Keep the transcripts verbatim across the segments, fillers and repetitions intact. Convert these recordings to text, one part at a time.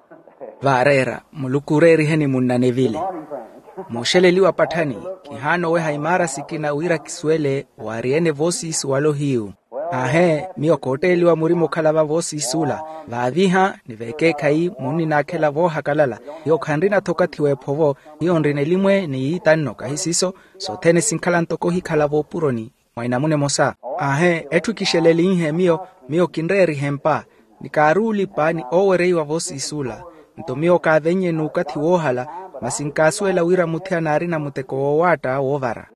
Varera mulukureri heni munna nevile. Mosheleliwa patani kihano we haimara sikina wira kiswele wariene vosi swalo hiu. Ahe mio koteli wa murimo kalava vosi sula vaviha niveke kai muni nakela vo hakalala yo khandina tokati we povo yo ndrinelimwe ni itanno kahisiso so tene sinkalanto ko hikala vo puroni mwaina mune mosa. Ahe etu kisheleli he mio mio kindreri hempa nikaruli pani owere wa vosi sula nto mio ka venye nukati wohala masinkaswela wira mutia narina muteko wata wovara.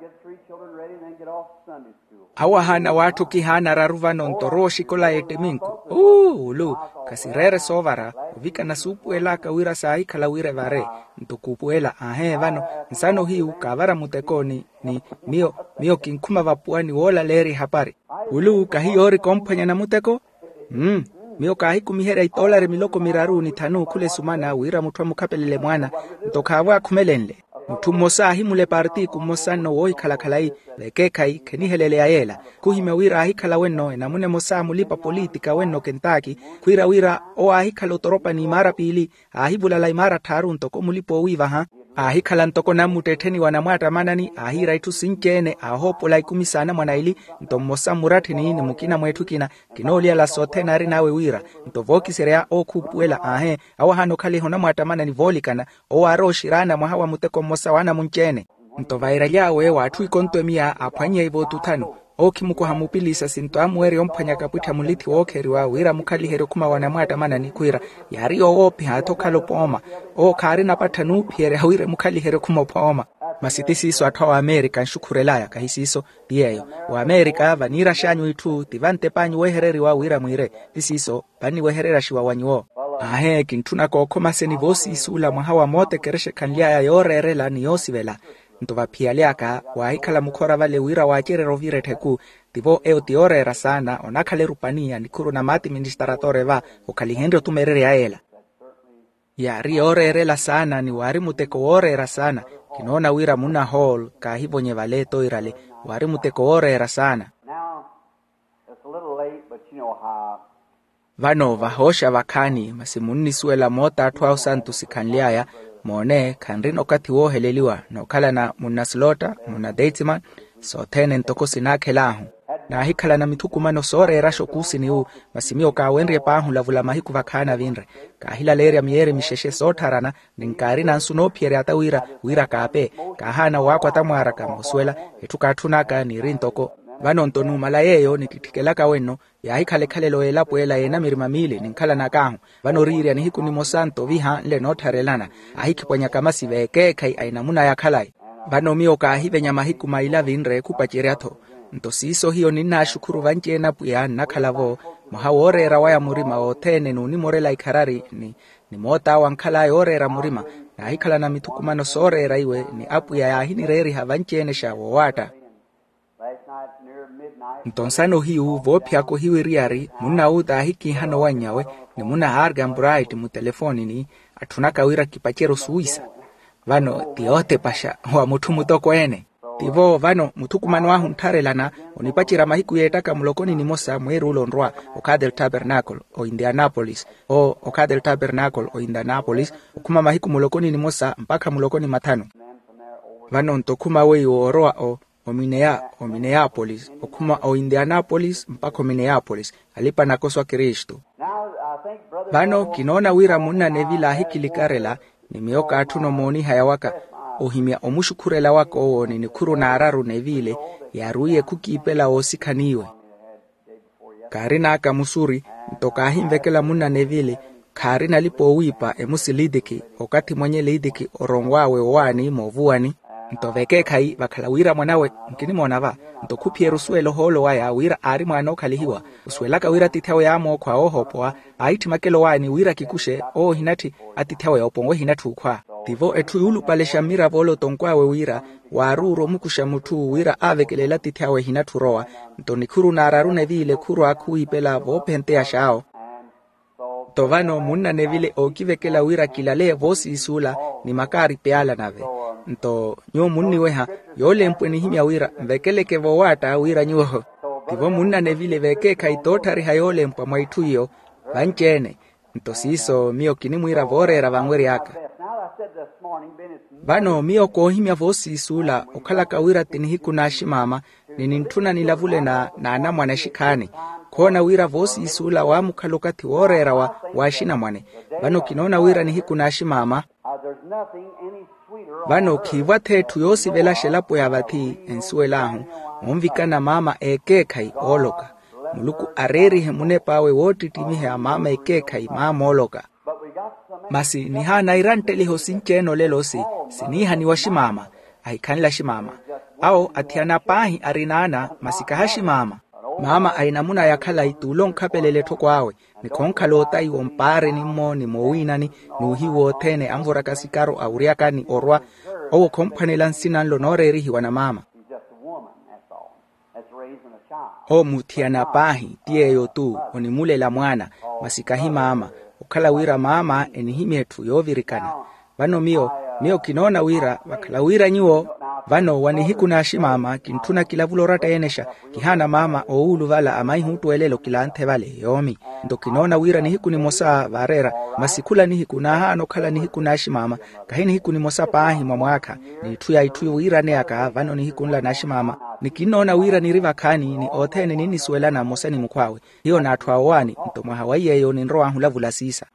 Awa hana watu kihana raruvano ntoroshi kola ete minku. Uu, ulu, kasirere sovara, uvika na supu elaka wira sahi kala wire vare, ntukupu ela, ahe vano, nsano hiu kavara mutekoni, ni mio, mio kinkuma vapuani wola leri hapari. Ulu, kahi ori kompanya na muteko? Hmm, mio kahi kumihere itolare miloko miraru ni tanu kule sumana wira mutua mukapelele mwana, ntokawa kumelenle. Mutumosa himule parti kumosano woi kalakalai lekekai kenihelele ayela kuhime wira ahikala wenno enamune mosa mulipa politika wenno Kentucky kuira wira o ahikala toropa ni mara pili ahibula la imara tarunto ko mulipo wiva ha ahikala ntoko namuteteni wanamwata manani ahira itu sinkene ahopo la ikumisana mwanaili ntomosa murati ni ni mukina mwetu kina kinolia la sote nari nawe wira ntovoki serea okupuela ahe awahano kali hona mwata manani volikana o aroshirana mwahawa muteko mosa wana munchene ntovaira yawe watu ikonto mia apanya ivo tutano oki muko hamupilisa sinto amwere ompanya kaputa muliti wokeri wa wira mukali hero kuma wana mwata manani kuira yari opi hatokalo poma o kari napatanu piere hawire mukali hero kuma poma masitisi iso atawa Amerika nshukurelaya kahisiso diyeyo wa Amerika vanira shanyu itu tivante panyu wehereri wa wira mwire tisiso bani weherera shiwa wanyo. Ahe kintuna koko maseni vosi isula mwahawa mote kereshe kanlia ya yorerela ni yosivela ntova pialiaka wa hikala mukora vale wira wajere rovire teku tivo eo tiorera sana onakale rupania nikuru na mati ministratore va ukalihendro tumerere ya ela ya riorerela sana ni wari muteko orera sana kinona wira muna hall ka hibonye vale toirale wari muteko orera sana. Vano vahosha vakani masimunni suela mota twelve santos kanliaya mone kanrin okati wo heleliwa nokala na munaslota munadeitsiman so tenen toko sinakelahu na hikala na mitukumano sore rasho kusini u masimio ka wenre pahu lavula mahiku vakana vinre ka hila leria miere misheshe sotarana ninkari na nsuno piere atawira wira kape ka hana wako atamwara ka moswela etukatunaka ni rintoko vano ntonu malayeyo nikitikelaka wenno ya hikale kale loela puela ena mirimamili ninkala nakahu vano riria ni hiku ni mosanto viha le notarelana ahiki ponya kama siveke kai ainamuna ya kalai vano mio ka hive nyama hiku maila vinre kupachiriato ntosiso hiyo nina shukuru vanche na puya nakalavo mohawore waya murima otene nuni morela ikarari ni ni mota wankala yorera murima na hikala na mitukumano sore raiwe ni apu ya hini reri havanche nesha wata. Ntonsano hiu vopia ko hiwi riari muna uta hiki hano wanyawe ni muna harga bright mu telefoni ni atunaka wira kipachero suisa vano tiote pasha wa mutu mutoko ene tivo vano mutukumano wa huntarelana onipachira mahiku yetaka mulokoni ni mosa mweru ulonroa Okadel Tabernacle o Indianapolis o Okadel Tabernacle o Indianapolis okuma mahiku mulokoni ni mosa mpaka mulokoni matano vano ntokuma we oroa o o Minea o Minneapolis okuma o Indianapolis mpaka Minneapolis alipa nakoswa Kristo vano kinona wira muna nevila hikilikarela ni mioka atuno moni hayawaka ohimia omushukurela wako o ni nikuru na araru nevile yaruye kukipela osikaniwe karina aka musuri mtoka himvekela muna nevile karina lipo wipa emusi lidiki okati mwenye lidiki orongwawe wani movuani ntoveke kai bakala wira mwanawe nkini monava ntokupiero suelo holo waya wira ari mwana okalihiwa uswela ka wira tithao yamo kwa ohopoa aiti makelo wani wira kikushe o hinati atithao ya opongo hinatu kwa tivo etu ulu pale shamira volo tonkwawe wira waruro mukusha mutu wira avekelela tithao hinatu roa ntonikuru na ararune vile kuru akuipela vopente ashao tovano munna nevile okivekela wira kilale vosi isula ni makari peala nave nto nyo munni weha yole mpweni himya wira mvekeleke vowata wira nyuho tivo munna nevile veke kaitotari hayole mpa mwaituyo vanchene Nto siso mio kinimwira vorera vangweri aka. Vano mio kohimya vosi isula okala kawira tinihiku na shimama ninintuna nilavule na na anamwana shikani. Kona wira vosi isula wa mukalokati worera wa washina mwane. Vano kinona wira nihiku na shimama. Vano kiwa tetu yosi vela shelapo ya vati ensuelahu. Mwumvika na mama ekekai oloka. Muluku areri hemune pawe woti timihe a mama ekekai mama oloka. Masi niha nairante liho sincheno lelosi. Siniha ni washimama. Aikanila shimama. Ao atiana pahi arinana masikaha shimama. Mama ainamuna yakala itulong kapelele tokwawe. Ni konkalota iwompare ni mo ni mowina ni nuhiwo tene amvura kasikaro auriaka ni orwa. Owo kompanilan sinan lonore rihi wana mama. O mutiana pahi tieyo tu onimule la mwana masikahi mama. Ukala wira mama enihimietu yovirikana. Vano mio, mio kinona wira, wakala wira nyuo. Vano wanihiku na shimama kintuna kilavulorata enesha kihana mama oulu vala amai hutu elelo kilante vale yomi. Ndo kinona wira nihiku ni mosa varera masikula nihiku na hano kala nihiku na shimama kahini hiku ni mosa pahi mamwaka ni tuya ituyo wira neaka vano nihiku nla na shimama ni kinona wira ni riva kani ni otene nini suela na mosa ni mkwawe hiyo na atuawani nto mahawaye yo ni nroa hulavula sisa.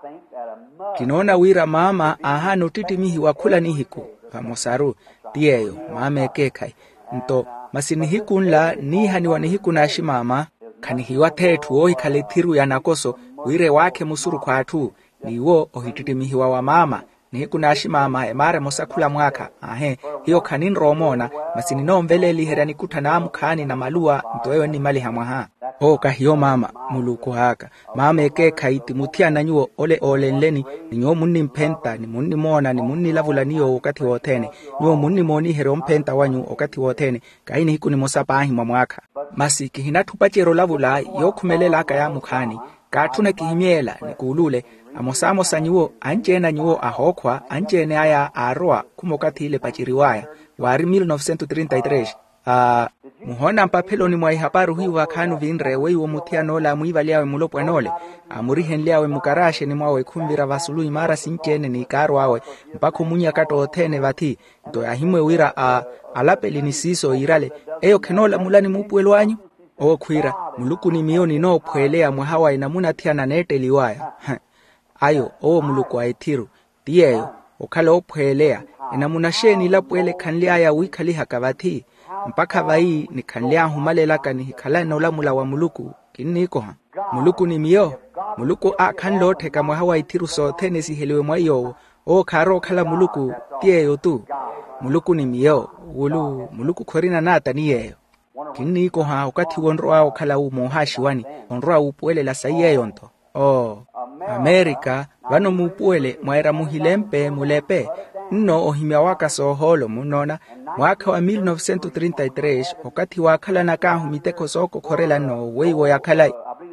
Kinona wira mama ahano titimihi wakula nihiku pamosaru tieyo mama ekekai nto masinihiku nla niha ni wanihiku na shimama kanihiwa tetu ohi kaletiru ya nakoso wire wake musuru kwa atu ni wo ohititimihiwa wa mama nihiku na shimama emare mosakula mwaka ahe hiyo kanin romona masinino mvele lihera nikuta na amukani na malua ntoewe ni mali hamwaha. Oka hiyo mama muluku haka mama ekekai timutia na nyuo ole ole nleni ni nyuo muni mpenta ni muni mona ni muni lavula niyo wakati wotene nyuo muni moni hero mpenta wanyu wakati wotene kaini hiku ni mosapahi mwaka. Masi kihinatupachero lavula yo kumelela aka ya mukani katuna kihimiela ni kuulule amosamo sa nyuo anjena nyuo ahokwa anjene aya aroa kumokati ile pachiriwaya wari mil novecientos treinta y tres. Uh, muhona mpapelo ni mwai haparu hiu wakanu vinre wei wo mutia nola muiva liawe mulopwa nole amurihen liawe mukarashe ni mwawe kumvira vasulu imara sinchene ni ikaru awe mpako munya kato otene vati do ahimwe wira a uh, alapeli ni siso irale eyo kenola mulani mupuelo wanyu o kuira muluku ni mioni no puelea mwahawa inamuna tia na nete liwaya ayo o muluku aitiru tieyo okala opuelea inamuna sheni lapuele kanlia ya wikali hakavati mpaka vai ni kanlia humalela kani hikala na ulamula wa muluku kiniko ha muluku ni mio muluku a kanlo teka mwahawa itiru so tenesi helewe mwayo o karo kala muluku tieyo tu muluku ni mio ulu muluku korina nata ni yeyo kiniko ha wakati wonroa okala umohashi wani onroa upuele la saiye yonto. Oh Amerika vano mupuele mwaera muhilempe mulepe no ohimia waka soholo munona mwaka wa mil novecientos treinta y tres wakati wakala na kahu miteko soko korela no weiwo yakala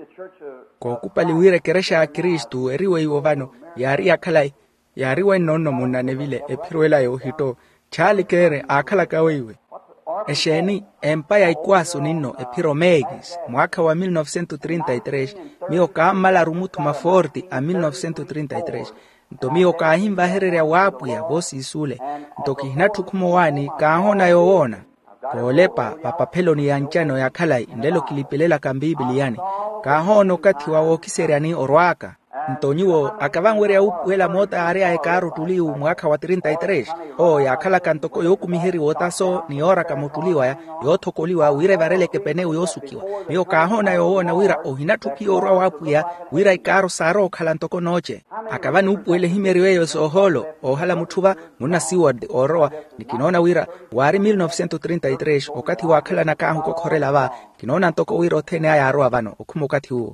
ko kupali wire keresha Kristu eriwe iwo vano yari yakala yariwe nono munane vile epiruela yo hito chali kere akala kawewe esheni empaya ikwaso nino epiro megis mwaka wa mil novecientos treinta y tres mio kamala rumutu maforti a mil novecientos treinta y tres nto mio kahimba herere wapu ya bosi isule nto kihinatu kumowani kahona yowona kolepa papapelo ni yanchano ya kalai ndelo kilipelela kambibili yani kahono kati wa wokiseriani orwaka nto nyuo akavangwere ya upuela mota area ekaru tuliu mwaka wa treinta y tres o ya kala kantoko yoku miheri wotaso ni ora kamutuliwa ya yotokoliwa wire varele kepeneu yosukiwa mio kahona yowona wira ohinatu kiorwa wapu ya wira ikaru saro kalantoko noche akavani upuele himeriwe yosoholo ohala mutuva muna siward oroa nikinona wira wari mil novecientos treinta y tres wakati wakala na kahu kokorela va kinona ntoko wira otene aya aroa vano okumokati huo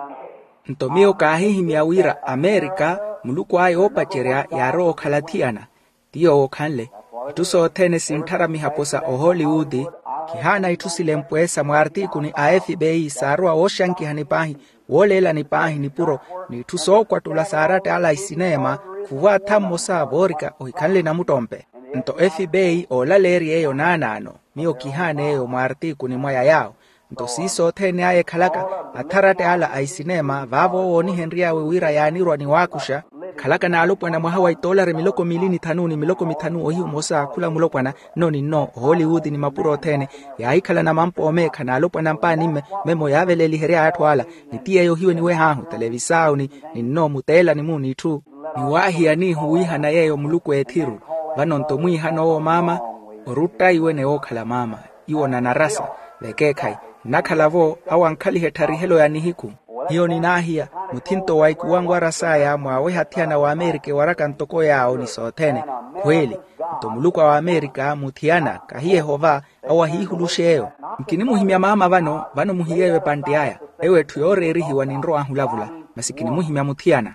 nto mio kahihi miawira Amerika muluku ayo opacherea yaro kalatiana tiyo okanle ituso otene sintara mihaposa o Hollywood kihana itusile mpwesa muartiku ni A F B I sarua oshanki hanipahi wolela nipahi nipuro ni ituso kwa tula sarate ala isinema kuwa tamo saa borika ohikanle na mutompe nto F B I o laleri eyo nanano mio kihane eyo muartiku ni mwaya yao nto siso otene aye kalaka atharate ala aisinema vavo oni henria we wira yanirwa ni wakusha kalaka na alopwana mwahawa itolare miloko milini tanuni miloko mitanu ohi umosa kula mulopwana noni no Hollywood ni mapuro tene ya ikala na mampo omeka na alopwana mpani me, memo yavele liherea atwala nitie yo hiwe niwe hahu televisao ni, ni no mutela ni muni tu ni wahi ya ni huiha na yeyo muluku etiru vano ntomui hano o mama oruta iwe ne okala mama iwo na narasa vekekai nakalavo awankali hetari helo ya nihiku hiyo ni nahia mutinto waiku wangu arasaya mwawe hatiana wa Amerika waraka ntoko yao ni sotene kweli mtomuluku wa Amerika mutiana kahie hova awa hihulusheyo mkini muhimia mama vano vano muhiyewe pandiaya ewe tuyore rihiwa ni nroa hulavula masikini muhimia mutiana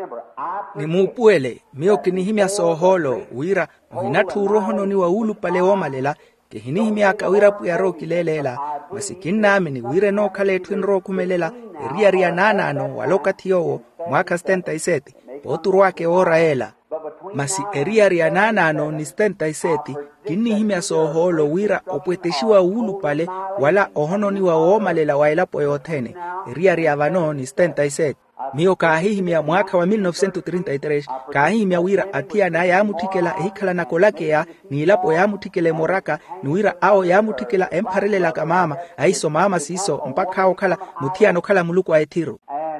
ni mupuele mio kinihimia soholo wira muhinaturo hono ni wa ulu pale omalela kehinihimia kawira puyaro kilelela masikini nami ni wire no kale twinro kumelela ria ria nanano walokatiyo mwaka stenta iseti poturu wake oraela masi eria ria nanano ni stenta iseti kinihimia soholo wira opweteshiwa ulu pale wala ohono ni wa omalela waila poyotene ria ria vano ni stenta iseti mio kahihimia mwaka wa mil novecientos treinta y tres kahihimia wira atia na ya mutikela hikala na kolake ya ni ilapo ya mutikele moraka ni wira ao ya mutikela emparele la kamama aiso mama siso mpaka hao kala mutia no kala muluku wa etiru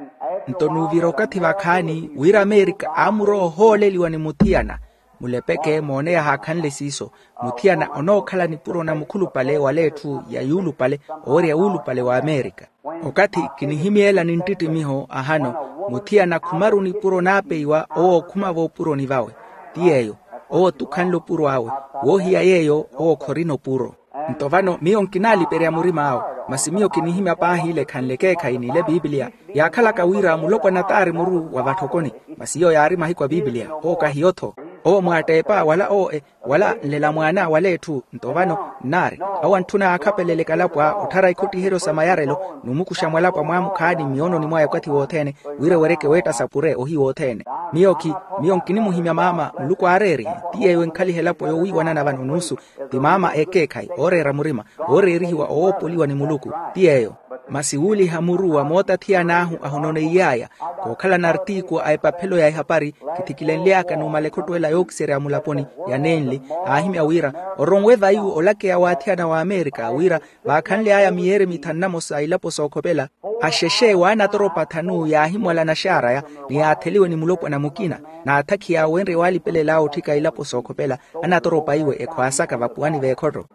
ntonu virokati wakani wira Amerika amuro hole liwa ni mutiana mulepeke monea hakanle siso mutiana ono kala ni puro na mukulu pale wale tu ya yulu pale ori ya ulu pale wa Amerika wakati kinihimiela ni ntiti miho ahano mutiana kumaru ni puro nape iwa oo kumavo puro ni vawe tieyo oo tukanlo puro awe wohia yeyo oo korino puro ntovano mio nkinali pere ya murima ao masimio kinihimia pahile kanlekeka inile Biblia ya kala kawira mulokwa natari muru wa vatokoni masiyo ya arima hikwa Biblia oo kahioto o mwatepa wala o e, wala lela mwana wale tu ntovano nare awantuna akapelele kalapwa utara ikuti hero samayarelo numukusha mwalapa mwamu kadi miono ni mwaya kwati wotene wire wereke weta sapure ohi wotene mioki mionkini muhimia mama mluku areri tiye ewe nkali helapo yo wiwa na vanunusu di mama ekekai ore ramurima ore rihiwa oopoliwa ni muluku tiye eyo masiuli hamurua mota tia nahu ahonone iyaya kokala nartiku aipapelo ya ihapari kitikilenleaka numalekoto ela yoksere amulaponi ya nenli ahimi awira orongweva iu olake ya watia na wa Amerika awira vakanle aya miere mitanamosa ilapo sokopela asheshe wana toropa tanu ya ahimu ala nashara ya ni ateliwe ni mulopo na mukina na ataki ya wenre wali pele lao tika ilapo sokopela anatoropa iwe ekwasaka vapuani vekoto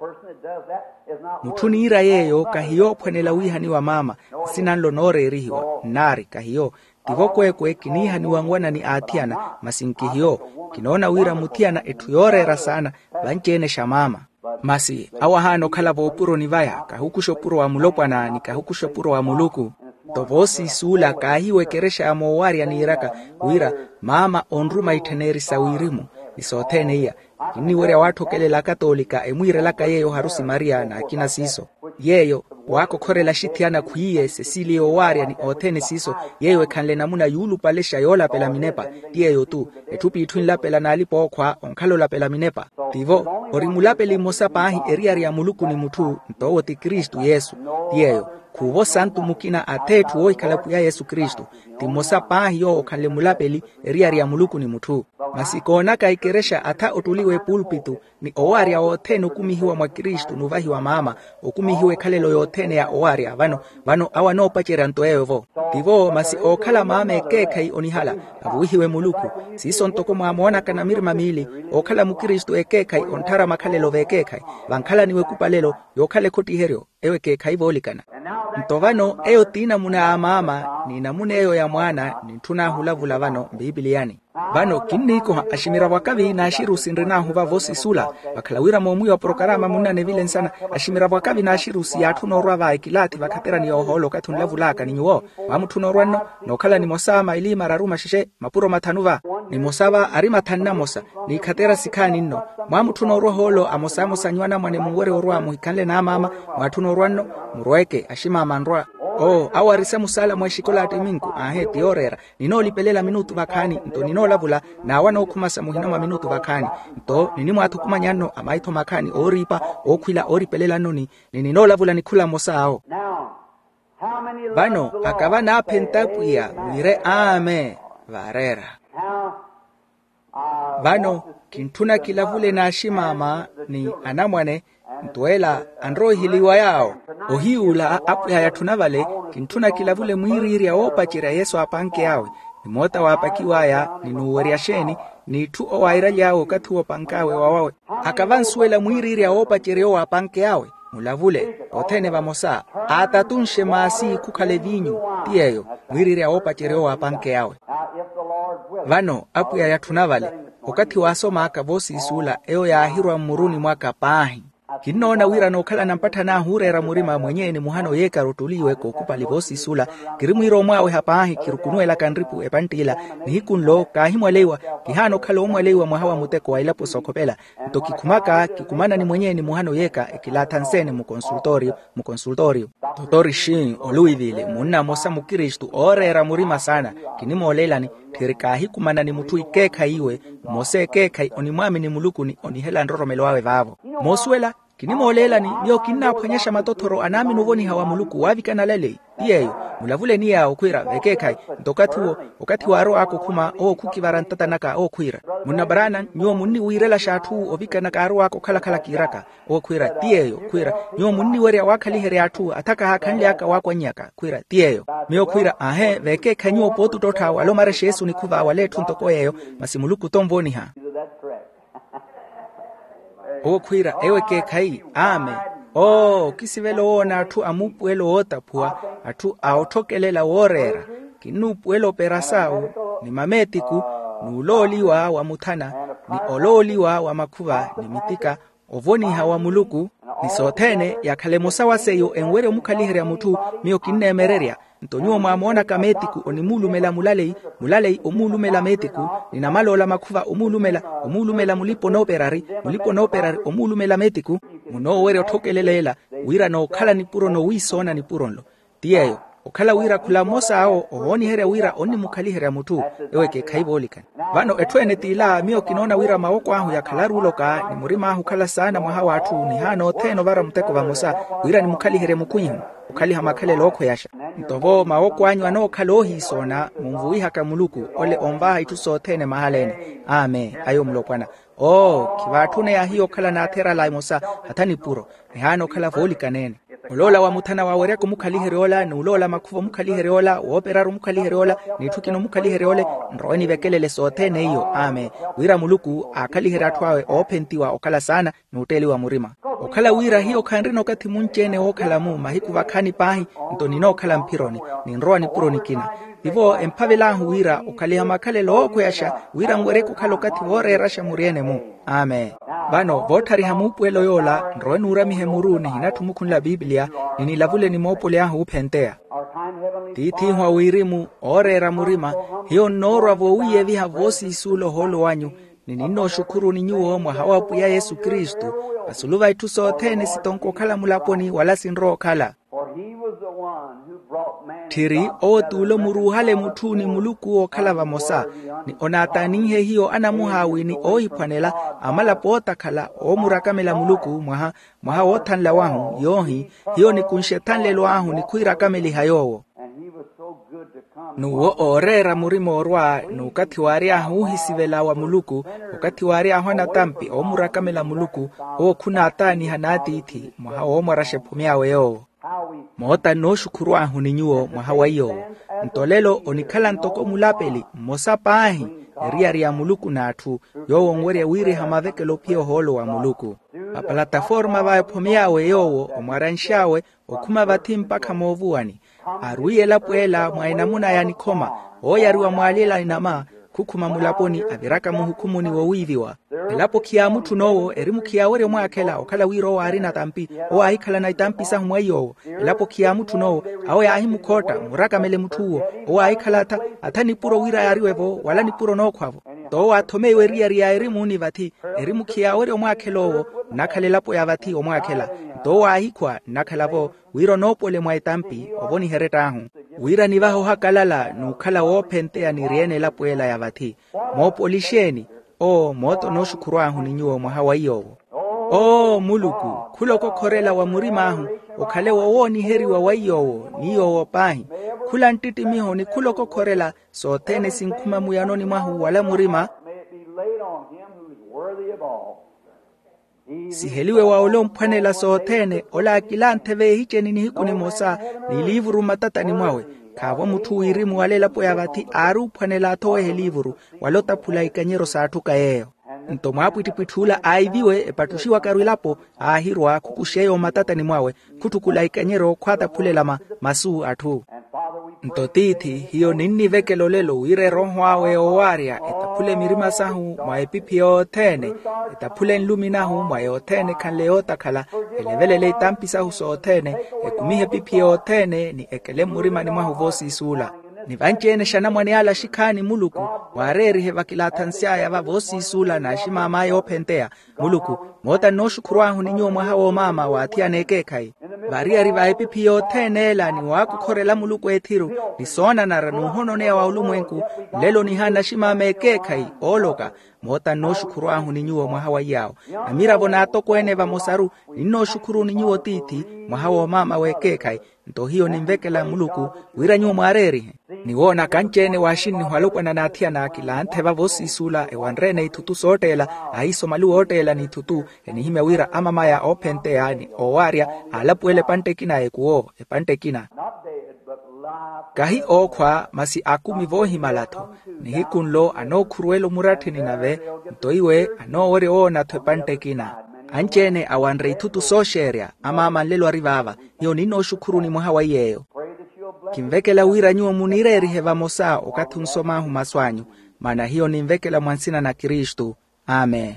mutuni ira yeyo kahiyo pwenela wihani wa mama sinanlo nore rihiwa nari kahiyo tivokwekwe kinihani wangwana ni atiana masinki hiyo kinona wira mutiana etuyorera sana banchene shamama masi awahano kala vopuro ni vaya kahukusho puro wa mulopwana ni kahukusho puro wa muluku tovosi sula kahiwe keresha amowaria ni iraka wira mama onruma iteneri sawirimu isotene iya kini were watu kele la katolika emwire laka yeyo harusi Maria na kina siso yeyo wako kore la shitiana kuiye Cecilia waria ni otene siso yeyo kanle namuna yulu palesha yola pela minepa yeyo tu etupi itwin la pela na alipo kwa onkalo la pela minepa tivo orimula peli mosa pahi eriari ya muluku ni mutu ntowo ti Kristu Yesu yeyo kuvo santu mukina atetu oi kalapu ya Yesu Kristu timosa pahi yo kanle mulapeli eriari ya muluku ni mutu masikona kaikeresha ata utuliwe pulpitu ni owaria otene kumihiwa mwa Kristu nuvahi wa mama okumihiwe kalelo yotene ya owaria vano vano awa no pachera ntoevo tivo masi okala mama ekekai onihala avuhiwe muluku siso ntoko mwamona kana mirima mili okala mu Kristu ekekai ontara makalelo vekekai vankala niwe kupalelo yokale koti herio ewe kekai volikana ntovano eyo tina muna mama ni namune eyo ya mwana ni tuna hulavula vano Bibliani vano kiniko ashimira wakavi na ashiru sindrina huva vosi sula wakalawira momui wa prokarama munane vile nsana ashimira wakavi na ashiru si atunorwa va ikilati wakatera ni oholo katunlavulaka ni nyuo wamutunorwano nokala ni mosama ili mararuma shishe mapuro matanuva ni mosava arima tannamosa ni katera sikani nno mwamutunorwa holo amosamo sanywana mwane mungwere orwa muhikanle na mama mwatunorwano murweke ashima mandwa oh awarise musala mweshikola ateminku ahe tiorera ninolipelela minutu vakani nto ninolavula na wana okumasa muhinama minutu vakani nto ninimu atukumanyano amaito makani oripa okwila oripelela noni nininolavula nikula mosa ao Vano akava na pentapuya wire ame varera. Vano kintuna kilavule na shimama ni anamwane ntuela andro hiliwa yao. Ohiula apu ya tunavale kintuna kilavule mwiriri ya opa chira Yesu apanke yawe. Ni mota wapakiwaya ni nuwari ya sheni ni tu o wairali yao katu wapankawe wawawe. Akavansuela mwiriri ya opa chira yo apanke yawe. Mulavule otene vamosa atatunshe maasi kukale vinyu tiyeyo mwiriri ya opa chira yo apanke yawe. Vano apu ya tunavale wakati wasoma akavosi isula eo ya ahirwa muruni mwaka pahi. Kinona wira no kala nampata na hurera murima mwenye ni muhano yeka rotuliwe ko kupali vosi isula kirimwiro mwawe hapahi kirukunuela kanripu epantila ni hikunlo kahimwalewa kihano kala omwalewa mwahawa muteko wa ilapo sokopela nto kikumaka kikumana ni mwenye ni muhano yeka ekilatansene mu konsultorio mu konsultorio totori shin oluivile munna mosa mukiristu orera murima sana kinimolela ni tirika hikumana ni mutu ikeka iwe mose keka oni mwami ni muluku ni oni hela ndoromelo wawe vavo mosuela kinimolela ni ndio kinaponyesha matotoro anami nuvoni hawa muluku wavikana lele iyeyo mulavule ni ya okwira vekekai ndokati wo wakati waro ako kuma o kukivarantata naka o kwira munabarana nyo munni wirela shatu ovikana karo ako kala kala kiraka o kwira tiyeyo kwira nyo munni wari wakali here atu ataka hakanli aka wako nyaka kwira tiyeyo meo kwira ahe vekekai nyo potu tota walo mara Yesu ni kuva wale tuntokoyeyo masimuluku tomvoni ha o kwira ewe ke kai ame o kisivelo ona atu amupuelo otapua atu autokelela worera kinupuelo perasau ni mametiku nuloliwa wa mutana ni ololiwa wa makuva ni mitika ovoni hawa muluku ni sotene ya kalemosa waseyo enwere mukalihere mutu mio kinnemereria ntonyo mwamona kametiku onimulumela mulalei mulalei omulumela metiku nina malola makuva omulumela omulumela mulipo no perari mulipo no perari omulumela metiku muno were otokelelela wira no kala ni puro no wisona ni puronlo tiyeyo okala wira kula mosa ao ohoni here wira oni mukali here mutu eweke kaibolika vano etwene tila mio kinona wira maoko ahu ya kalarulo ka ni murima ahu kala sana mwa watu ni hano teno vara mteko va mosa wira ni mukali here mukunyu ukali hamakale loko yasha ntovo maoko anyu ano kalohi sona mumvuhi haka muluku ole omba itusotene mahalene ame ayo mlokwana oh kivatune ya hiyo kala na atera la mosa hatani puro ni hano kala volika nene ulola wa mutana wa wereko mukalihereola ni ulola makuvo mukalihereola woperaru mukalihereola ni tukino mukalihereole nroeni vekelele sotene iyo ame wira muluku akaliheratwawe opentiwa okala sana ni uteli wa murima okala wira hiyo kanrino kati munchene okala mu mahiku vakani pahi nto nino okala mpironi ni nroa ni puro nikina Ivo empavelahu wira ukaliha makale loko yasha wira mwereko kalokati wore rasha muriene mu. Amen. Bano votari hamupuelo yola nroenu uramihe muruni hinatumukunla Biblia nini lavule ni mopole ahu upentea. Titi hwa wirimu ore ramurima hiyo nora vowie viha vosi isulo holo wanyu nini no shukuru ni nyuo mwa hawapu ya Yesu Kristu basuluva ituso tene sitonko kala mulaponi wala sinro kala. Tiri o tulo muruhale mutuni muluku o kala vamosa ni onatanihe hiyo anamuhawi ni oipanela amala pota kala o murakamela muluku mwaha mwaha wotanla wahu yohi hiyo ni kunshetanle loahu ni kuirakameli hayowo nuwo orera murimo orwa nukati wari ahu hisivela wa muluku ukati wari ahu anatampi o murakamela muluku o kuna atani hanati iti mwaha o mwarashe pumiawe yo Mota no shukuru ahu ni nyuo mwahawa iyo. Ntolelo onikala ntoko mulapeli mosa pahi ria ria muluku na atu yo ngwere wiri hamaveke lopio holo wa muluku. Pa plataforma wa pomiawe yo omwaranshawe okuma batimpa kamovuani. Aruye lapuela mwainamuna yani koma o yaruwa mwalila inama kukuma mulaponi abiraka muhukumu ni wawiviwa. Elapo kia mutu nowo erimu kia were mwakela okala wiro wari na tampi o ahikala na itampi sa humwayo. Elapo kia mutu nowo awe ya ahimu kota muraka mele mutuwo o ahikala ata atani puro wira yariwevo wala ni puro no kwavo. To atome weria ria erimu ni vati erimu kia were mwakelowo nakale lapo ya vati o mwakela. To ahikwa nakalavo wiro no pole mwa itampi oboni heretahu. Wira ni vaho hakalala nukala wopentea ni riene lapo ela ya vati. Mo polisheni o moto no shukuru ahu ni nyuo mwahawa iyo. o muluku khuloko khorela wa murimahu okhale wowoni heri wa wayowo niyowo pahi khula ntiti miho ni khuloko khorela so tene sinkhuma muyanoni mahu wala murima siheliwe wa olo mphanela so tene ola kilanthe ve hicheni ni hikuni mosa ni livuru matatani mwawe khawa muthu wirimu walela po ya bathi aru phanela atho he livuru walota phula ikanyero sathu kayeyo nto mwapwitipwithula aiviwe epatushiwa karuilapo ahirwa kukusheyo matatani mwawe kutukula ikanyero khwata phulelama masu athu nto tithi hiyo ninni vekelo lelo wire rohwawe owaria etaphule mirima sahu mwa epipio tene etaphule nluminahu mwa yo tene khanleo takhala elevelele itampisa huso tene ekumihe pipio tene ni ekele murima ni mwahu vosi isula ni vanchene shana mwane ala shikhani muluku wareri he vakilathansia ya va vosi isula na shimama yo pentea muluku mota no shukruahu ni nyomwa hawo mama wathiane kekai variari va epipio tenela ni waku khorela muluku ethiru ni sona nara nuhono ne wa ulumwenku lelo ni hana shimama kekai oloka mota no shukruahu ni nyomwa hawa yao amira bona tokwene va mosaru ni no shukuru ni nyuo tithi mwa hawo mama wekekai nto hiyo ni mvekela muluku wira nyomwa areri ni wona kanchene washini hwalukwana na athia na kilanthe va vosi isula e wanrene itutu sotela aiso malu otela ni tutu eni hime wira amama ya opente yani owaria alapuele pantekina ekuo e pantekina kahi okhwa masi akumi vohi malato ni hikunlo ano khuruelo murathini nave ntoiwe ano ore o na thwe pantekina anchene awanre itutu sosheria amama lelo arivava hiyo nino shukuru ni mwaha wayeyo kimvekela wira nyuo munireri heva mosa okathunsomahu maswanyu mana hiyo ni mvekela mwansina na Kristo amen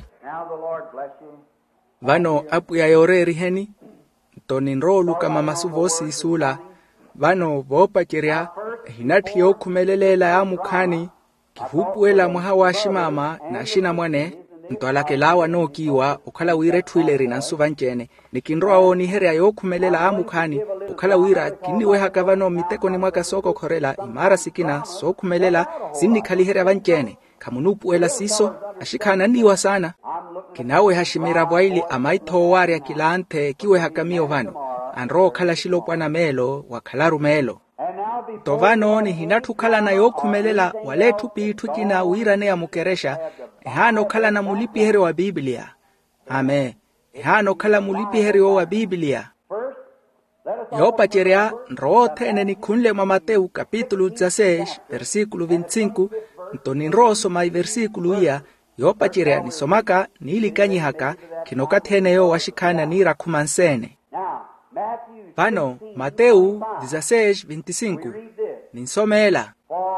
vano apu ya yoreri heni toni nrolu kama masuvosi isula vano vopa kiria hinati yo kumelelela ya mukhani kihupuela mwaha wa shimama na shina mwane ntwalakelawa no kiwa ukhala wire thwileri na nsuvanchene nikinroa oni heria yo khumelela amukhani ukhala wira kiniwe hakavano miteko ni mwaka soko khorela imara sikina so khumelela sinnikhali heria vanchene khamunupuela siso ashikhana niwa sana kinawe hashimira bwaili amaitho waria kilanthe kiwe hakamio vano anro khala shilopwana melo wakhalaru melo tovano ni hinathu khala na yo khumelela walethu pithu kina wira ne amukeresha ehano khala na mulipi heri wa Biblia amen ehano khala mulipi heri wa Biblia yopa cheria nrothene ni khunle mwa Mateu capítulo dezesseis versículo vinte e cinco ntoni nroso mai versículo ya yopa cheria ni somaka ni likanyihaka kinokathene yo washikhana ni rakhumansene Pano, Mateu dezesseis, vinte e cinco. Ninsomela.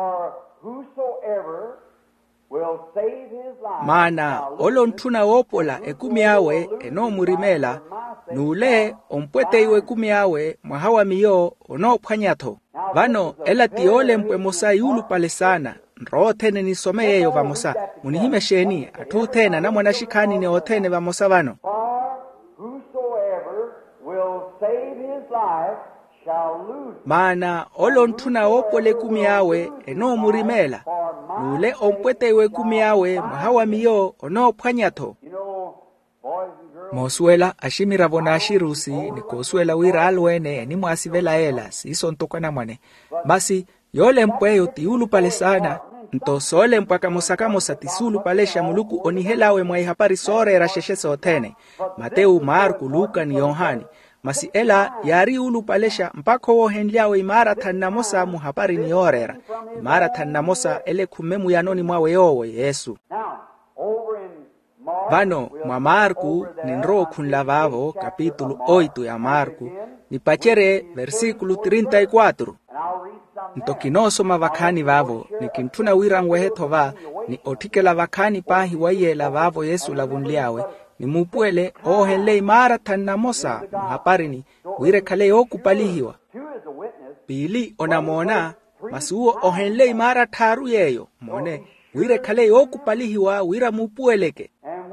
Mana, olontuna opola ekumiawe eno murimela, nule ompwete iwe kumiawe mwahawa miyo ono panyatho. Vano, ela tiole mpwe mosa yulu pale sana, nro tene nisome yeyo va mosa, munihime sheni, atu tena na mwana shikani ne otene va mosa vano. Mana olontuna opole kumiawe eno murimela nule ompwete iwe kumiawe mwahawa miyo ono panyatho mosuela ashimira bona ashirusi nikosuela wira alwene ni mwasivela ela siso ntokana mwane basi yole mpweyo tiulu pale sana nto sole mpaka mosaka mosatisulu palesha muluku onihelawe mwa ihapari sore rasheshe sotene Mateu, Marku, Luka ni Yohani masi ela yari ulu palesha mpako wo henliawe imara tanamosa muhapari ni orera imara tanamosa ele kumemu yanoni mwawe yowe Yesu vano mwa Marku ni nro kunlavavo capítulo oito ya Marku ni pachere versículo trinta y cuatro ntokinoso mavakhani vavo ni kintuna wirangwe hetova ni otikela vakhani pahi wayela vavo Yesu lavunliawe ni mupuele ohenle imara tanamosa muhaparini wire khale okupalihiwa pili onamona masuo ohenle imara tharu yeyo mone wire khale okupalihiwa wira mupueleke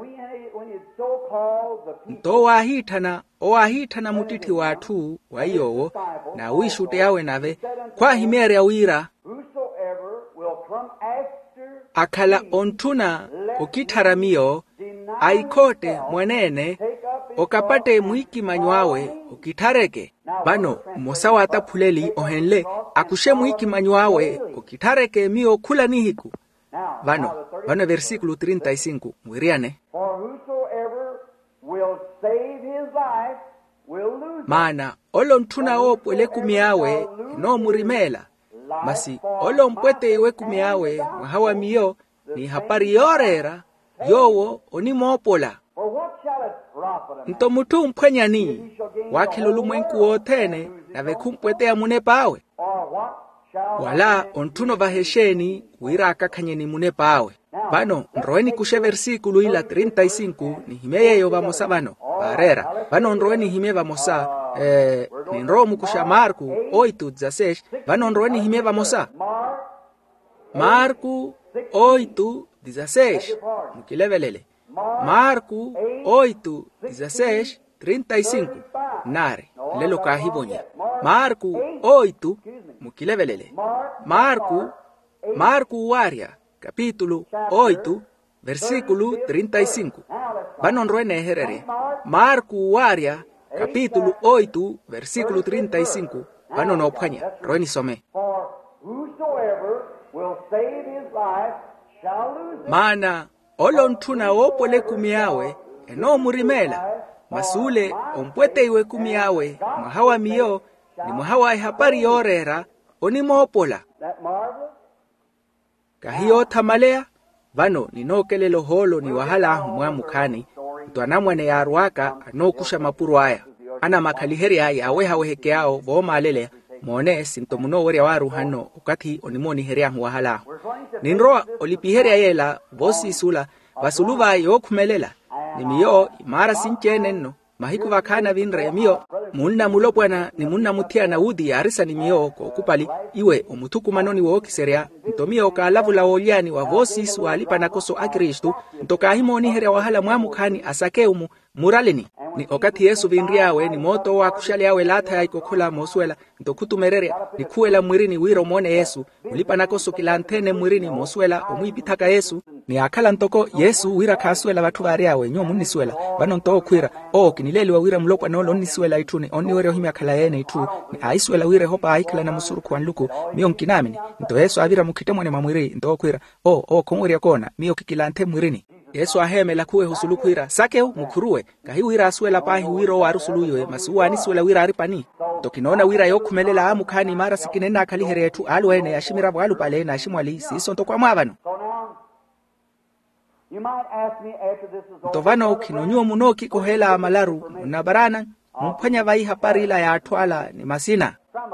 nto wahithana owahithana mutithi wathu wayowo na wishute yawe nave kwa himere ya wira akhala ontuna okitharamiyo aikhote mwenene okapate mwiki manywawe ukitareke bano mosa wataphuleli ohenle akushe mwiki manywawe ukitareke mio kula nihiku bano bano versículo treinta y cinco mwiriane maana olo ntuna opwele kumiawe no murimela masi olo mpwete iwe kumiawe mwahawa miyo ni hapari yorera yowo onimopola nto mutu mpwenya ni wakilulu mwenku wotene na vekumpwete ya mune pawe wala ontuno vahesheni wiraka kanyeni mune pawe bano nroeni kushe versículo ila treinta y cinco ni himeyeyo vamosa bano barera bano nroeni hime vamosa eh, ni nromu kusha Marku oito dieciséis bano nroeni hime vamosa Marku oito dieciséis mukilevelele Marku oito dieciséis treinta y cinco nare lelo kahibonya Marku oito mukilevelele Marku Marku waria capítulo oito versículo treinta y cinco bano nroene herere Marku waria capítulo oito versículo treinta y cinco bano no phanya roeni some maana olo ntuna opole kumiawe eno murimela masule ompwete iwe kumiawe mahawa miyo ni mahawa hapari yorera onimopola kahiyo tamalea bano ninokelelo holo ni wahala ahu mwamukani mtuanamwane ya arwaka anokusha mapuru haya ana makaliheri haya aweha wehekeao voma alele mone sintomuno wari waru hano ukati onimoni heri ahu wahala ahu ninroa olipiheri ayela vosi sula vasuluva yokumelela nimiyo imara sinchenen mahiku vakana vinre miyo munna mulopwana ni munna mutia na udi arisa nimiyo ko kupali iwe omutuku manoni wo kiseria ntomiyo ka lavula oliani wa vosi swalipa nakoso a Kristo ntoka himoni here wahala mwamukani asakeumu muraleni ni okati Yesu vinriawe ni moto wa kushali yawe lata ya ikokola moswela ntokutumerere ni kuela mwirini wiro mone Yesu ulipa nakoso kilantene mwirini moswela omwipitaka Yesu ni akala ntoko Yesu wira kaswela watu variawe nyo muniswela bano nto kwira o kinileli wa wira mlokwa nolo niswela ituni oni were ohimi akala yene itu ni aiswela wire hopa aikala na musuru kwa nluku miyo nkinamini nto Yesu avira mukite mwene mamwiri nto kwira o o konwiri akona miyo kikilante mwirini Yesu ahemela kuwe husulukwira sakeu mukuruwe kahi wira aswela pahi wiro warusuluwe masuwa niswela wira aripani tokinona wira yokumelela amukani mara sikinena akalihere yetu alwene yashimira bwalu pale na shimwali siso ntokwa mwabano tovano kinonyuo munoki kohela amalaru munabarana mpanya vai hapari ila ya atwala ni masina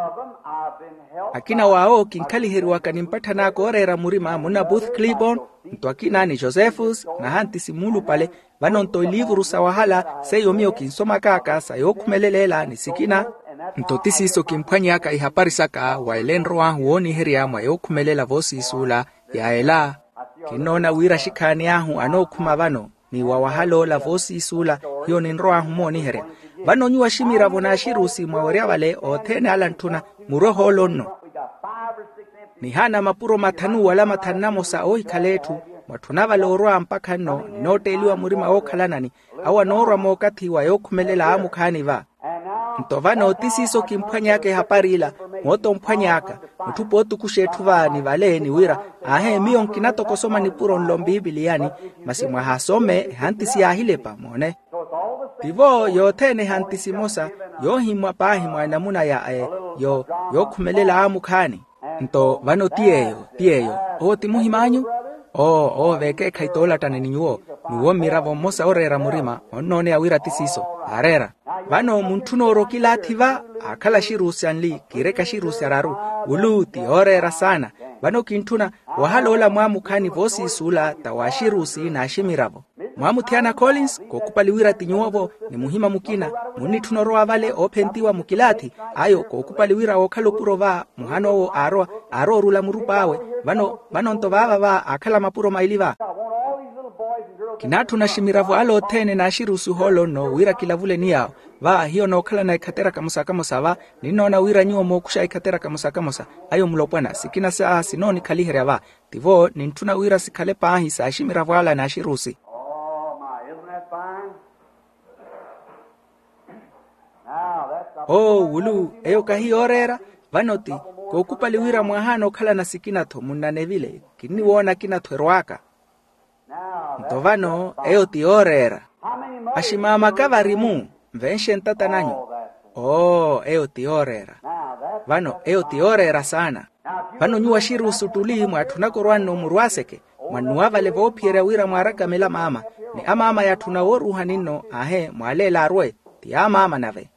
akina wao kinkalihiru wakanimpata na korera murima muna Booth Cliburn ntwakina ni Josephus na hanti simulu pale bano nto livuru sawahala seyo miyo kinsoma kaka sayo kumelelela ni sikina ntotisi iso kimpanya yaka ihapari saka wailenroa huoni heria mwayo kumelela vosi isula ya ela kinona wira shikani ahu anokuma bano ni wawahalo la vosi isula hiyo ni nroa humoni heria bano nyuwa shimira vona shirusi mwawaria wale otene alantuna muroho lono ni hana mapuro matanu wala matanamo sa oi kaletu matunava lorwa mpaka no note iliwa murima okalanani awa norwa mokati wa yokumelela amukani va ntovano tisiso kimpanya yake haparila moto mpanya yaka mtupo tukushetuva ni vale ni wira ahe miyo nkinato kosoma ni puro nlo Biblia masimwa hasome hantisi ahilepa mone tivo yotene hantisi mosa yo himwa pahimwa namuna ya eh, yo yokumelela amukani nto vano tieyo tieyo o timuhimanyu o o veke kaitola tane niwo niwo miravo mosa orera murima onone awira tisiso arera vano muntuno rokila tiva akala shirusi anli kireka shirusi araru uluti orera sana vano kintuna wahalola mwamukani vosi sula tawashirusi na shimiravo mwamutiana Collins kokupaliwira tinyuovo ni muhima mukina muni tunoroa vale opentiwa mukilati ayo kokupaliwira okalopuro va muhano o aro aro rula murupawe vano vano nto vava va akala mapuro mailiva kinatu na shimiravo alo tene na shirusu holo no wira kilavule niyao va hiyo no kala na ikatera kamusa kamusa va ninona wira nyuo mokusha ikatera kamusa kamusa ayo mlopwana sikina saa sinoni kalihere va tivo nintuna wira sikale pahi sa shimiravo ala na shirusi o ulu eyo kahi orera vanoti kokupali wira mwahano kala na sikinatho munanevile kini wona kinatho rwaka nto vano eyo ti orera ashimama kavarimu mvenshe ntata nanyo o eyo ti orera vano eyo ti orera sana vano nyuwa shiru usutuli mwatunakorwano murwaseke mwanuava levo piera wira mwarakamela mama ni amama ya tunaworuha nino ahe mwalela arwe ti amama nave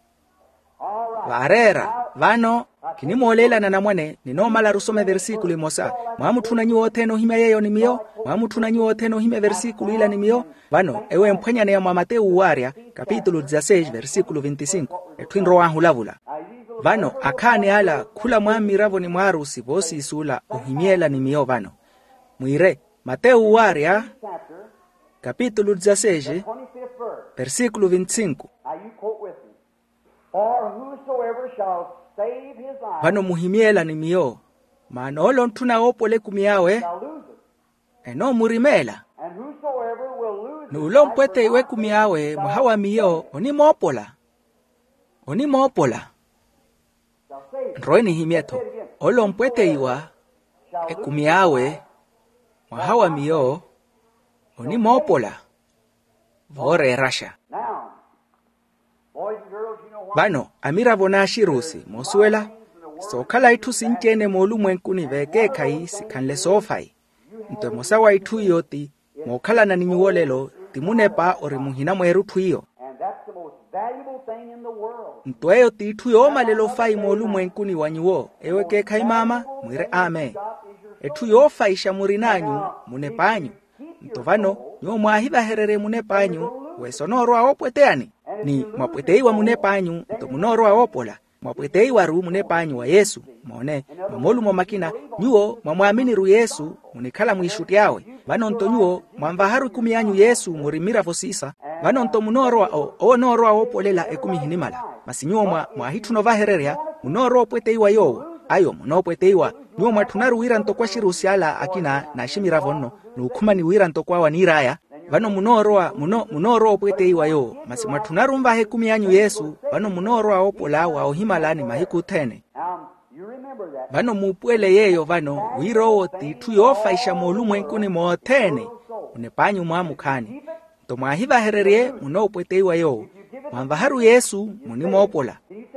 varera vano kinimolela na namwane ninomala rusome versikulo mosa mwamutuna nyuo teno hime yeyo ni mio mwamutuna nyuo teno hime versikulo ila ni mio vano ewe mpwenyane ya Mateo uwaria kapitulo dezasseis versikulo veinticinco etwinro wangu lavula vano akane ala kula mwami ravo ni mwarusi bosi isula uhimiela ni mio vano mwire Mateo uwaria capítulo dezasseis, versículo veinticinco. Vano muhimiela ni mio, manolo ntuna opole kumiawe, eno murimela. Nulo mpwete iwe kumiawe, muhawa mio, oni mopola. Oni mopola. Nroeni himieto, olo mpwete iwa, e kumiawe, muhawa mio, oni mopola. Vore rasha. Vano, amira vona shirusi, mosuela, so kala itu sinchene molu mwenkuni veke kai sikanle sofai. Nto mosawa itu yoti, mo kala na ninyuolelo, timunepa ore muhina mweru tuyo. Nto eyo ti itu yoma lelo fai molu mwenkuni wanyuo, ewe ke kai mama, mwire ame. Etu yofa isha murinanyu, munepanyu. Nto vano, nyo mwahiva herere munepanyu, wesonoro aopweteani. Ni mwapweteiwa munepanyu, nto munoro aopola. Mwapweteiwa ru munepanyu wa Yesu. Mwone, mwamolu mwamakina, nyuo mwamwamini ru Yesu, munikala mwishuti yawe. Vano nto nyuo, mwamvaharu kumianyu Yesu, murimira fosisa. Vano nto munoro ao, o noro aopolela ekumi hinimala. Masi nyuo mwa, mwahitu nova hererea, munoro pweteiwa yowo. Ayo munopweteiwa, nyuo mwatunaru wira nto kwa shirusiala akina na shimira vono, nukuma ni wira nto kwa waniraya. Vano munoroa, muno, munoroa pweteiwa yo, masi mwatunaru mvahe kumianyu Yesu, vano munoroa opolawa o himalani mahiku tene. Vano mupwele yeyo vano, wiro ti tuyofa isha molu mwenkuni mootene, unepanyu mwamukani. Nto mwahiva hererie, munopweteiwa yo, mwamvaharu Yesu, munimo opola.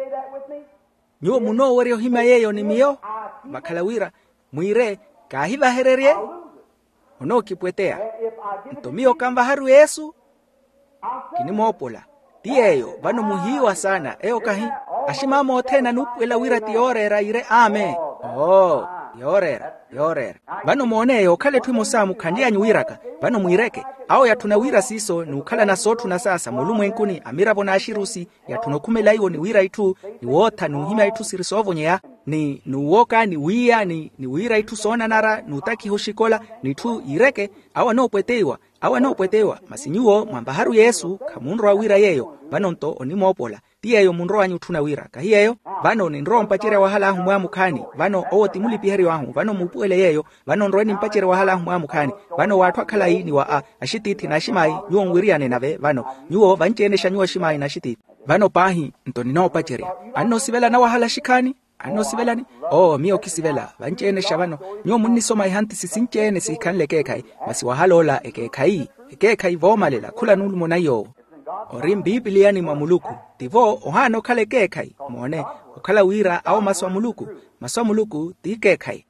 Nyuo muno wario hima yeyo ni miyo, bakalawira, mwire, kahiva hererie, uno kipwetea. Nto miyo kamvaharu Yesu, kinimopola. Tiyeyo, vano muhiwa sana, eo kahi, ashimamo tena nupwela wira tiorera ire ame. Oh, yorera, yorera. Vano moneyo, kale tuimosamu kandia nyuiraka, vano mwireke, ao ya tunawira siso, nukala na sotu na sasa, molu mwenkuni, amirabo na ashirusi, ya tunokumela iwo ni wira itu, ni wota, nuhima itu sirisovo nyea, ni nuwoka, ni wia, ni, ni wira itu sona nara, nutaki hoshikola, ni tu ireke, awa no pwetewa, awa no pwetewa, masinyuo, mwambaharu Yesu, kamunro wira yeyo, vano nto onimopola. Tiyeyo munro anyu tunawira, kahiyeyo, vano ni nro mpachere wahala ahu mwamukani, vano owo timuli piheri wahu, vano mupuele yeyo, vano nroeni mpachere wahala ahu mwamukani, vano watu akala hii ni wa a, ashititi na shimai, nyuo mwiriane nave, vano, nyuo vanchenesha nyuo shimai na shititi, vano pahi, nto ninao pachere, ano sivela na wahala shikani, ano sivela ni, oh, mio kisivela, vanchenesha vano, nyuo munisoma ihanti sisinchene sikanle kekai, masi wahalola eke kai, eke kai vomalela, kula nulu mona yo. Orim Biblia ni mamuluku. Tivo ohano kale kekai. Mwone, okala wira au maswa muluku. Maswa muluku ti kekai.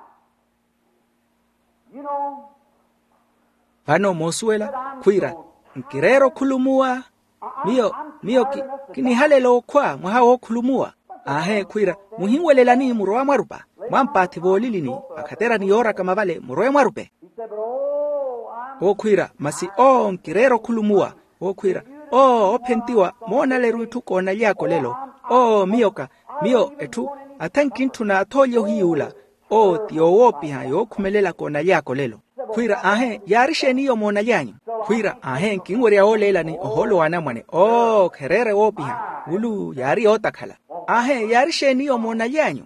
Vano mosuela, kuira. Nkirero kulumua. Mio, mio ki, kini halelo kwa mwahao kulumua. Ahe kuira, muhingwelela ni muroa mwarupa. Mwampa tivo lilini, akatera ni ora kama vale muroa mwarupe. O kuira, masi o nkirero kulumua. O kuira, oh, opentiwa, mona leru ituko na liako lelo. Oh, miyoka, miyo etu, atankintu na atolyo hiula. Oh, tiyo wopi hayo kumelela kona liako lelo. Kuira, ahe, yarishe niyo mona lianyu. Kuira, ahe, kingwere ya olela ni oholo wanamwane. Oh, kerere wopi ha, ulu, yari otakala. Ahe, yarishe niyo mona lianyu.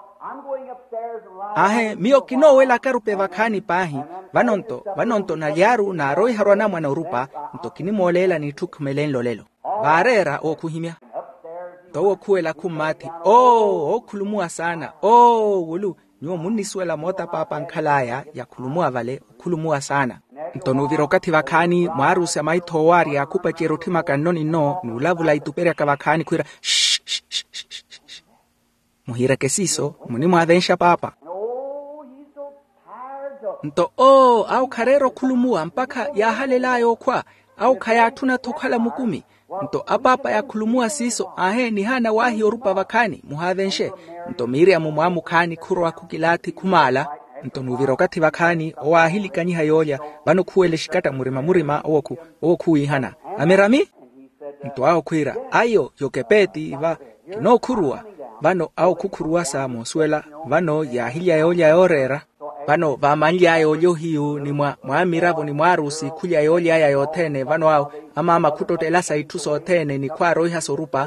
Ahe, miyo kino wela karupe vakani pahi, vanonto, vanonto na yaru na roi harwana mwana urupa, nto kini molela ni tuk melen lolelo. Varera o kuhimia. towo kuela kumati oh okhulumua sana oh wulu nyo muniswela mota papa nkhalaya ya khulumua vale okhulumua sana ntono virokati vakhani mwarusi amaithowari akupa chero thima kanoni no nulavula ituperia ka vakhani khwira muhira kesiso muni mwadensha papa nto oh au kharero khulumua mpaka yahalelayo kwa au khayathuna thokhala mukumi nto apapa ya khulumua siso ahe ni hana wahi orupa vakhani muhavenshe nto Miriam mwamukhani khurwa khukilati khumala nto nuvirokati vakhani owahilikani hayolya vano khuwele shikata murima murima oku oku ihana amerami nto ao khwira ayo yokepeti va kino khurwa vano au khukhuruwa sa moswela vano yahilya yolya yorera vano vamanya yolyo hiu ni mwa mwamiravo ni mwarusi khulya yolya ya yothene vano ao amama khutotela saitu sothene ni khwaro ihasorupa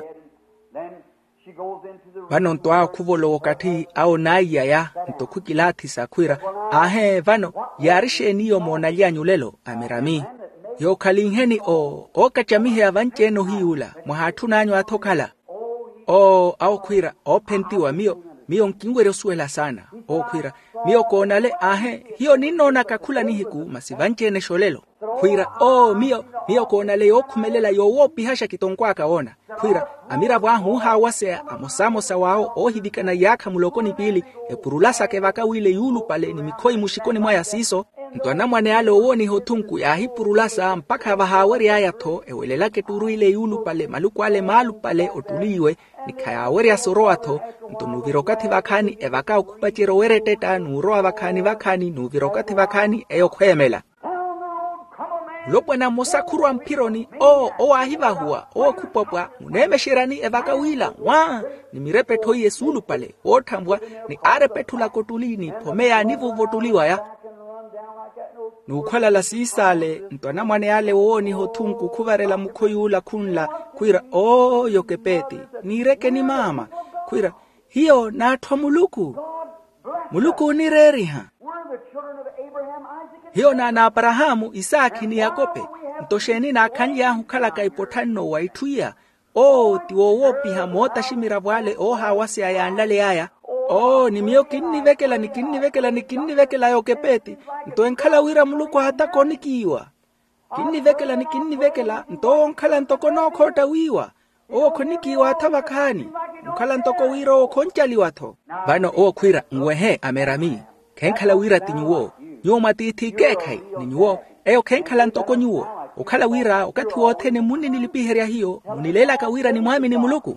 vano nto ao khuvolo kati ao naiya ya nto khukilathi sakhwira ahe vano yarisheni yo mona lyanyulelo amirami yo khalinheni o okachamihe avancheno hiula mwahathunanyo athokhala o au khwira opentiwa mio mio nkingwere suela sana o khwira mio konale ahe hiyo ninona kakhula nihiku masivanchene sholelo khwira o mio mio konale yokhumelela yowopi hasha kitonkwaka ona khwira amira bwahu hawase amosamo sawao ohidikana yakha mulokoni pili epurulasa ke vakawile yulu pale ni mikhoi mushikoni mwaya siso ntwana mwane ale owoni hothunku yahipurulasa mpaka vahaweri ayatho ewelela ke turuile yulu pale maluku ale malu pale otuliwe nikhayaweri asoroatho nto nuvirokati vakhani evaka okupachero wereteta nuroa vakhani vakhani nuvirokati vakhani eyokhwemela lopwana mosakhurwa mpironi o owahiva huwa o khupopwa munemeshirani evaka wila wa ni mirepetho yesulu pale othambwa ni arepethula kotulini phomeya nivuvotuliwa ya nukhwala la sisale ntwana mwane yale woni hothunku khuvarela mukhoyula khunla khwira o yokepeti nireke ni mama khwira hiyo nathwa muluku muluku nireriha hiyo na na Abrahamu Isaki ni Yakobe ntosheni na khanya hukhala kaipothano waithuya o tiwowopi hamota shimira bwale o hawasi ayandale aya o ni mio kinni vekela ni kinni vekela ni kinni vekela yokepeti nto enkhala wira muluku hata konikiwa kinni vekela ni kinni vekela nto onkhala ntokono khota wiwa o khonikiwa thavakhani nkhala ntoko wiro khonchaliwa tho bano o khwira ngwehe amerami kenkhala wira tinyuwo nyoma tithi kekhai ninyuwo eyo kenkhala ntoko nyuwo ukhala wira ukati wothene muni nilipiheria hiyo munilela ka wira ni mwami ni muluku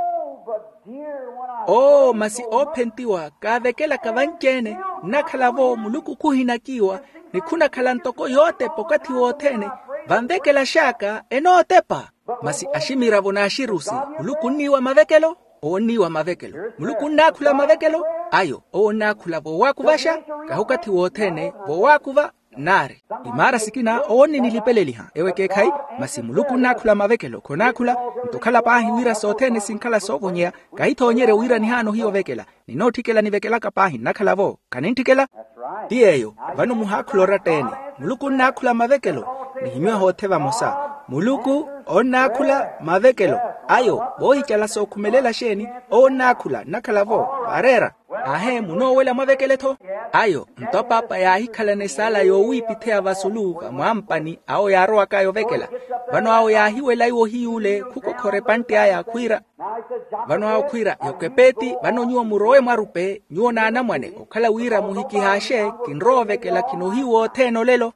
o masi opentiwa kavekela kavanchene nakhalavo muluku kuhinakiwa nikhuna khala ntoko yote pokati wothene vamvekela shaka enotepa masi ashimira bona ashirusi muluku niwa mavekelo o niwa mavekelo muluku nakhula mavekelo ayo o nakhula vo wakuvasha kahukati wothene vo wakuva nare imara sikina oni nilipeleliha ewe kekhai masi muluku nakhula mavekelo khonakhula ntokhala pahi wira sothene sinkhala sovonyea kahithonyere wira ni hano hiyo vekela ninothikela nivekela kapahi nakhala vo kaninthikela tiyeyo vano muhakhulora tene muluku nakhula mavekelo nihimwe hotheva mosa muluku onakhula mavekelo ayo bohichala sokhumelela sheni onakhula nakhala vo varera ahe munowela mavekeletho ayo ntopapa yahikhala nesala yowipithe avasulu vamwampani ao yaroa kayo vekela vano ao yahiwela iwo hiyule khukokhore panti aya khwira vano ao khwira yokepeti vano nyuo murowe mwarupe nyuo nana mwane okhala wira muhiki hashe kinroa vekela kinohiwo theno lelo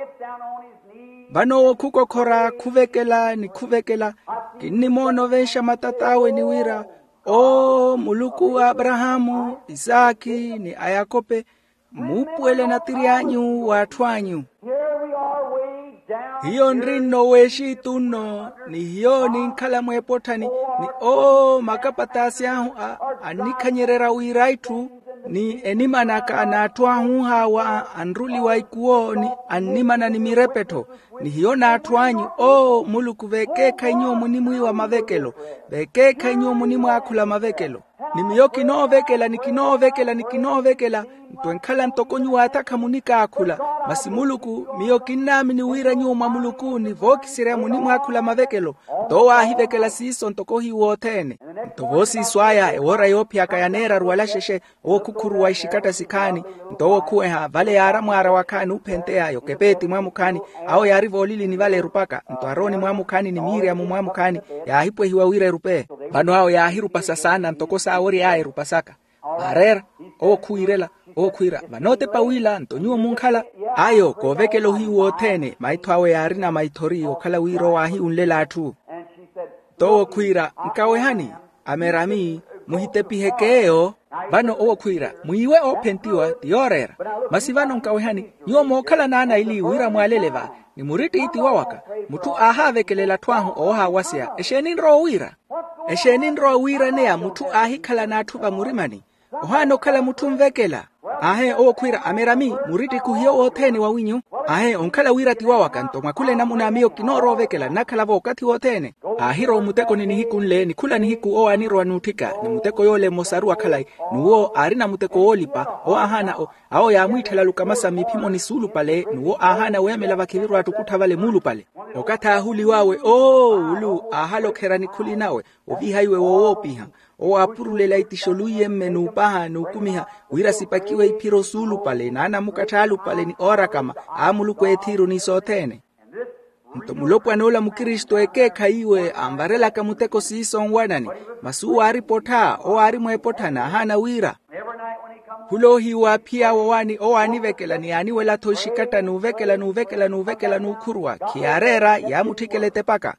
vano khukokhora khuvekela ni khuvekela kinimono vesha matatawe ni wira o muluku wa Abrahamu Isaki ni Ayakope mupwele na tirianyu wathwanyu hiyo nrino weshi tuno ni hiyo ni nkhala mwepothani ni o makapatasi ahu anikhanyerera wiraitu ni enimanaka anathwahu hawa anruli waikuo ni animana ni mirepetho ni hiyo na athwanyu o muluku vekekha inyo munimwi wa mavekelo vekekha inyo munimwi akhula mavekelo ni miyo kino vekela ni kino vekela ni kino vekela ntwenkhala ntokonyuwa ataka munika akula masimuluku miyo kinami ni wira nyuma mulukuni vokisire muni mwakula mavekelo ntowa ahivekela siso ntokohi wotene ntovosi swaya ewora yopiaka yanera ruwala sheshe owo kukuruwa ishikata sikani ntowo kueha vale yara mwara wakani upentea yokepeti mwamukani ao yari volili ni vale rupaka nto aroni mwamukani ni miri amu mwamukani ya hipwe hiwa wire rupe bano ao ya hirupasa sana ntokosa awori ae rupasaka barera owo kuirela owo kuira vanote pawila ntonyuwa munkhala ayo kovekelo hi wotene maitwawe yari na maitori okhala wiro wahi unlela atu towo kuira nkawehani amerami muhitepihekeo vano owo kuira muiwe opentiwa tiorera masivano nkawehani nyuwa mokhala nana ili wira mwaleleva ni muriti iti wawaka mutu ahavekelela twahu oha wasia eshenin ro wira eshenin ro wira nea mutu ahikhala natu va murimani ohano kala mutu mvekela ahe owo kuira amerami muriti kuhio otene wa winyu ahe onkala wira tiwawaka nto makule namuna amiyo kinoro vekela nakala vokati otene ahiro muteko ni nihikunle ni kula nihiku o aniro anutika ni muteko yole mosaru akalai nuwo arina muteko olipa o ahana o ao ya mwitela lukamasa mipimo ni sulu pale nuwo ahana wemela vakiviru atukuta vale mulu pale okata ahuli wawe o ulu ahalo kerani kuli nawe ovihaiwe wowopiha o apurulela itisholuye menu paha nukumiha wira sipakiwe ipiro sulu pale na ana mukatalu pale ni ora kama amulu kwethiru ni sotene nto mulopo anola mukristo eke kaiwe ambarela kamuteko siso wanani masu ari pota o ari mwepotana hana wira hulo hiwa pia wawani o ani vekela ni ani wela toshikata nu vekela nu vekela nu vekela nu kurwa kiarera ya mutikelete paka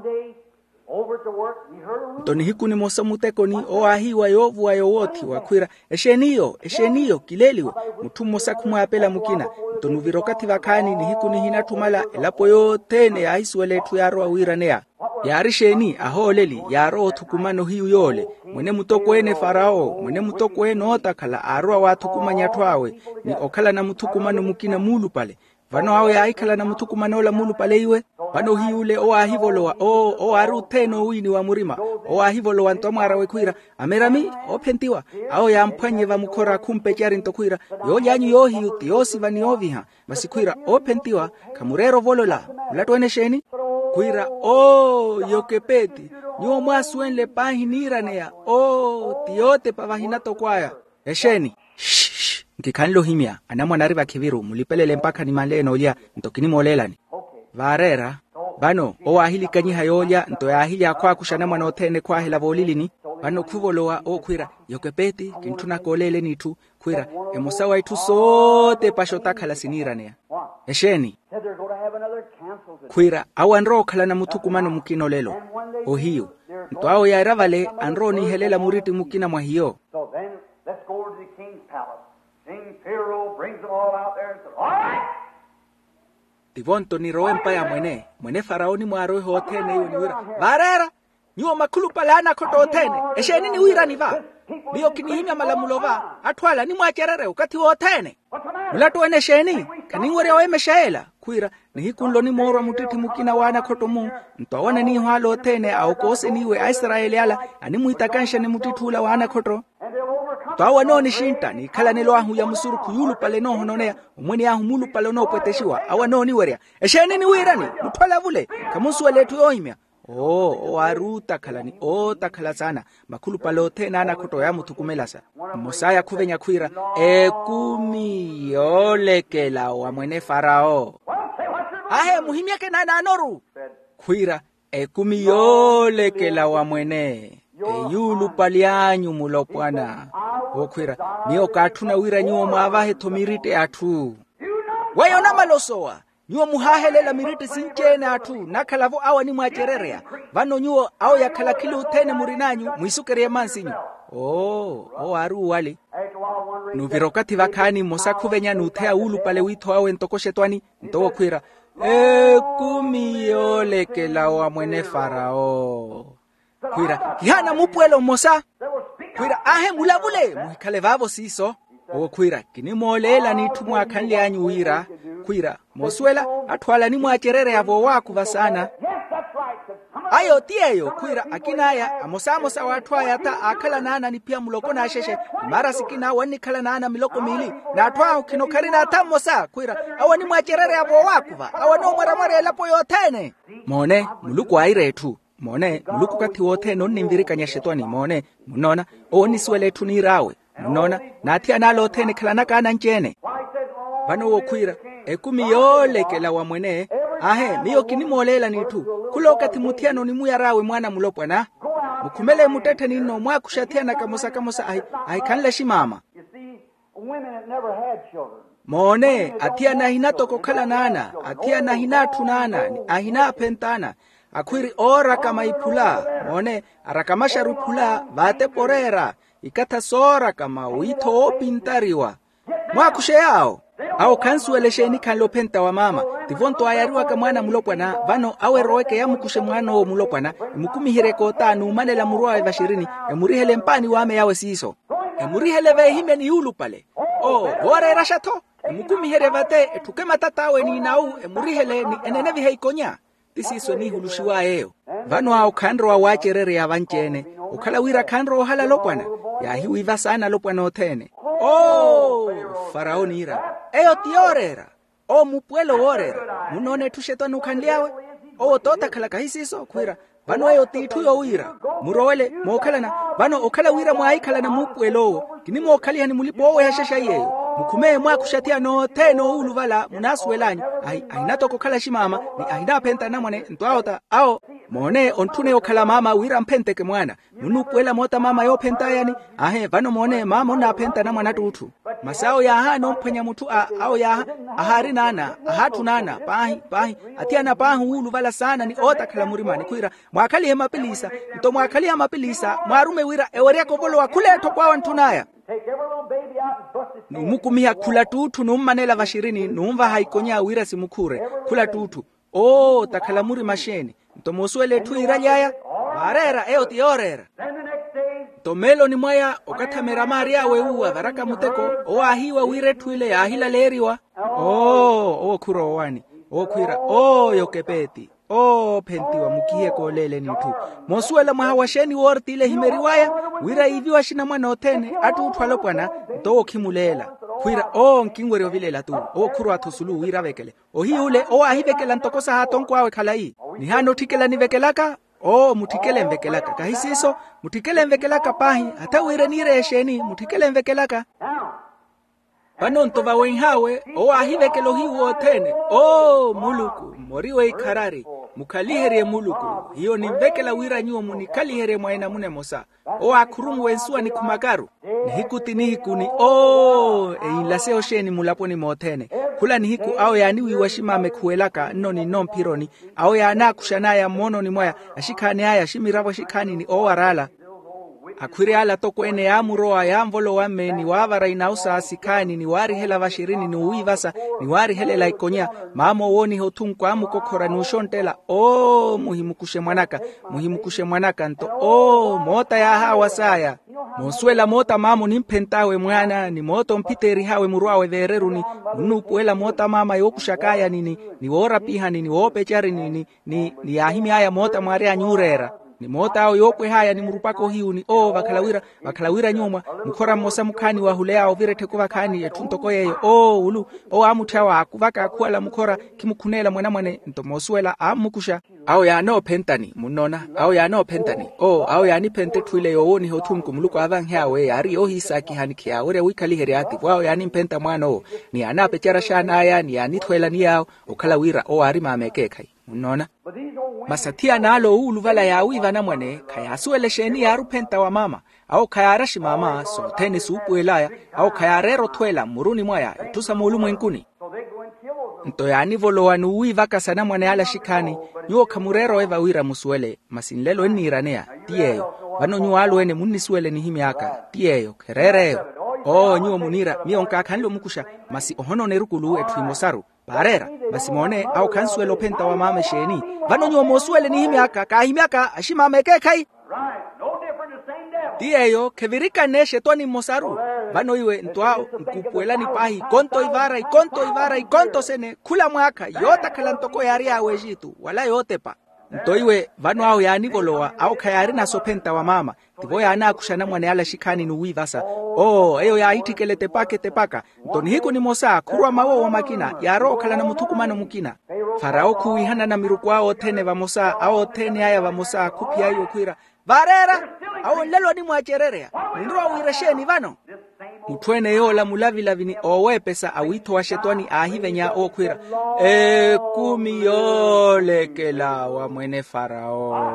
ntoni hiku ni mosa muteko ni o ahiwa yovu wa yowoti wakwira esheniyo esheniyo kileliwe mutu mosa kumwapela mukina ntonu virokati vakani ni hiku ni hinatumala elapo yotene ya hisuweletu yaro wira nea yari sheni aholeli yaro otukumano hiu yole mwene mutoko ene farao mwene mutoko ene otakala arwa watukuma nyatwawe ni okala na mutukumano mukina mulu pale vano hao ya ikala na mutukumano ola mulu pale iwe vano hiule o ahivolowa o o aruteno wini wa murima o ahivolowa ntomara wekwira amerami opentiwa ao ya mpanye va mukora kumpe kyari ntokwira yo yanyu yo hiu tiosi vani oviha basikwira opentiwa kamurero volola ulatwene sheni kwira o yokepeti nyo mwaswenle pahinira nea o tiote pavahinato kwaya esheni nkikanlo himya anamwana riva kiviru mulipelele mpaka ni maleno ya ntokini molelani varera bano o ahili kanyiha yoya nto ya ahili akwa kushana mwana otene kwa hela volilini bano kuvolowa o kwira yokepeti kintuna kolele nitu kwira emusawa itu sote pashota kala sinira nea esheni kwira awanro kala na mutukumano mukino lelo o hiyo nto ao ya ravale anro ni helela muriti mukina mwa hiyo let's go over to the king's palace. King Pharaoh brings them all out there and says, all right. Tivonto ni roempa ya mwene. Mwene faraoni mwaroe hotene yu ni wira. Varera! Nyuo makulu palana koto hotene. Eshe nini wira ni va? Biyo kinihimya malamulo va. Atwala ni mwacherere ukati hotene. Mulatu ene sheni. Kaningwere oeme shaela. Kuira, ni hikunlo ni mora mutiti mukina wana koto mu. Ntowane ni halo hotene au kose niwe Israeli ala. Ani muitakansha ni mutitula wana koto. Tawa no ni shinta ni kala nilo ahu ya musuru kuyulu pale no hononea umweni ahu mulu pale no peteshiwa awa no ni weria esheni ni wirani mutwala vule kamusu waletu yoimya oh o aruta kala ni o takala sana makulu pale otena na koto ya mutukumelasa mosaya kuvenya kwira ekumi yolekela wa mwene farao ahe muhimya ke na nanoru kwira ekumi yolekela wa mwene eyulu palianyu mulopwana okwira niyo katuna wira nyuo mwavahe tomirite atu wayo na malosowa nyuo muhahelela mirite sinchene atu nakalavo awa ni mwachererea vano nyuo ao ya kalakili utene murinanyu muisukere mansinyu oh o aru wali nuvirokati vakani mosaku venya nutea ulu pale wito awe ntokoshetwani ntowo kwira ekumi yolekela wa mwene farao kwira kihana mupuelo mosa kwira ahe mulavule muhikale vavo siso o kwira kini molela ni tumwa kanli anyu wira kwira moswela atwala ni mwacherere avo waku vasana ayo tieyo kuira akinaya amosamosa watu ayata akala nana ni pia muloko na sheshe mara sikina wani kala nana miloko mili na atwa ukino karina tamosa kuira awani mwacherere abo wakuva awani omwaramware lapo yotene mone muluku airetu mone muluku kati wote no nimvirikanya shetani mone munona oni swele tunirawe munona natia nalo tene kala kana njene bano wokuira ekumi yole kela wa mwene ahe miyo kinimolela nitu kuloka timutiano ni muyarawe mwana mulopwa na mukumele mutete nino mwakushatiana kamosa kamosa ai ai kanle shimama mone atia na hinato kokala nana atia na hinatu nana ahina pentana akwiri ora kama ipula mone arakamasha rupula vate porera ikata sora kama uito pintariwa mwakushe yao au kansuelesheni kanlopenta wa mama tivonto ayariwa ka mwana mulopwa na vano awe roeke ya mukushe mwana o mulopwa na mukumi tanu manela murwa eva ishirini emurihele mpani wame yawe siso emurihele vehime ni ulu pale o ore rashato mukumi herevate tukema tatawe ni nau emurihele ni enenevi heikonya tisiso ni hulushiwa eo vano au kandro wa wacherere ya vanchene ukala wira kandro hala lopwana ya hiwiva sana lopwana otene oh faraoni ira eyo tiorera o mupuelo orera munone tushetani ukanliawe o tota kala kahisiso kuira vano eyo titu yo wira murowele mokalana vano okala wira mwaikala na mupuelo kini mokali hani mulipo owe hashesha yeyo mukume mwa kushatia no teno uluvala munaswelanyi ai ainato kokala shimama ni aina penta namone ntwaota ao mone ontune okala mama wira mpente ke mwana munupuela mota mama yo penta yani ahe vano mone mama na penta na mwana tutu masao ya hano mpanya mutu a, ao ya ahari nana ahatu nana pahi pahi atiana pahi uluvala sana ni ota kala murimani kuira mwakali hema pilisa nto mwakali hema pilisa mwarume wira ewaria kobolo wa kuleto kwa wantunaya numukumia kula tutu nummanela vashirini numva haikonya wira simukure kula tutu oh takalamuri masheni ntomoswele tu irajaya barera eo tiorera tomelo ni mwaya okatamera maria weua varaka muteko o ahiwa wire tuile ahila leriwa oh o kuro wani o kuira o yokepeti o pentiwa mukie kolele nitu mosuela mwawasheni wortile himeriwaya wira hivi washina mwana otene atu utwalo bwana to kimulela kuira o nkingwere ovilela tu o kuro atusulu wira vekele o hiule o ahivekela ntokosa hatonko awe kalai ni hano tikela ni vekelaka o mutikele mvekelaka kahisiso mutikele mvekelaka pahi hata wire niresheni mutikele mvekelaka Pano ntova wenhawe, o ahivekelo hiwo tene, o muluku, moriwe ikarari, mukalihere muluku, hiyo ni vekela wira nyuo munikalihere mwaina mune mosa, o akurungu wensua ni kumagaru, ni hiku tinihiku ni, o, e inlaseo sheni mulaponi motene, kula ni hiku ao ya niwi washima mekuelaka, no ni non pironi, ao ya na kushanaya mono ni mwaya, ashikane haya, shimiravo shikani ni o warala, akwiri ala toko ene ya muroa ya mvolo wame ni wavara inausa asikani ni wari hela vashirini ni uivasa ni wari hele la ikonya mamo woni hotunku amu kokora nushontela o muhimu kushe mwanaka muhimu kushe mwanaka nto o mota ya hawa saya moswela mota mamo ni mpentawe mwana ni moto mpiteri hawe muruawe vereru ni nupuela mota mama yokushakaya nini ni wora piha nini wopechari nini ni ni ahimi haya mota mwari anyurera ni mota ao yokwe haya ni murupako hiu ni o vakalawira vakalawira nyuma mukora mosa mukani wa hulea o virete kuva kani etuntoko yeyo o ulu o amutawa akuvaka akuala mukora kimukunela mwana mwane ntomosuela amukusha ao ya no pentani munona ao ya no pentani o ao ya ni pente twile yo woni hotunku muluko avang hawe ari o hisaki haniki ore wikali heriati wao ya ni penta mwana o ni anape chara shana aya ni anitwela ni yao okalawira o ari mamekekai munona masatia nalo uluvala ya wiva na mwane kaya suele sheni ya rupenta wa mama au kaya arashi mama so teni supu elaya au kaya rero twela muruni mwaya tusa mulumu enkuni nto ya nivolo wanu wiva kasana mwane ala shikani nyuo kamurero eva wira musuele masinlelo eni iranea tiyeyo wano nyuo alu ene muni suele ni himi aka tiyeyo kerereo o nyuo munira mionka kanlo mukusha masi ohono nerukulu etu imosaru barera basi mone au kansuelo penta wa mama sheni vano nyuo mosuele ni himi aka ka himi aka ashima meke kai tiyeyo kevirika ne shetoni mosaru vano iwe ntwao nkupuela ni pahi konto ivara ikonto ivara ikonto sene kula mwaka yota kalantoko yari awe jitu wala yote pa Mtoiwe vano ao yani volowa au kayari na sopenta wa mama. Tivo ya ana kushana mwane ala shikani nuwi vasa. Oh, eyo ya itikele tepake tepaka. Mtoni hiku ni mosa kurwa mawo wa makina. Ya roho kala na mutukumano mukina. Farao kuwihana na miruku ao tene va mosa. Ao tene haya va mosa kupia iyo kuira. Varera! Ao lelo ni mwachererea. Nruwa uiresheni vano. Mutwene yola mulavila ni owe pesa awito wa shetwani ahive nya okwira. E kumi yole kela wa mwene Farao.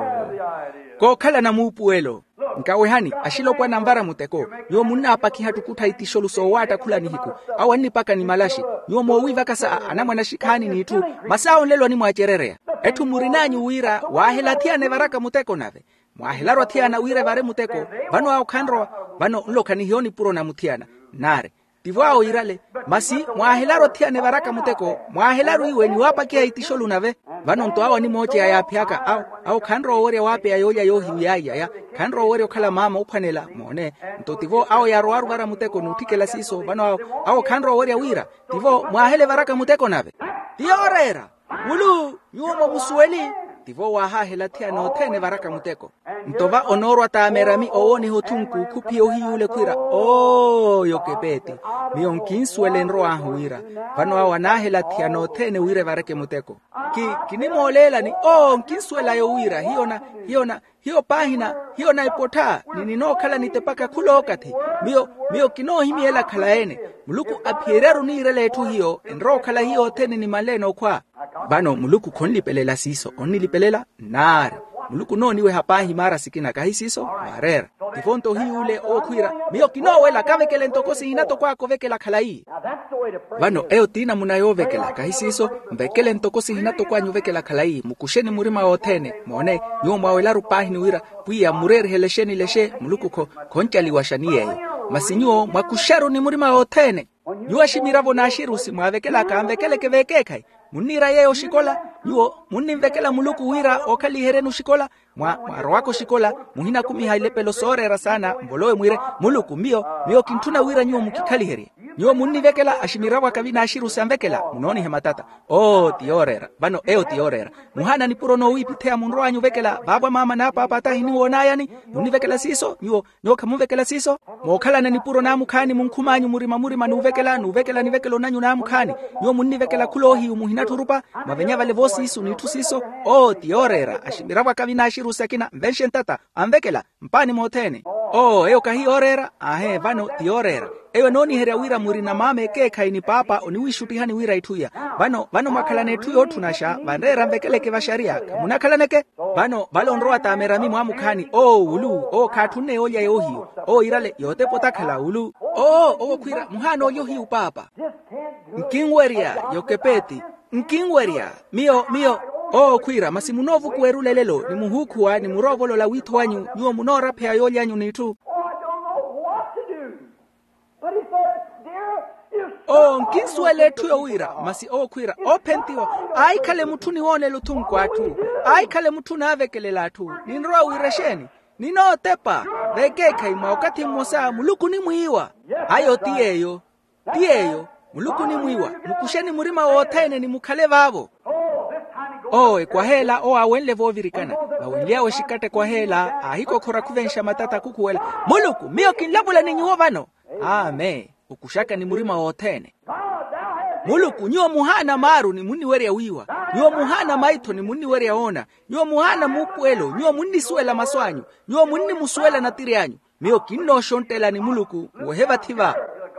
Ko kala na mupuelo. Nkawe hani, ashilo kwa nambara muteko. Nyo muna apaki hatukuta itisholu so wata kula ni hiku. Awa ni paka ni malashi. Nyo mwawiva kasa anamwa na shikani ni itu. Masao lelo ni mwachererea. Etu murinanyu uira wahelatia nevaraka muteko nave. Mwahilaro tiana uire vare muteko. Vano au kandro. Vano nloka ni hioni puro na mutiana. Nare. Tivwao irale. Masi mwahilaro tiane varaka muteko. Mwahilaro iwe ni wapa kia itisholu nave. Vano nto awa ni moche ya yapiaka. Au, au kandro ore wape ya yoya yohi uyaya ya. Kandro ore okala mama upanela. Mone. Nto tivo ao ya roaru vara muteko nutike la siso. Vano au, au kandro ore wira. Tivo mwahile varaka muteko nave. Tiorera. Ulu. Yuomo musueli. Tivo waha helatia no tene varaka muteko. Mtova onoro atamerami ooni hotunku kupio hiule kuira. Oh, yokepeti. Mion kinsuele nroa huira. Vano awa na helatia no tene uire varake muteko. Ki, kinimolela ni, oh, kinsuela yo uira. Hiyo na, hiyo na, hiyo pahina, hiyo na ipota. Nini no kala nitepaka kulokati. Mio, mio kino himiela kalaene. Muluku apiereru ni irele tu hiyo. Enro kala hiyo tene ni maleno kwa. Bano muluku konli pelela siso. Konli lipelela nare. Muluku no niwe hapahi mara sikina kahisiso marera. Tifonto hi ule o kuira. Mio kino wela kavekele ntokosi hinato kwa kovekela kalai. Bano eo tina munayo vekela kahisiso. Mbekele ntokosi hinato kwa nyuvekela kalai. Mukusheni murima otene. Mwone nyo mwawelaru pahi niwira. Puya mureri helesheni leshe. Muluku ko konchali washaniye. Masinyo mwakusharu ni murima otene. Nyua shimiravo na shirusi mwavekela kaambekele kevekekai. Munira yeo shikola, yuo, munimvekela muluku wira okali herenu shikola, mwa, mwaro wako shikola, muhina kumi hailepelo sorera sana, mbolowe mwire, muluku mio, mio kintuna wira nyuo mukikali heri. Nyuo munivekela ashimirawa kavina ashiru samvekela, munoni hematata. Oh, tiorera, bano eo tiorera. Muhana ni puro no wipitea munroa nyuvekela, babwa mama na papa tahi ni wonayani, munivekela siso, nyuo, nyuo kamuvekela siso, mwokala na ni puro na mukani munkumanyu murima murima nuvekela, nuvekela nivekelo nanyu na mukani, nyuo munivekela kulohi umuhina turupa, mavenya vale vosi isu ni tusiso, oh, tiorera, ashimirawa kavina ashiru sakina, mvenshen tata, amvekela, mpani motene. Oh, eo kahi orera, ahe, vano tiorera. Ewe noni herea wira murina mame ke kaini papa oniwishuti hani wira ituya. Vano, vano makalane tuyo tunasha, vanrera mvekeleke vasharia. Kamuna kalaneke? Vano, valo nroa tamerami muamukani. Oh, ulu, oh, katune olia yohi. Oh, irale, yote potakala ulu. Oh, oh, kuira, muhano yohi upapa. Nkingweria, yokepeti. Nkingweria, mio, mio. Oh, kuira, masimunovu kuerule lelo. Ni muhukua, ni murovolo la witu wanyu. Nyuo munora pea yoli anyu nitu. Oh, nkiswele tuyo wira, masi oh kuira, oh pentiwa, ai kale mutuni wone lutunku atu, ai kale mutuni avekele latu, ninroa wiresheni, nino tepa, vekeka ima wakati mwosa, muluku ni muiwa, ayo tiyeyo, tiyeyo, muluku ni muiwa, mukusheni murima wotene ni mukale vavo. Oh, kwa hela, oh awenle vovirikana, wawilia washikate kwa hela, ahiko kora kuvensha matata kukuwela, muluku, mio kinlabula ni nyuovano, ame. Ukushaka ni murima wotene. Muluku nyuo muhana maru ni muni were wiwa. Nyuo muhana maito ni muni were ona. Nyuo muhana mupuelo. Nyuo muni suela maswanyu. Nyuo muni musuela na tirianyu. Mio kino shontela ni muluku. Weheva tiva.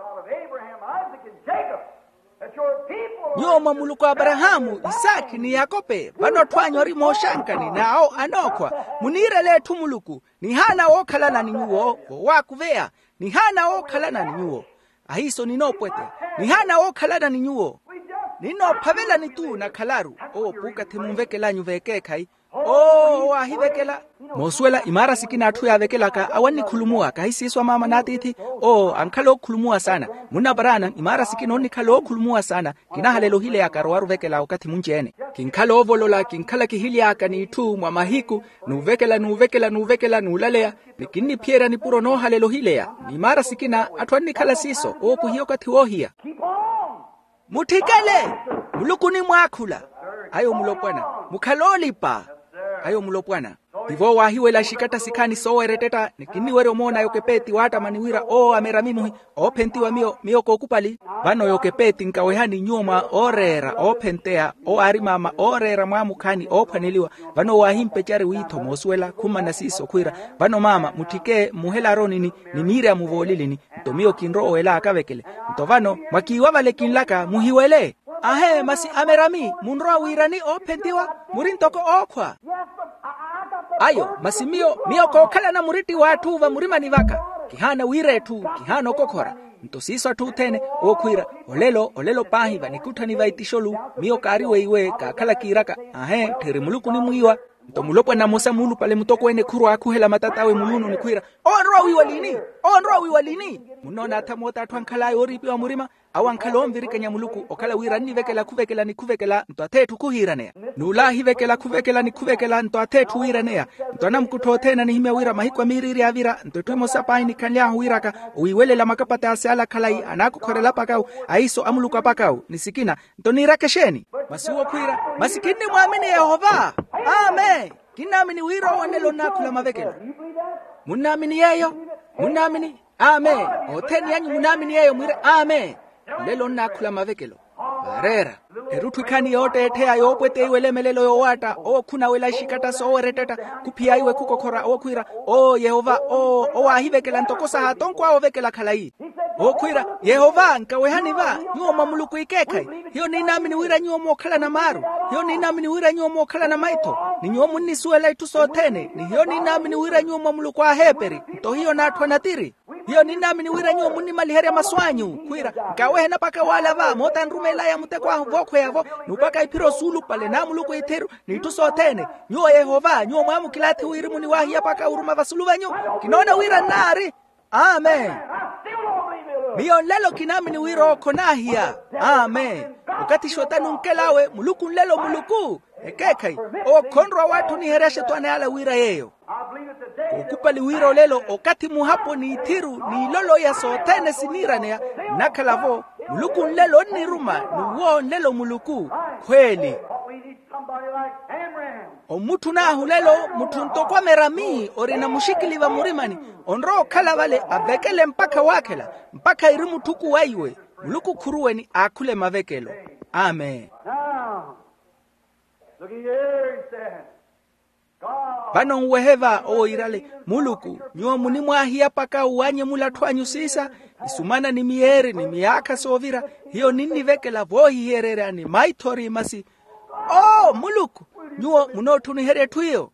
Nyuo mamuluku Abrahamu, Isaki ni Yakobe. Vano twanyo rimo shankani na ao anokwa. Munire le tumuluku. Ni hana okalana ni nyuo. Wakuvea. Ni hana okalana ni nyuo. Ahiso nino pwete. Ni hana o kalada ni nyuo. Nino pavela ni tu na kalaru. O puka temumvekela nyuveke kai. O ahivekela. Mosuela imara sikina atu ya vekela ka awani kulumua. Kahisiswa mama natiti. O ankalo kulumua sana. Muna barana imara sikina oni kalo kulumua sana. Kina halelo hile ya karuaru vekela wakati munjene. Kinkalo ovolola kinkala kihili ya kani tu mwamahiku. Nuvekela nuvekela nuvekela nulalea. Nikini piera ni puro no halelo hile ya. Imara sikina atuani kala siso. O kuhiyo kati wohia. Mutikale. Muluku ni mwakula. Ayo mulopwana. Mukalolipa. ayo mulopwana divo wahiwe la shikata sikani sowereteta nikiniwere omona yokepeti wata maniwira o ameramimuhi o pentiwa mio mio kokupali vano yokepeti nkawehani nyuma orera o pentea o arimama orera mwamukani o paneliwa vano wahimpe chari wito moswela kuma nasiso kwira vano mama mutike muhela ronini ni mire amuvolilini ntomio kinro oela akavekele ntovano mwakiwa vale kinlaka muhiwele ahe masi amerami munro wirani o pentiwa murintoko okwa ayo masimio mio kokala na muriti watu va murimani vaka kihana wiretu kihana kokora ntosiso tu tene okwira olelo olelo pahi vanikutani vaitisholu mio kariwe iwe kakala kiraka ahe tere muluku ni muiwa ntomulopwa na mosa mulu pale mutoko ene kuru akuhela matatawe mulunu ni kwira onro wiwa lini onro wiwa lini munona tamota twankala oripi wa murima awankalo omvirikanya muluku okala wirani vekela kuvekela ni kuvekela ntoatetu kuhiranea nulahi vekela kuvekela ni kuvekela ntoatetu wiranea ntona mkuto tena ni himya wira mahikwa miriri avira ntotwemo sapai ni kanya wiraka uiwelela makapata asala kalai anakukorela pakau aiso amuluka pakau nisikina ntonirakesheni masuwa kwira masikini muamini Yehova amen kinamini wira wanelo nakula mavekela munamini yeyo munamini amen oteni yanyu munamini yeyo mwira amen lelo nakula mavekelo barera erutwikani yote etea yopwete iwelemelelo yowata o kuna wela shikata sowereteta kupia iwe kukokora o kwira o Yehova o o ahivekela ntokosa hatonkwa ovekela kalai o kwira Yehova nkawehani va nyuo mamuluku ikekai hiyo ni nami ni wira nyuo mokala na maru hiyo ni nami ni wira nyuo mokala na maito ni nyuo munisuela itusotene ni hiyo ni nami ni wira nyuo mamuluku aheperi nto hiyo natwa natiri hiyo ni nami ni wira nyuo muni maliheria maswanyu kwira kawehe na paka wala va mota nrumela ya mutekwa voko yavo nupaka ipiro sulu pale na muluku iteru ni tusotene nyuo Yehova nyuo mwamu kilati wiri muni wahi ya paka uruma vasulu vanyu kinona wira nari amen Mio lelo kinami ni wiro konahia amen ukati shotanu nkelawe muluku lelo muluku ekekai o konro watu ni hereshe tuane ala wira yeyo ukupali wiro lelo okati muhapo ni itiru ni lolo ya sotene siniranea nakalavo muluku lelo ni ruma ni uo lelo muluku kweli o mutu nahu lelo mutu ntokwa merami orina mushikili va murimani onro kala vale avekele mpaka wakela mpaka iri mutuku waiwe muluku kuruwe ni akule mavekelo amen vano uweheva o irale muluku nyuo muni mwahia paka uanye mula twanyu sisa isumana ni mieri ni miaka sovira hiyo nini vekela vohi herera ni maitori masi oh muluku nyuo munotuni here tuyo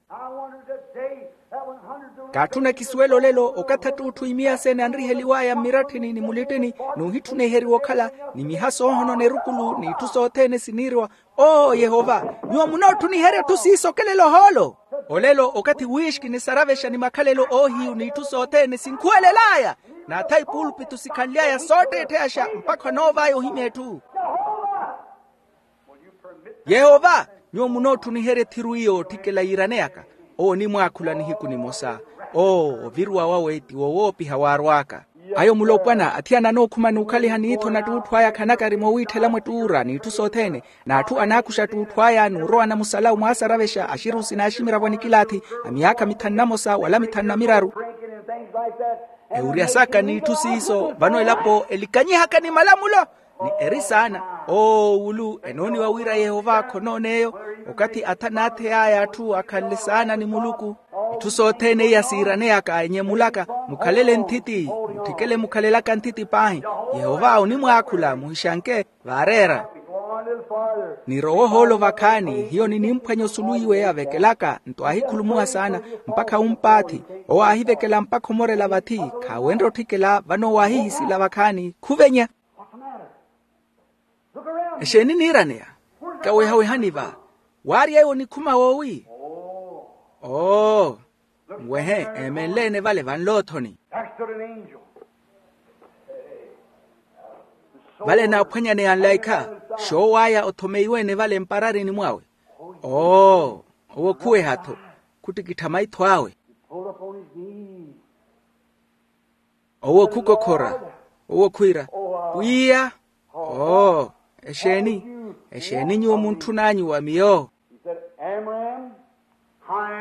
katuna kiswelo lelo okatatu tuimia sene andri heliwaya miratini ni mulitini nuhitune heri wakala ni mihaso hono ne rukulu ni tusotene sinirwa oh Yehova nyuo munotuni here tusiso kelelo holo olelo okati wishki ni saravesha ni makalelo ohi ni tusotene sinkuelelaya na tai pulpi tusikaliaya sote teasha mpaka nova yo himetu Yehova nyuo munotu ni here tiruio tikela iraneaka o ni mwakula ni hiku ni mosa o virwa waweti wowopi hawarwaka ayo mulopwana atiana no kumani ukali hanito na tutwaya kanakari mwitela mwetura ni tusotene na tu anakusha tutwaya nuro na musala mwasaravesha ashirusi na ashimira bwanikilati amiaka mitanamosa wala mitanamiraru euria saka ni tusiso vano elapo elikanyi haka ni malamulo ni erisana o ulu enoni wa wira Yehova kononeyo wakati atanate aya tu akalisana ni muluku tusotene yasirane aka enye mulaka mukalele ntiti mutikele mukalelaka ntiti pahi Yehova unimwakula muhishanke varera ni roho holo vakani hiyo ni nimpwenyo suluhiwe ya vekelaka nto ahikulumua sana mpaka umpati o ahivekela mpaka more la vati kawendo tikela vano wahihisi la vakani kuvenya Esheni niranea kawe hawe haniva wari ayo ni kuma wowi oh wehe emelene vale van lotoni vale na pwenya ne anlaika showaya otomeiwe ne vale mparari ni mwawe oh owo kuwe hato kutikitama itwawe owo kukokora owo kwira wiya oh Esheni, esheni nyuo muntu nanyi wa miyo.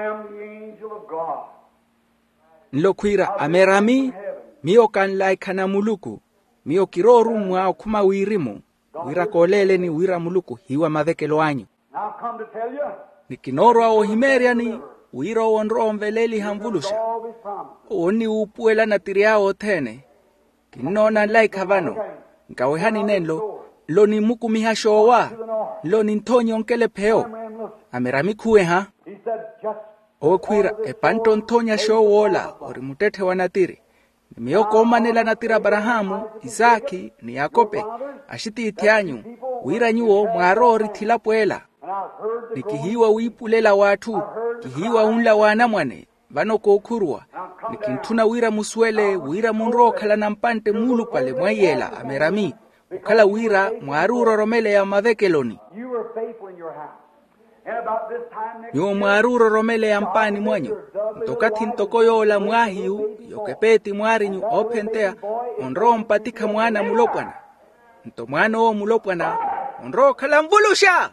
nlokwira amerami mio kan laikana muluku mio kiroru mwa kuma wirimu wira kolele ni wira muluku hiwa mavekelo anyu Now come to tell you, nikinoro o himeria ni wira onro mveleli hamvulusha always promise. oni upuela na tiriao tene kinona laika vano ngawe hani nenlo lo ni mukumiha showa lo ni ntonyo nkele peo Man, look. amerami kuwe ha He said, just o kwira e panto ntonya showola ori mutete wanatiri nimiyoko manela natira Abrahamu Isaki ni Yakobe ashiti itianyu wira nyuo mwarori tilapuela and I've heard the nikihiwa wipulela watu kihiwa unla wana mwane vano kokurwa nikintuna wira muswele wira munro kala nampante mulu pale mwayela amerami ukala wira mwaruro romele ya mavekeloni you were faithful in your house. And about this time next nyo mwaruro romele ya mpani mwanyo ntokati ntokoyola mwahiu yokepeti mwarinyu opentea onro mpatika mwana mulopwana nto mwana o mulopwana onro kala mvulusha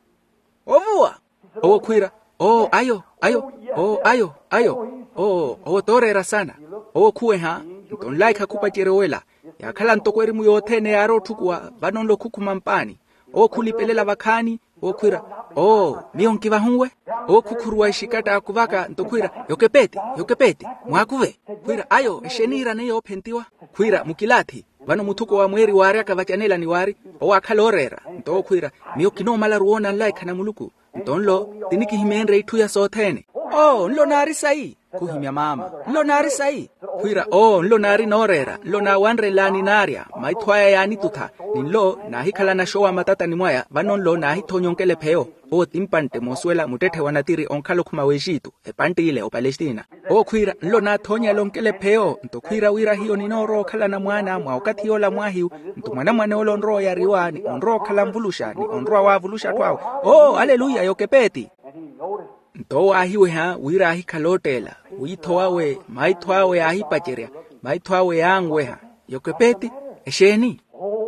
ovua owo kwira o ayo ayo o ayo ayo o o torera sana o kuwe ha nto like kupa jerewela yakhala ntokweri muyothene yaro thukwa vanonlo khukuma mpani o khulipelela vakhani o kwira o mionki vahunwe o khukhuruwa ishikata akuvaka ntokwira yokepeti yokepeti mwakuve kwira ayo eshenira ne yophentiwa kwira mukilathi vano muthuko wa mweri wari akavachanela ni wari o akhalorera nto kwira miokino mala ruona like na muluku ntonlo tiniki himenre ithuya sothene oh nlo nari sai kuhimya mama nlo nari sai kwira oh nlo nari norera nlo na wanre lani naria maithwaya yani tutha ninlo nahikhala na showa matata ni mwaya vanonlo nahithonyonkele pheo o timpante moswela mutethe wanatiri onkhalo khuma weshitu epantile o Palestina o kwira nlo na thonya lonkele pheo nto kwira wira hiyo ninoro khala na mwana mwa okati yola mwahiu nto mwana mwana olonro ya riwani onro khala mvulushani onro wa vulusha twao oh haleluya yokepeti and he noticed nto ahiwe ha wira ahikalotela uithoawe maithwawe ahipacheria maithwawe yangwe ha yokepeti esheni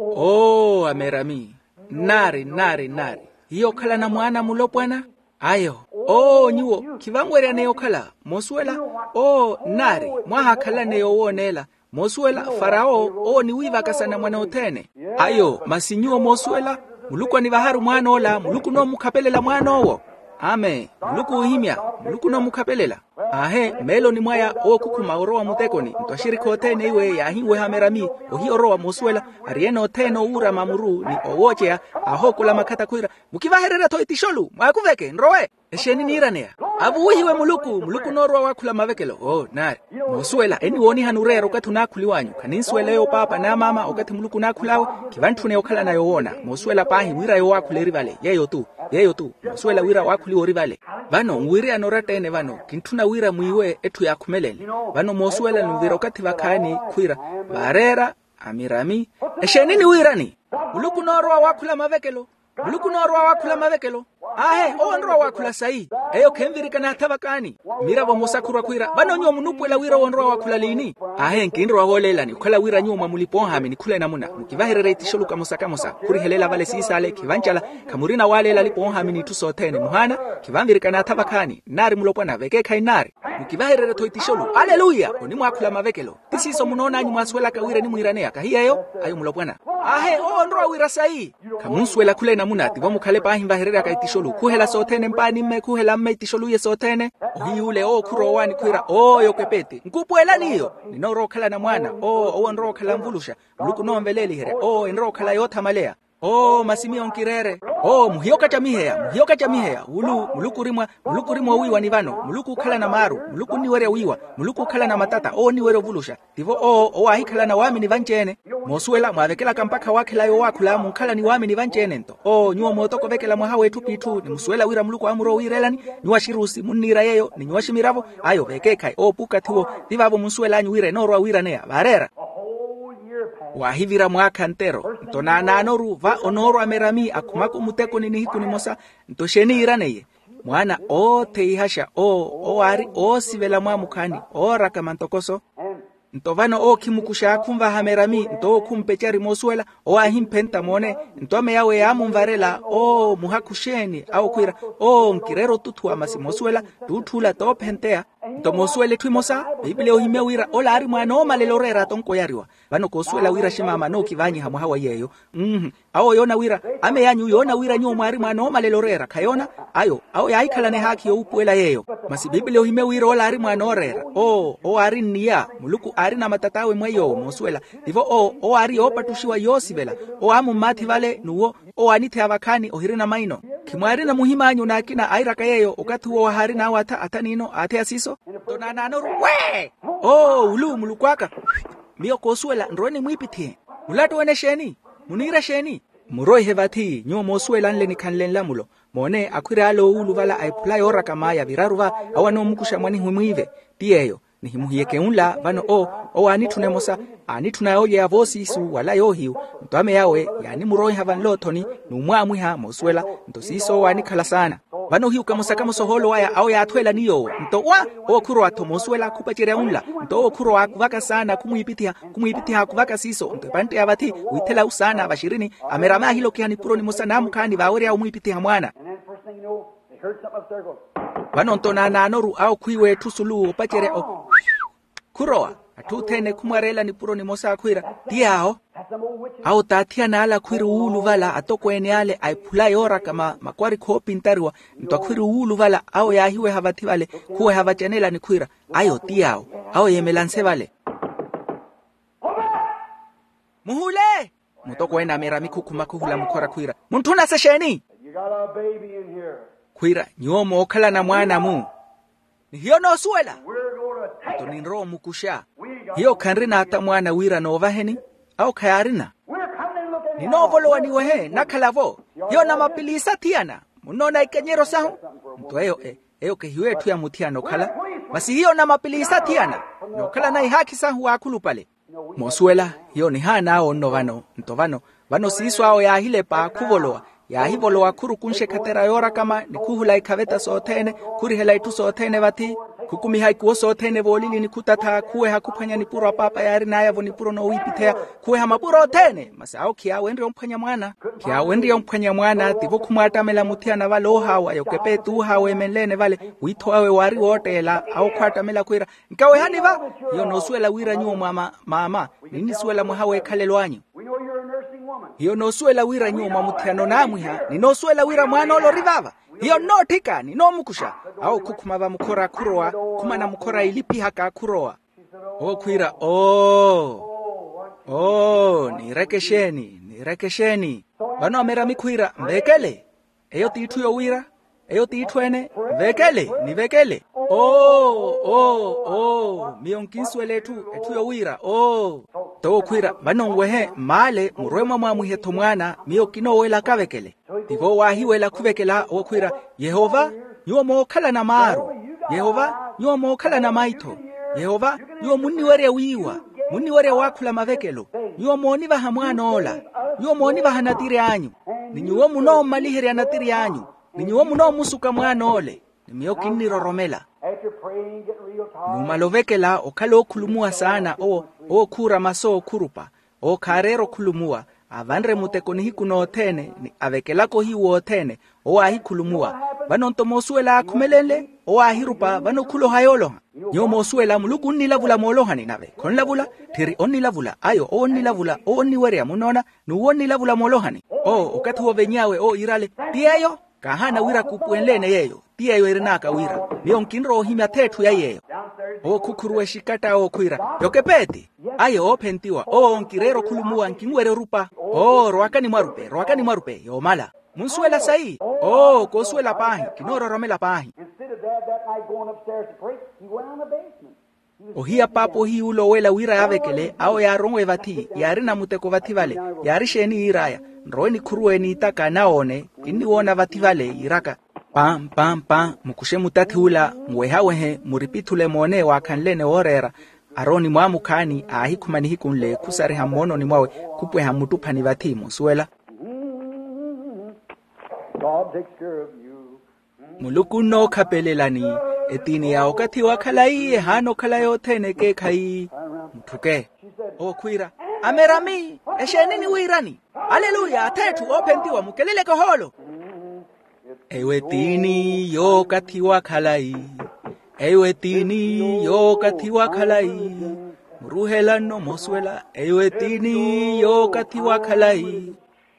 oh amerami nari nari nari hiyo khala na mwana mulopwana ayo oh nyuo kivangwera neyo khala moswela oh nari mwaha khala neyo wonela moswela farao oh ni wiva kasana mwana otene ayo masinyuo moswela muluku ni baharu mwana ola muluku no mukapelela mwana owo ame muluku uhimya muluku no mukapelela ahe melo ni mwaya o kukuma oroa mutekoni ntwashirika otene iwe yahiwe hamerami ohi oroa moswela arieno teno ura mamuru ni owochea ahokula makata kwira mukivaherera toitisholu mwakuveke nrowe esheni niranea avuhiwe muluku muluku norwa wakula mavekelo oh nari moswela eni woni hanurero katuna kuliwanyu kaninswele yo papa na mama okati muluku nakulawe kivantune okhala nayo wona moswela pahi wira yo wakule rivale yeyo tu yeyo tu moswela wira wakuli orivale vano mwiri anoratene vano kintuna wira mwiwe etu ya kumelele vano moswela nwira okati vakani kwira varera amirami esheni ni wirani muluku norwa wakula mavekelo muluku norwa wakula mavekelo ahe onro wakula sai eyo kemvirika na tabakani mira bomosakurwa kwira banonyo munupwela wira onro wakula lini ahe nkinro wagolela ni khala wira nyuma muliponha mini khule namuna mukivaherere itisholuka musaka musa kuri helela vale sisale kivanchala kamurina walela liponha mini tusothene muhana kivamvirika na tabakani nari mulopwana veke kainari mukivaherere toitisholu haleluya oni mwakula mavekelo tisiso munona anyi mwaswela kawira ni muiranea kahiyeyo ayo mulopwana ahe onro wira sai kamuswela khule namuna tivomukhale pahi vaherere kaitisholu kuhela sothene mpani mme kuhela mme itisholu ye sothene ohiule o kurowani kwira o yokepeti nkupwela niyo ninoro khala na mwana o owonro khala mvulusha muluku nomveleli here o enro khala yothamalea o masimio nkirere o muhioka chamiheya muhioka chamiheya ulu muluku rimwa muluku rimwa wiwa ni vano muluku khala na maru muluku niwere wiwa muluku khala na matata o niwere vulusha tivo o o ahikhala na wami ni vanchene moswela mwavekela kampaka wakela yo wakula mukhala ni wami ni vanchene nto o nyuo motoko vekela mwaha wetu pitu ni muswela wira muluku amuro wirelani nyuwa shirusi munira yeyo ni nyuwa shimiravo ayo vekekai o puka tiwo tivavo muswela anyu wire norwa wira nea varera wahivira mwaka ntero ntona nanoru va onoro amerami akumako muteko nini hiku ni mosa ntosheni iraneye mwana o teihasha o o ari o sivela mwa mukani o raka mantokoso ntovano o kimukusha kumva hamerami nto kumpechari mosuela o ahimpenta mone ntome yawe yamumvarela o muhakusheni au kwira o nkirero tutua masimosuela tutula to pentea nto mosuele twimosa biblia ohime wira ola ari mwana o malelorera tonko yariwa bano kosuela wira shimama no kivanyi hamu hawa yeyo mhm awo yona wira ame yanyu yona wira nyo mwari mwana o malelorera kayona ayo awo yaikala ne haki yo upuela yeyo masi biblia ohime wira ola ari mwana orera o o ari niya muluku ari na matatawe mweyo mosuela divo o o ari opatushiwa yosibela o amu mati vale nuwo o anite avakani ohirina maino kimwari na muhimanyu na kina airaka yeyo okatuwo hari na wata atanino ate asiso tonana no we o ulu mulukwaka mio kosuela ndroni mwipitie mulato wene sheni munira sheni muroi hevati nyo mosuela nle nikanlen lamulo mone akwira alo ulu vala aiplay ora kama ya viraruva awano mukusha mwani humwive tiyeyo nihimuhiyeke unla vano o o ani tunemosa ani tunayoye ya vosi su wala yohiu ntwame yawe yani muroi havan lotoni numwa ha mosuela ntosiso wani kala sana vano hiu kamosa kamoso holo waya au ya atwela niyo nto wa o kuro ato mosuela kupachere unla nto o kuro akuvaka sana kumuipitia kumuipitia kuvaka siso nto pante ya vati uitela usana bashirini amerama hilo kiani puro ni musa namu kani vaore au muipitia mwana vano ntona nanoru au kuiwe tusulu opachere o kuroa atutene kumwarela ni puro ni mosa akwira diao au tatia na ala kwiru ulu vala atokwene ale aipulai ora kama makwari kopi ntariwa nto kwiru ulu vala au ya hiwe havati vale kuwe havachanela ni kwira ayo diao au yemelanse vale muhule mutokwena merami kukumakuhula mkora kwira muntuna sesheni kwira nyomo okala na mwana mu ni hiyo no suela to ninro mukusha hiyo kanrina ata mwana wira no vaheni au kayarina ni novolo waniwe he nakalavo hiyo na mapilisa tiana munona ikenyero sahu mtu eyo e eyo ke hiyo tu ya mutiano kala basi hiyo na mapilisa tiana no kala na ihaki sahu akulu pale mosuela hiyo ni hana ono vano ntovano vano siso ao ya hile pa kuvoloa ya hivolo wakuru kunshe katera yora kama ni kuhula ikaveta sotene kuri hela itu sotene vati kukumi haikuo sotene volili ni kutata kuwe hakupanya ni puro papa yari na yavo ni puro no wipitea kuwe hamapuro tene masa au kia wendri ompanya mwana kia wendri ompanya mwana tivo kumata mela mutia na valo hawa yokepe tu hawe menlene vale wito awe wari wotela au kwata mela kuira nkawe haniva hiyo no suela wira nyuo mama mama nini suela muhawe kalelo anyu hiyo no suela wira nyuma mutiano namwiha ni no suela wira mwana olo rivava hiyo no tika ni no mukusha au kukumava mukora kuroa kumana mukora ilipi haka kuroa o kwira o o ni rekesheni ni rekesheni bano amera mikwira mbekele eyo titu yo wira eyo titwene vekele ni vekele oh oh oh mionkinswele etu etu yo wira oh to kwira banongwehe male murwema mwamuheto mwana mio kinowela kavekele tivo wahiwela kuvekela okwira Yehova nyomo kala na maru Yehova nyomo kala na maito Yehova nyo munni were wiwa munni were wakula mavekelo nyomo ni baha mwana ola nyomo ni baha natire anyu ni nyo muno malihere anatire anyu ni nyo muno musuka mwana ole ni mio kinni roromela numalovekela okalo kulumua sana o o kura maso kurupa o karero kulumua avandre mutekoni hikuno tene ni avekela ko hiwo tene o ahi kulumua banonto mosuela kumelele o ahirupa bano kulo hayolo nyo mosuela muluku ni lavula molohani nave kon lavula tiri onni lavula ayo onni lavula onni werea munona nu onni lavula molohani o okatuo venyawe o irale tiayo kahana wira kupuenlene yeyo tiayo irinaka wira niyo nkinro himya tetu ya yeyo o kukuruwe shikata o kwira yokepeti ayo opentiwa o nkirero kulumua nkinwere rupa o roakani mwarupe roakani mwarupe yo mala munsuela sai o kosuela pahi kinoro romela pahi o hiya papo hi ulo wela wira yavekele ao ya rongwe vati yarina muteko vati vale yarisheni iraya nroeni kurueni itaka naone inni wona vati vale iraka pam pam pam mukushe mutati ula mwehawehe muripitule mone wakanlene orera aroni mwamukani ahikumani hikunle kusare hamono ni mwawe kupwe hamutupani vati musuela muluku no kapelelani etini ya okati wakalai hano kalayo tene ke kai mtuke okwira amerami eshenini wirani haleluya atetu opentiwa mukelele koholo ewe tini yo katiwa khalai ewe tini yo katiwa khalai muruhela no moswela ewe tini yo katiwa khalai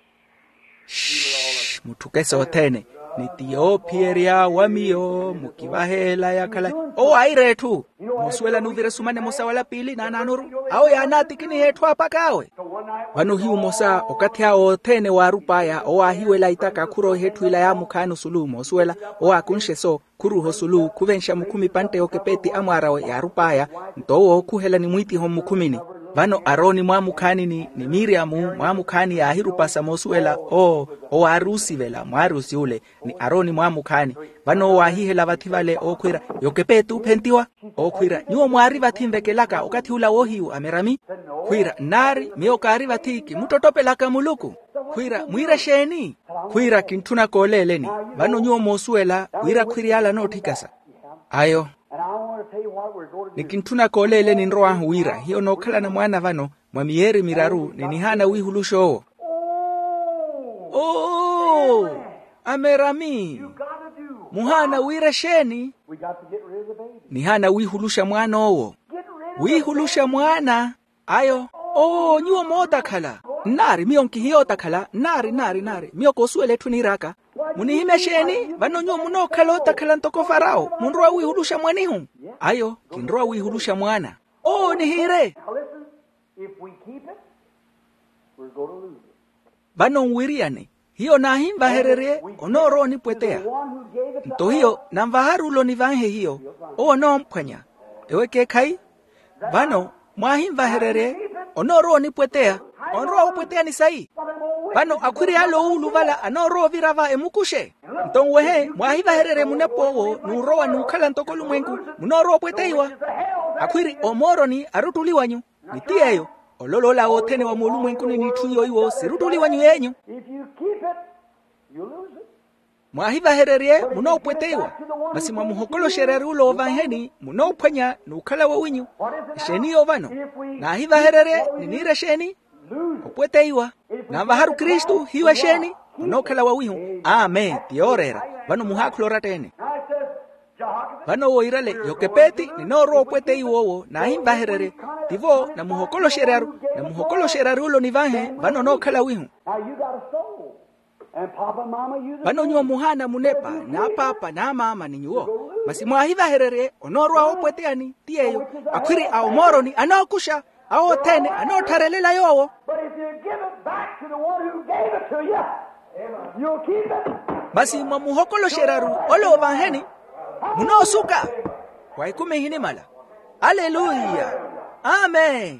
mutuke sotene nitio pieria wamio mukibahela ya khalai o airetu moswela nuvire sumane mosa wala pili na nanuru au ya natikini hetu apakawe vano hiu mosa okathia o tene wa rupaya o ahiwela itaka kuro hetu ila ya mukanu sulu moswela o akunshe so kuru hosulu kuvensha mukumi pante okepeti amwara ya rupaya ntowo kuhela ni mwiti ho mukumini vano aroni mwa mukani ni, ni Miriamu mwa mukani ya ahirupasa moswela o o arusi vela mwa arusi ule ni aroni mwa mukani vano wahihela vativale okwira yokepetu pentiwa okwira niwo mwari vatimvekelaka okati ula wohiu amerami kwira nari miokari vatiki mutotopelaka muluku kwira mwira sheni kwira kintuna koleleni vano niwo moswela wira kwiriala no tikasa ayo nikintuna kolele ni nroa huira hiyo nokhala na mwana vano mwamieri miraru ninihana wihulusho oh amerami muhana wira sheni nihana wihulusha mwana owo wihulusha mwana ayo oh nyuo mota khala nari mionki hiyo takhala nari nari nari mioko suele tuniraka munihime sheni vano nyuo muno khala takhala ntoko farao munroa wihulusha mwanihu ayo kinroa wihulusha mwana oh nihire vano nwiriane hiyo nahimba herere onoro ni pwetea nto hiyo namvaharulo ni vanhe hiyo o no mpwanya ewe kekai vano mwahimba herere onoro ni pwetea onro upwetea ni sai vano akwiri alo ulu vala anoro virava emukushe nto wehe mwahiva herere munepowo nurowa nukhala ntokolu mwengu munoro pweteiwa akwiri omoro ni arutuliwanyu nitieyo ololola otene wa mulu mwengu ni nituyo iwo sirutuliwanyu yenyu mwahiva herere muno upweteiwa basi mwa muhokolo sherere ulo ovanheni muno upwenya nukhala wa winyu sheni ovano na hiva herere ninire sheni upweteiwa na vaharu Kristu hiwa sheni muno khala wa winyu amen tiorera vano muhakulora tene vano woirale yokepeti ninoro upweteiwa wo na hiva herere tivo na muhokolo sherere na muhokolo sherere ulo nivahe vano no khala winyu vano nyuo muhana munepa na papa na mama ni nyuo basi mwahiva herere onorwa opweteani tieyo akwiri ao moroni anokusha ao tene anotarelela yowo basi mwa muhokolo sheraru olo vanheni munosuka waikume hini mala haleluya amen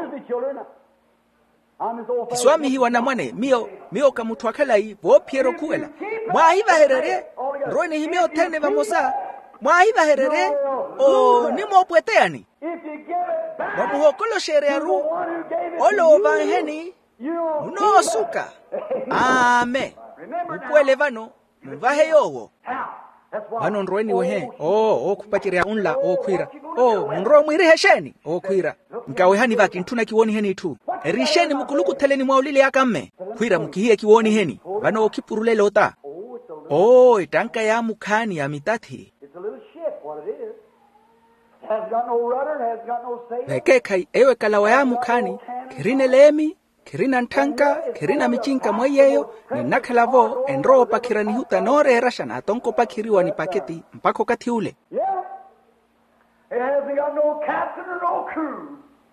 Kiswami hiwa na mwane mio mio kamutwakala hii bo piero kuela mwahiva herere roni himeo tene vamosa mwahiva herere o nimo pweteani mwamuhokolo sherearu olo vanheni munosuka ame upwele vano mvahe yowo vano nroeni wehe oh o kupachiria unla o kwira oh munro mwiri hesheni o kwira nkawehani vakintuna kiwoni heni tu erisheni mukuluku teleni mwaulile yakamme kwira mukihie kiwoni heni vano okipurule lota oh itanka ya mukani ya mitati Eke kai ewe kalawa ya mukani kirine lemi kirina ntanka kirina michinka mwayeyo ni nakalavo enro pakirani huta nore rashana atonko pakiriwa ni paketi mpako kati ule Yeah. It hasn't got no captain or no crew.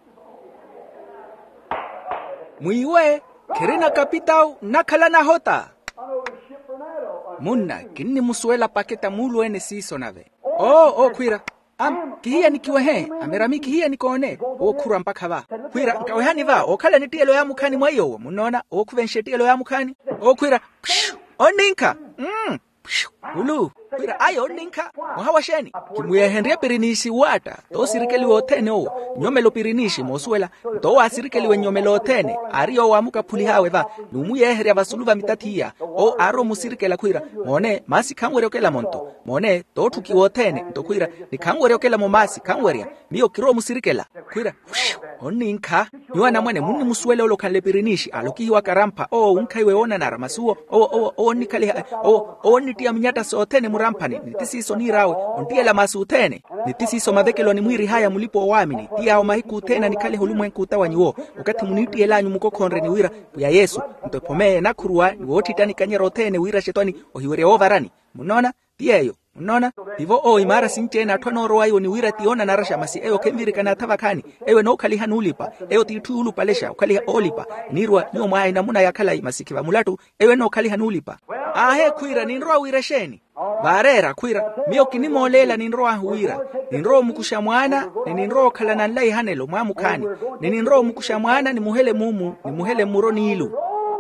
Muiwe kirina kapitao nakala na hota I know the ship Fernando. munna kinni musuela paketa mulu ene siso nave oh oh kwira am kihia nikiwa he amerami kihia nikone o kura mpaka va kwira nkawehani va okala nitielo ya mukani mwayo munona o kuvenshetielo ya mukani o kwira oninka mm ulu kwira ayo ninka muhawasheni kimuye henria pirinisi wata to sirikeli wotene o nyomelo pirinishi mosuela to wasirikeli we nyomelo otene ariyo wamuka puli hawe va numuye heria vasuluva mitatia o aro musirikela kwira mone masi kangwere okela monto mone to tuki wotene to kwira ni kangwere okela mo masi kangwere miyo kiro musirikela kwira oninka niwana mwene muni musuele olo kanle pirinishi aloki wa karampa o unkaiwe ona nara masuo o o o nikali o o nitia mnyata sotene murampani nitisiso nirawe ontiela masutene nitisiso madhekelo ni mwiri haya mulipo wamini tia o mahiku tena nikale hulumwenku utawanyiwo wakati muniti elanyu mukokonre ni wira ya Yesu ntopome nakurwa ni woti tani kanyero tene wira shetani ohiwere overani munona tieyo munona divo o imara sinchena tonoro ayo ni wira tiona narasha masi eyo kemviri kana tavakani eyo no kali hanulipa eyo titulu palesha kali olipa nirwa nyo mai namuna yakala masikiva mulatu eyo no kali hanulipa ahe kwira ninro wira sheni barera kwira miyo kinimolela ninro wira ninro mukusha mwana ni ninro kala na lai hanelo mwamukani ni ninro mukusha mwana ni muhele mumu ni muhele muroni ilu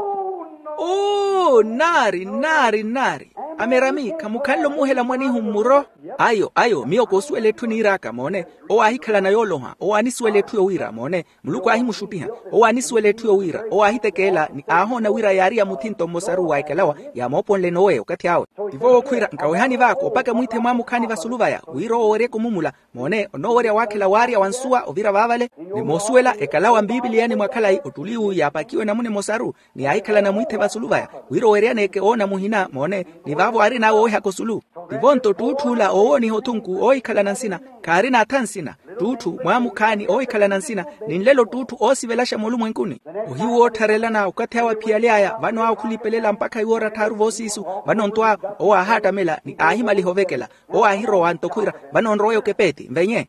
oh nari nari nari amerami kamukalo muhela mwani humuro ayo ayo miyo kosuele tuniraka mone o ahikala na yoloha o aniswele tuyo wira mone muluko ahi mushutiha o aniswele tuyo wira o ahitekela ni ahona wira yaria mutinto mosaru waikalawa ya moponle nowe okati awe divo kwira nkawehani vako paka muite mwamukani vasuluvaya wiro ore kumumula mone no ore wakela waria wansua ovira vavale ni mosuela ekalawa biblia ni mwakalai utuliu yapakiwe na mune mosaru ni ahikala na muite vasuluvaya wiro ore neke ona muhina mone ni vavo ari nawo hakosulu divonto tutula ooni hotunku oikala nansina karina tansina tutu mwamukani oikala nansina ninlelo tutu osivelasha molumwenkuni ohiwo tarelana ukatewa pialiaya vano au kulipelela mpaka iwora taru vosisu vano ntwa o ahata mela ni ahimali hovekela o ahiro antokuira vano nroyo kepeti mvenye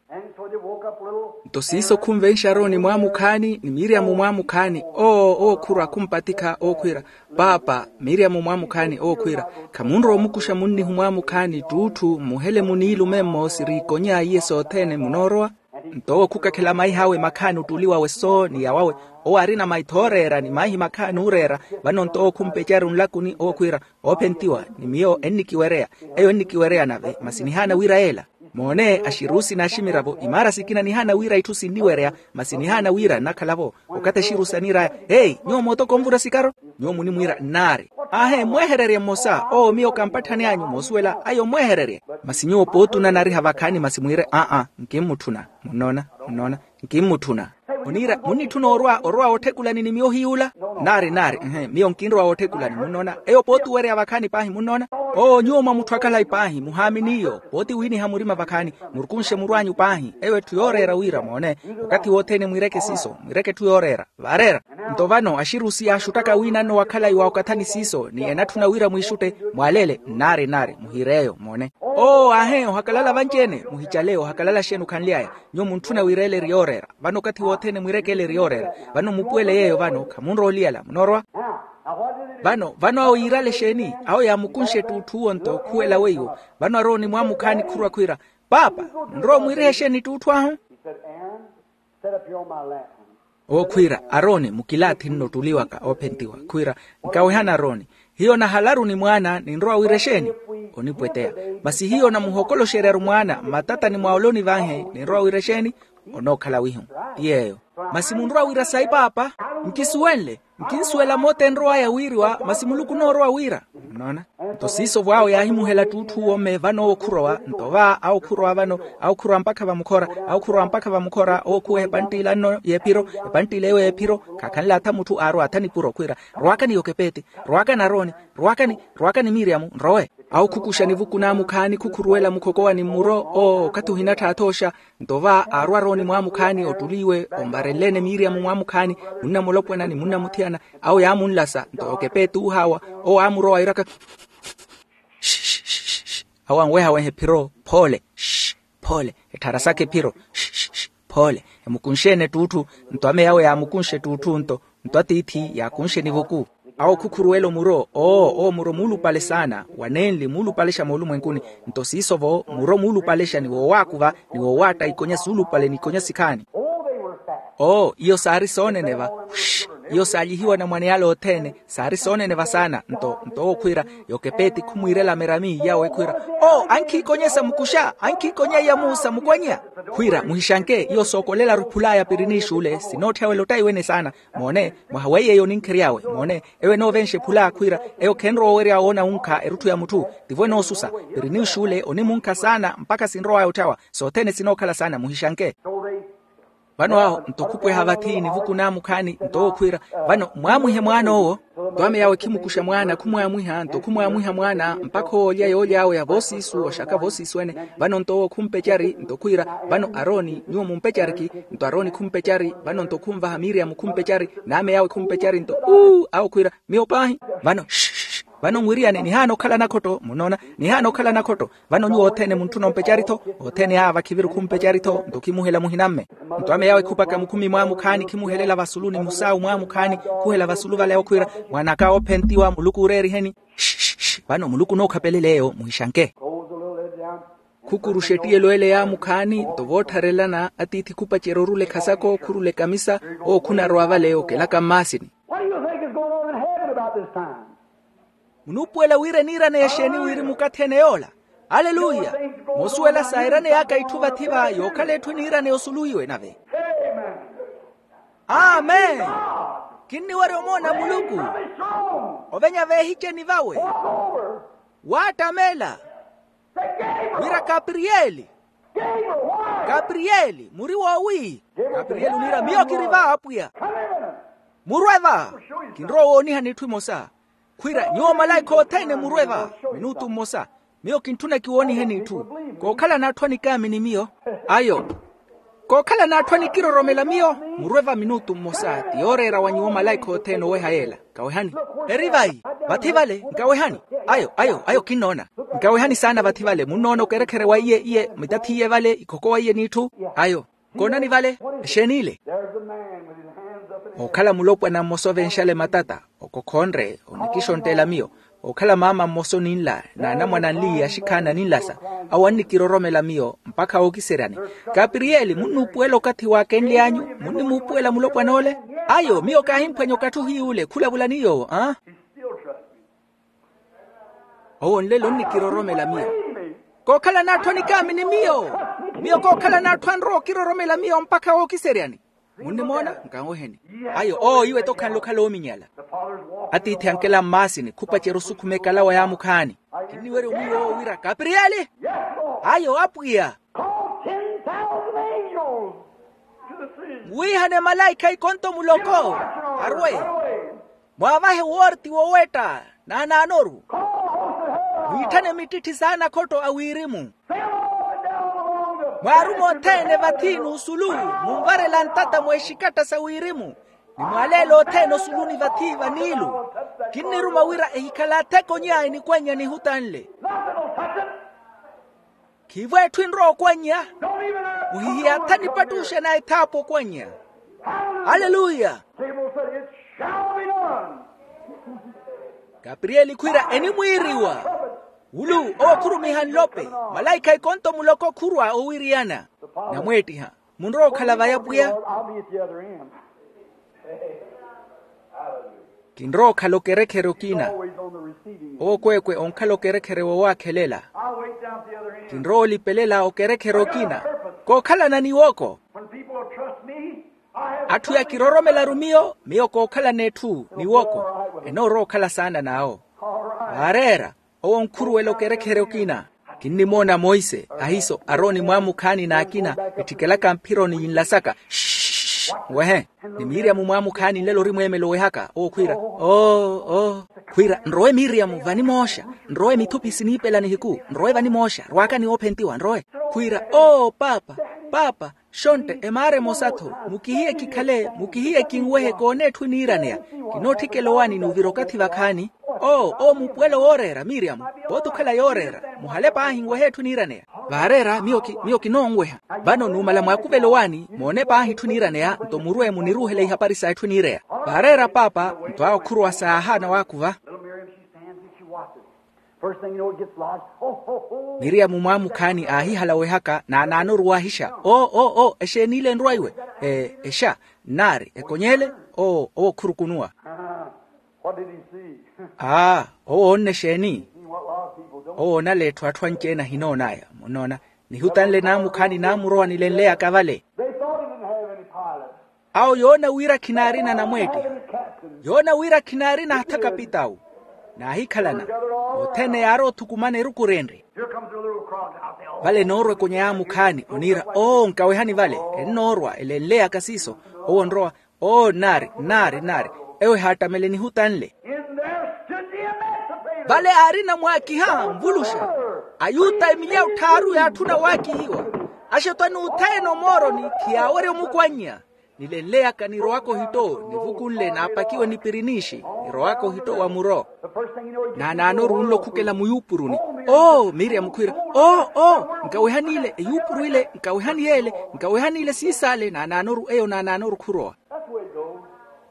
tosiso kumvensharoni mwamukani ni Miriam mwamukani o o kura kumpatika o kwira papa Miriam mwamukani o kwira kamunro mukusha munni mwamukani tutu muhele munilu memo sirikonya yeso tene munoroa nto kukakela mai hawe makani utuliwa weso ni yawawe o arina maitorera ni mai makani urera vano nto kumpecharu nlakuni o kwira opentiwa ni mio enikiwerea eyo enikiwerea nave masinihana wiraela mone ashirusi na shimirabo imara sikina ni hana wira itusi niwerea masini hana wira nakalavo ukate shirusa nira hey nyo moto komvura sikaro nyo muni mwira nare ahe mweherere mosa o mio kampatani anyu mosuela ayo mweherere masinyo potu na nari havakani masimwire a a nkimutuna munona munona nkimutuna Munira muni tuno orwa orwa otekula ni mio hiula nare nare ehe mio nkinro otekula ni munona eyo potu were avakani pahi munona o nyoma mutwakala ipahi muhaminiyo poti wini hamurima vakani murukunshe murwanyu pahi ewe tuyorera wira mone wakati wote ni mwireke siso mwireke tuyorera varera ntovano ashirusi ashutaka wina no wakala iwa wakatani siso ni enatuna wira mwishute mwalele nare nare muhireyo mone o ahe hakalala vanjene muhichaleo hakalala shenu kanliaya nyomu ntuna wirele riorera vano kati wote ni mwirekele riorera vano mupuele yeyo vano kamunro liala munorwa vano vano au irale sheni au ya mukunshe tutuo nto kuela weyo vano aroni mwamukani kurwa kwira papa nro mwire sheni tutwaho o kwira aroni mukilati nno tuliwaka opentiwa kwira nkawehana aroni hiyo na halaru ni mwana ni nro awiresheni onipwetea basi hiyo na muhokolo shereru mwana matata ni mwaoloni vahe ni nro awiresheni onokala wihu yeyo masimunro awira sai papa nkisuwenle nkinsuela mote nroa ya wiriwa masimuluku no roa wira unaona tosiso vwao ya himu hela tutu ome vano okuroa ntova au kuroa vano au kuroa mpaka vamukora au kuroa mpaka vamukora okuwe pantila no yepiro pantile ewe yepiro kakanla ata mutu aro atani puro kwira roaka ni yokepete roaka na roni roaka ni roaka ni Miriam nroe au kukusha ni vukuna mukani kukuruela mukokoa ni muro o katu hinata atosha ntova arwa roni mwamukani otuliwe ombarelene Miriam mwamukani munna molopwena ni munna mutiana au ya munlasa ntokepetu hawa o amuro airaka hawa weha wehe piro pole pole etarasake piro pole emukunshene tutu ntwame yawe ya mukunshe tutu nto ntwatiti ya kunshe ni vuku au kukuruelo muro o o muro mulu pale sana wanenli mulu palesha molu mwenkuni ntosisovo muro mulu palesha ni wo wakuva ni wo wata ikonya sulu pale ni konya sikani oh iyo sari sone neva iyo salihiwa na mwane yalo otene sari sone ne vasana nto nto okwira yokepeti kumwirela merami yawe kwira oh anki konyesa mukusha anki konya ya musa mukwanya kwira muhishanke iyo sokolela rupula ya pirini shule sinoti hawe lotai wene sana mone mwahaweye yo ninkriawe mone ewe no venshe pula kwira eyo kenro weri aona unka erutu ya mutu divwe no susa pirini shule oni munka sana mpaka sinro ayo tawa so tene sinokala sana muhishanke vano aho ntokupwe havatini vuku namukani ntokwira vano mwamuhe mwana owo twame yawe kimukusha mwana kumwamuha ntokumwamuha mwana mpaka olya yolya yawe ya vosisu oshaka vosisu wene vano ntowo kumpechari ntokwira vano Aroni nyo mumpechariki nto Aroni kumpechari vano ntokumva hamiri ya mukumpechari name yawe kumpechari nto uu au kwira miopahi vano shh vano ngwiriane ni hano kala nakoto munona ni hano kala nakoto vano nyu otene muntu nompecharito otene ava kiviru kumpecharito ntokimuhela muhinamme ntwame yawe kupaka mukumi mwamukani kimuhelela vasuluni musau mwamukani kuhela vasulu vale okwira mwana ka opentiwa muluku ureri heni vano muluku no kapeleleo muhishanke kukurushetie loele ya mukani tovotharelana atiti kupacherorule khasako kurule kamisa o kuna roava leo kelaka masini munupuela wire nirane yasheni wiri mukathene yola haleluya mosuela sairane yaka ithuva thiva yokalethu nirane osuluiwe nave amen kinni wari omona muluku ovenya vehicheni vawe watamela wira Gabrieli Gabrieli muri wawi Gabrieli unira mio kiriva apuya murweva kinro oni hanithu mosa kwira nyo malaika otene murweva minutu mosa mio kintuna kiwoni heni tu kokhala nathwani kami ni mio ayo kokhala nathwani kiroromela mio murweva minutu mosa tiorera wanyo malaika otene we hayela kawehani erivai vathivale nkawehani ayo ayo ayo kinona nkawehani sana vathivale munono kerekere wa iye iye mitathiye vale ikoko wa iye nitu ayo konani vale shenile okhala mulopwa na mosove nshale matata okokhonre onikishontela mio okhala mama moso ninla na na mwana nli ashikana ninlasa awani kiroromela mio mpaka okiserane Gabrieli munupuelo kathi wake nlianyu muni mupuela mulopwa nole ayo mio kahimpwenyo kathuhi ule khula bulaniyo ah oh nlelo nikiroromela mio kokhala nathoni kami ni mio mio kokhala nathwanro kiroromela mio mpaka okiserane munimona ngangoheni ayo oh iwe tokhan lokhala ominyala ati thankela masini kupachero sukhumekala wa yamukhani kiniwere umiyo wira Gabrieli ayo apuya wihane malaika ikonto muloko arwe mwavahe worti woweta na nanoru withane mitithi sana khoto awirimu Marumo tene vathinu usulu mumvare lantata mweshikata sawirimu ni mwalelo teno suluni vathiva nilu kiniruma wira ehikala teko nyai ni kwenya ni hutanle kivwe twinro kwenya muhiya tani patushe na etapo kwenya haleluya Gabrieli kwira eni mwiriwa ulu o kurumihan lope malaika ikonto muloko kurwa o wiriana na mweti ha munro khalava yapuya kinro khalokerekero kina o kwekwe onkhalokerekere wo wakhelela kinro lipelela okerekero kina ko khala nani woko athu ya kiroromela rumio mio ko khala nethu ni woko eno ro khala sana nao arera o nkuruwelo kerekere kina kinimona Moise ahiso Aroni mwamukhani na akina etikela kampiro ni inlasaka wehe ni Miriam mwamukhani lelo rimwemelo wehaka o kwira oh oh kwira nroe Miriam vani mosha nroe mithupi sinipela ni hiku nroe vani mosha rwaka ni opentiwa nroe kwira oh papa papa shonte emare mosatho mukihiye kikhale mukihiye kingwehe kone thuniranea kinothikeloani nuvirokathi vakhani oh oh mupuelo orera Miriam botu khala yorera muhale pa hingwe hethu niranea varera mioki mioki nongweha bano numala mwakuvelo wani mone pa hithu niranea to murwe muniruhele ihaparisa hethu nirea varera papa ntwa okhurwa saha na wakuva First thing you know it gets lodged. Oh, oh, oh. Miriam mwamukhani ahi halawe haka na nanoruwa hisha. Oh, oh, oh, eshe nile nruaiwe. Eh, esha, nari ekonyele o o kurukunua. Uh, what did he see? Ah, o onne sheni. See what a lot of people don't. O na le twatwa nkena hinona ya. Monona ni hutanle na mukani na muroa ni lenlea kavale. They thought he didn't have any pilot. Au yona wira kinarina na mwete. Any captain. Yona wira kinarina hata kapitau. Na hikalana. Otene yaro tukumane rukurendre. Here comes a little crowd out there. Oh, Vale norwe kwenye ya mukani. Onira o nkawehani vale. Enorwa elelea kasiso. O nroa o nari nari nari. Ewe hata meleni hutanle. in there stood the emancipator. Vale arina mwaki ha mvulusha. Ayuta emilia utaru ya tuna waki hiwa. Ashetwani utae no moro ni kiawere mukwanya. Nilelea kaniro wako hito. Nivukunle na apakiwe nipirinishi. Niro wako hito wa muro. The first thing you know, he Na nanoro unlo kukela muyupuruni. Oh, Miriam kwira. Oh, oh, nkawehani ile yupuru ile, nkawehani ele, nkawehani ile sisale na nanoru eyo na nanoru kuroa. that's the way it goes.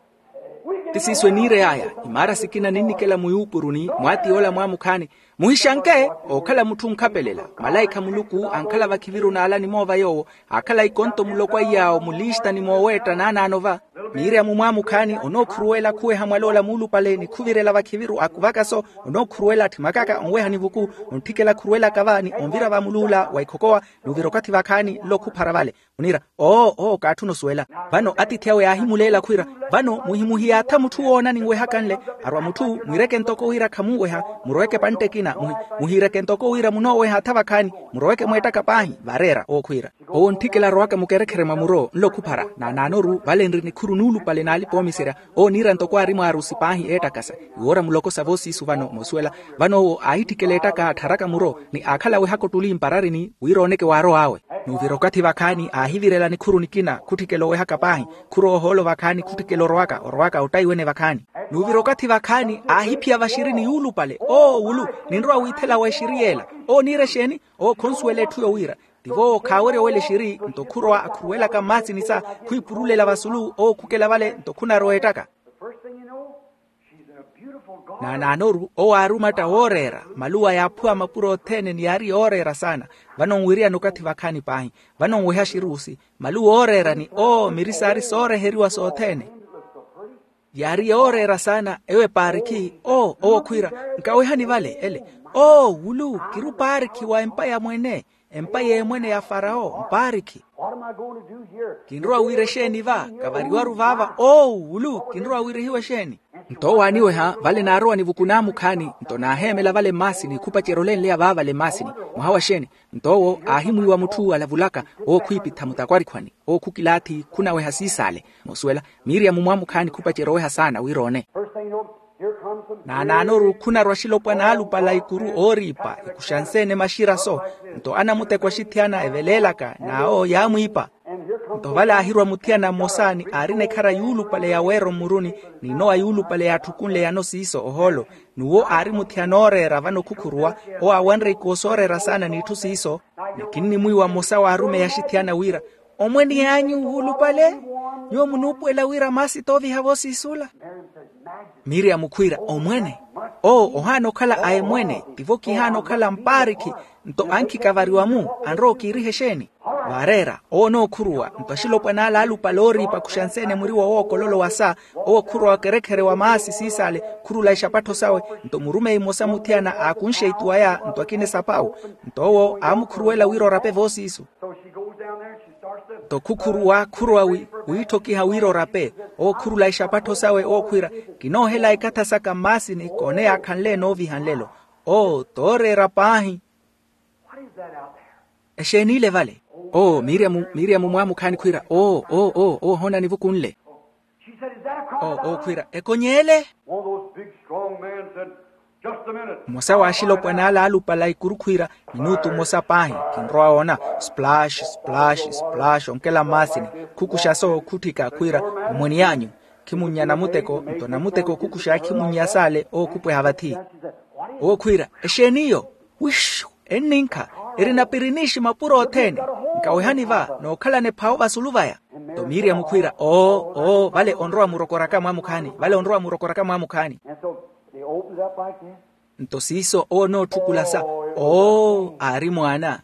We get Tisiswe nire haya, imara sikina nini kela muyupuruni, mwati ola mwamukani. Muhishanke, okala mutu mkapelela. Malaika muluku, ankala vakiviru na ala ni mova yo, akala ikonto mulokwa yao, mulishta ni mwoweta na nanova. Miriam mwamukani, ono kruela kuwe hamwalola mulu pale, ni kuvirela vakiviru akuvaka so, ono kruela timakaka, onweha nivuku, ontikela kruela kavani, onvira va mulula, waikokoa, nuvirokati vakani, loku paravale. Unira, oh, oh, katuno suela. Vano atitiawe ahimulela kuira, vano muhimuhi ata mutu ona ni ngweha kanle, arwa mutu, mwireke ntoko wira kamuweha, muroeke pantekina, muhi, muhireke ntoko wira munoweha tavakani, muroeke mweta kapahi, varera, o kuira. O ntikela roaka mukerekere mamuro, loku para, na nanoru, valendri ni kuru nulu pale na alipomisera, o nira ntoko arimu arusi pahi eta kasa, iora muloko savosi suvano, mosuela, vano aitikele etaka ataraka muro, ni akala wehako tuli imparari ni, wironeke waro awe. Nuvirokati vakani ahivirela ni kuru nikina kutikelo weha kapahi kuro holo vakani kutikelo roaka roaka utaiwene vakani nuvirokati vakani ahipia vashirini yulu pale o ulu ninroa witela wa shiriela o nire sheni o konsuele tuyo wira divo kawere wele shiri ntokurwa akuruela kamati nisa kuipurulela vasulu o kukela vale ntokuna roetaka. the first thing you know, she's a beautiful God. Na nanoru o arumata orera malua ya pua mapuro tene ni ari orera sana vanonwiria nukati vakani pahi vanonweha shirusi malu orera ni o mirisari sore heriwa so tene yari orera sana ewe pariki o o kwira nkawehani vale ele o wulu kiru pariki wa empaya mwene empaya mwene ya farao mpariki. What am I going to do here? Kinroa wire sheni va, kavariwa ruvava, oh, ulu, kinroa wire hiwa sheni. Nto waniwe ha, vale na aroa ni vukunamu kani, nto na ahemela vale masini, kupa cherolen lea vava le masini, muhawa sheni. Nto wo, ahimu iwa mutu alavulaka, o kuipi tamutakwari kwani, o kukilati, kuna weha sisale. Mosuela, Miriam mwamu kani kupa cheroweha sana, wirone. First thing you know, here comes some Na nanoru kuna rwashilopwa na alupa la ikuru oripa, ikushansene mashira so, nto ana mute kwa shitiana evelelaka, na o ya muipa. and here comes Nto vala ahirwa mutiana mosani, arine kara yulu pale ya wero muruni, ni noa yulu pale ya tukunle ya nosi iso oholo, nuo ari mutianore ravano kukurua, o awanre ikosore rasana ni tusi iso, lakini mui wa mosa wa arume ya shitiana wira, omweni yanyu hulu pale, nyo munupu ela wira masi tovi havosi isula. Miriam kwira omwene o ohano kala aemwene tivoki hano kala mpariki nto anki kavariwa mu anro kirihe sheni varera o no kurua nto shilopwa na la lupa lori pa kushansene muriwa o kololo wasa o kurua kerekere wa maasi sisale kurula ishapato sawe nto murume imosa mutiana akunshe ituaya nto akine sapau nto o amukuruela wiro rape vosi isu. So she goes down there and she starts to To kukurua kurua wi, uitoki hawiro rape, o kurula ishapato sawe o kwira, kino hela ikata saka masi ni kone akanle novi hanlelo, o tore rapahi. what is that out there? Eshenile vale, o Miriam, Miriam mwamu kani kwira, o, o, o, o hona nivukunle, She said, is that a o, crocodile? o kwira, ekonyele? One of those big strong men said, just a minute. Mosa wa ashilopwa na ala alupa la ikuru kwira, minutu mosa pahi, kinroa ona, splash, splash, splash, onkela masini, kukusha so kutika kwira, mweni yanyu, kimunya na muteko, nto na muteko kukusha kimunya sale, o kupwe havati. She said, what is O kwira, esheniyo, wishu, eninka, erina pirinishi mapuro otene, nkawehani va, no kala ne pao basuluvaya. To Miriam kwira, o, o, vale onroa murokoraka mwamukani, vale onroa murokoraka mwamukani. And so they opened it up like this. Ntosiso o no tukulasa, o, ari mwana.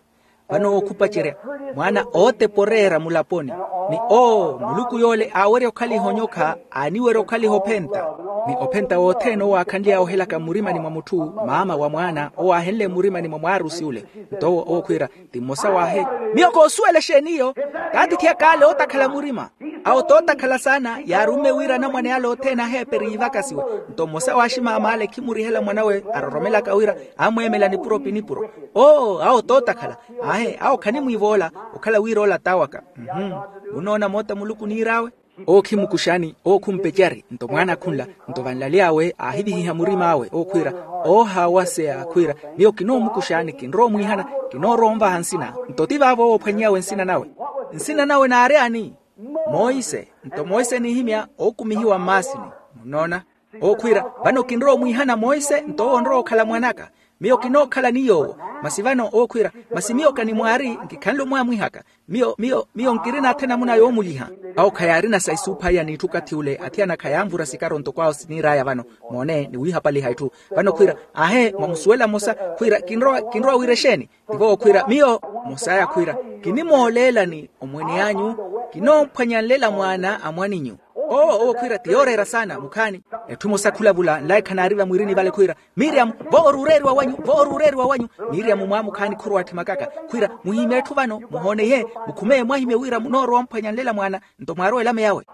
vano okupachire mwana ote porera mulaponi ni o muluku yole awere okali honyoka aniwere okali hopenta ni openta wote no wakandia ohela ka murima ni mwamutu mama wa mwana o ahelle murima ni mwarusi ule ndo okwira timosa wahe mioko suele sheniyo tati tia kale otakala murima au tota kala sana yarume wira na mwana yalo tena heperi ivakasiwe ndo mosa washima amale kimuri hela mwanawe aroromela kawira amwemela ni puro pinipuro oh au tota kala ahe au kanimu ivola ukala wirola tawaka mhm unaona mota muluku nirawe o kimukushani o kumpejari ndo mwana kunla ndo vanlaliawe ahibi hiha murima awe o kwira o hawase akwira niyo kino mukushani kinro mwihana kino romba hansina ndo tivavo ophanyawe nsina nawe nsina nawe na areani Moise ndo Moise ni himya o kumihiwa masini unaona o kwira vano kinro mwihana Moise ndo onro kala mwanaka mio kino kala niyo masivano okwira masimio kani mwari ngikanlo mwa mwihaka mio mio mio ngirina tena muna yo muliha au kayarina saisupa ya nitukati ule atiana kayamvura sikaro ntokwao sinira ya vano mone ni wiha pali haitu vano kwira ahe mamusuela mosa kwira kinro kinro wiresheni divo kwira mio mosa ya kwira kinimolela ni omwene yanyu kino pwanyalela mwana amwaninyu oh oh kwira tiorera sana mukani etumo sakula bula like kanariva mwirini bale kwira Miriam borureri wa wanyu borureri wa wanyu Miriam mwamu kani kurwati makaka kwira muhime tubano muhone ye mukume mwahime wira munoro mpanyandela mwana ndo mwaro elame yawe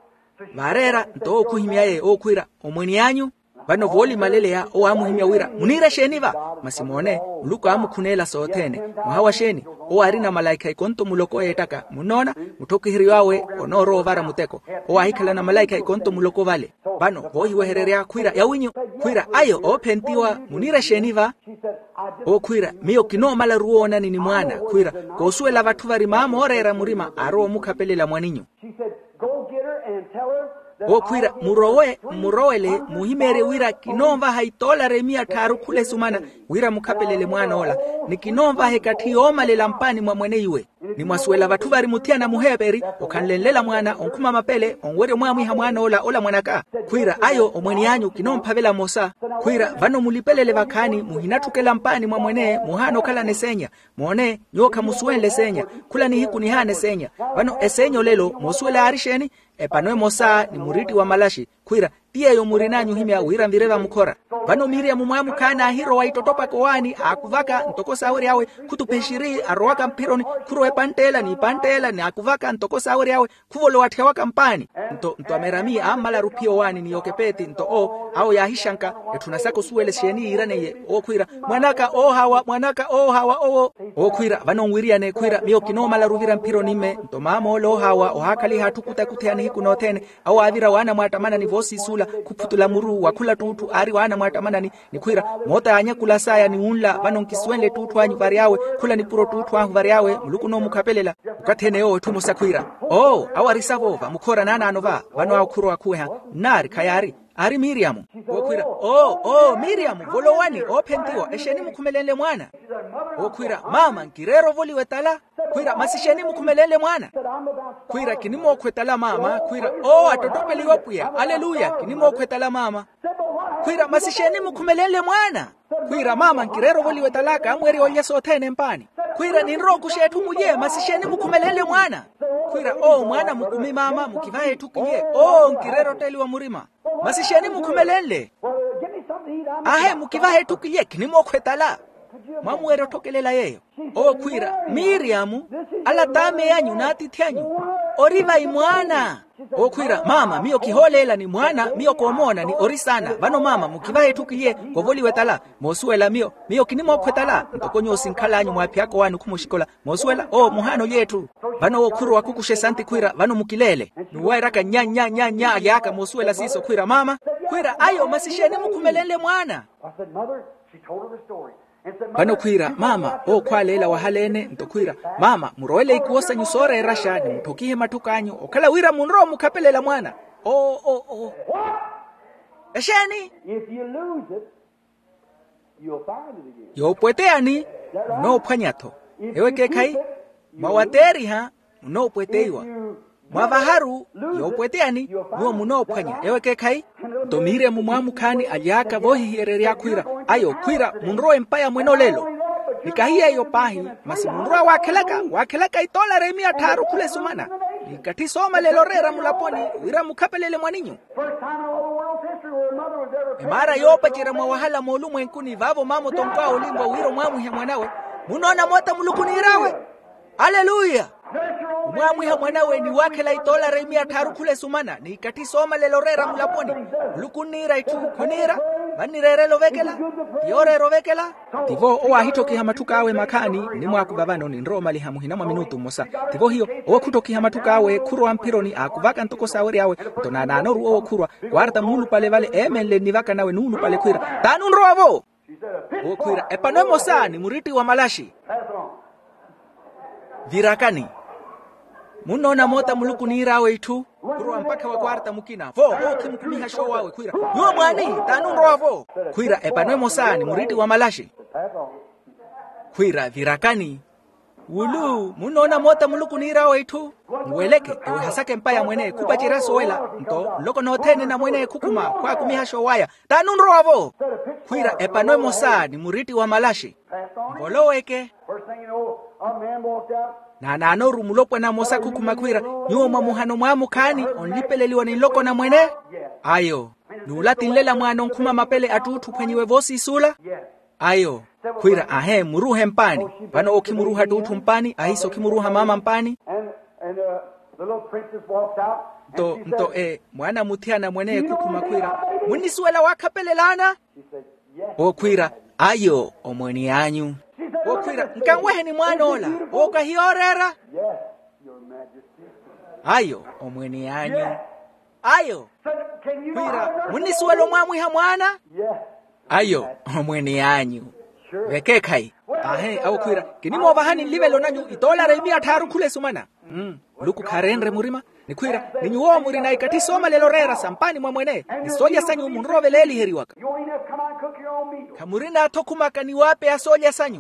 barera ndo okuhimya ye okwira omweni yanyu bano voli malele ya o amuhimya wira munira sheniva masimone uluko amukunela sotene muhawa sheni o arina malaika ikonto muloko etaka munona mutoki hiriwawe onoro vara muteko o ahikala na malaika ikonto muloko vale bano vohi wehererea kwira yawinyu kwira ayo o pentiwa munira sheniva o kwira mio kino mala ruona ni mwana kwira kosuela vatu vari mama orera murima aro mukapelela mwaninyu o kwira murowe murowele muhimere wira kinomva haitola remia taru kule sumana wira mukapelele mwana ola ni kinomva hekati omalela mpani mwa mwene iwe ni mwasuela vatu vari mutiana muheberi okanlelela mwana onkuma mapele onwere mwa mwiha mwana ola ola mwanaka kwira ayo omweni yanyu kinompavela mosa kwira vano mulipelele vakani muhinatukela mpani mwa mwene muhano kala nesenya mwone nyoka musuenle senya kula ni hiku ni hane senya vano esenyo lelo mosuela arisheni epanwe mosa ni muriti wa malashi kwira pia yo murinanyu himya wira mvireva mukora vano Miriam mwamu kana hiro waitotopa kowani akuvaka ntokosa awri yawe kutupeshiri arwaka mpironi kuroe pantela ni pantela ni akuvaka ntokosa awri yawe kuvolo wathewa kampani nto nto amerami amala rupio wani ni yokepeti nto o au yahishanka etunasako suele sheni iraneye o kwira mwanaka o hawa mwanaka o hawa o o kwira vano ngwiria ne kwira mio kinoma la ruvira mpironi me nto mama lo hawa o hakali hatukuta kuteani hiku notene au avira wana mwatamana ni vosi sula kuputula muru wakula tutu ari wana mwatamana ni nikwira mota anya kula saya ni unla vano nkiswenle tutu anyu variawe kula ni puro tutu anyu variawe muluku no mukapelela ukatene o tumo sakwira oh awarisavova mukora nana anova vano akuru akuha nari kayari ari Miriam okwira oh oh Miriam volowani opentiwa esheni mukumelele mwana okwira mama ngirero voli wetala kwira masisheni mukumelele mwana kwira kinimo kwetala mama kwira oh atotopeli wapuya haleluya kinimo kwetala mama kwira masisheni mukumelele mwana kwira mama ngirero voli wetalaka amweri olyeso tene mpani kwira ninro kushetu muje masisheni mukumelele mwana kwira oh mwana mukumi mama mukivae tukiye oh ngirero teli wa murima masisheni mukumelele ahe mukivae tukiye kinimo kwetala mamwero tokelela yeyo o kwira Miriam ala tame yanyu nati tyanyu oriva imwana o kwira mama mio kiholela ni mwana mio komona ni orisana vano mama mukivae tukiye govoli wetala mosuela mio mio kinimo kwetala ntokonyo sinkalanyu mwapyako wanu kumushikola mosuela o muhano yetu vano okuru wakukushe santi kwira vano mukilele nuwairaka nya nya nya nya yaka mosuela siso kwira mama kwira ayo masisheni mukumelele mwana Bano kwira mama o kwalela wahalene ntokwira mama muroele ikuosa nyusore rasha ni mtokihe matukanyo okala wira munro mukapelela mwana o o o eshani If you lose it, you'll find it again. yo pweteani no pwanyato ewe kekai mawateri ha no pweteiwa mwavaharu yo pweteani no muno pwanya ewe kekai tomire mumwamu kani aliaka vohi hiereri kwira ayo kwira munro empaya mweno lelo nikahia iyo pahi masimundua wakeleka wakeleka itola remia taru kule sumana nikatisoma lelo rera mulaponi wira mukapelele mwaninyu mara yopa chira mwa wahala molu mwenkuni vavo mamo tonkwa olimbo wiro mwamu ya mwanawe munona mota mulukuni irawe haleluya mwamu ya mwanawe ni wakela itola remia taru kule sumana nikatisoma lelo rera mulaponi mulukuni ira itu kunira bani rere lovekela yore rovekela tivo owa hitoki hamatuka awe makani ni mwaku babano ni nro mali hamuhina mwa minutu mosa tivo hiyo owa kutoki hamatuka awe kurwa ampironi akuvaka ntoko saweri awe tona na noru owa kurwa warta munu pale vale emenle nivaka nawe nunu pale kwira tanu nro avo owa kwira epanoe mosa ni muriti wa malashi virakani munona mota muluku ni irawe itu kurwa mpaka wa kwarta mukina vo o kimkumiha show wawe kwira yo mwani tanu nro vo kwira epanoe mosa ni muriti wa malashi kwira virakani ulu munona mota muluku ni irawe itu mweleke ewe hasake mpaya mwene kubachira soela nto loko no tene na mwene kukuma kwa kumiha show waya tanu nro vo kwira epanoe mosa ni muriti wa malashi ngoloweke na nano rumulopwe na mosa kukuma kwira nyuma muhano mwa mukani onlipeleliwa ni loko na mwene ayo nulati nlela mwano nkuma mapele atutu kwenyewe vosi sula ayo kwira ahe muruhe mpani bano okimuruha tutu mpani ahiso kimuruha mama mpani to nto e mwana mutiana mwene kukuma kwira munisuela wakapelelana o kwira ayo omweni anyu o kwira nkanwehe ni mwana ola o kahiorera ayo omweni anyu ayo kwira munisuelo mwamwiha mwana ayo omweni anyu vekekai ahe au kwira kinimo bahani livelo nanyu itola remia taru kule sumana mm luku karenre murima ni kwira ninyuo muri na ikatisoma lelo rera sampani mwa mwene nisoja sanyu munrove leli heriwaka kamurina tokumaka ni wape asoja sanyu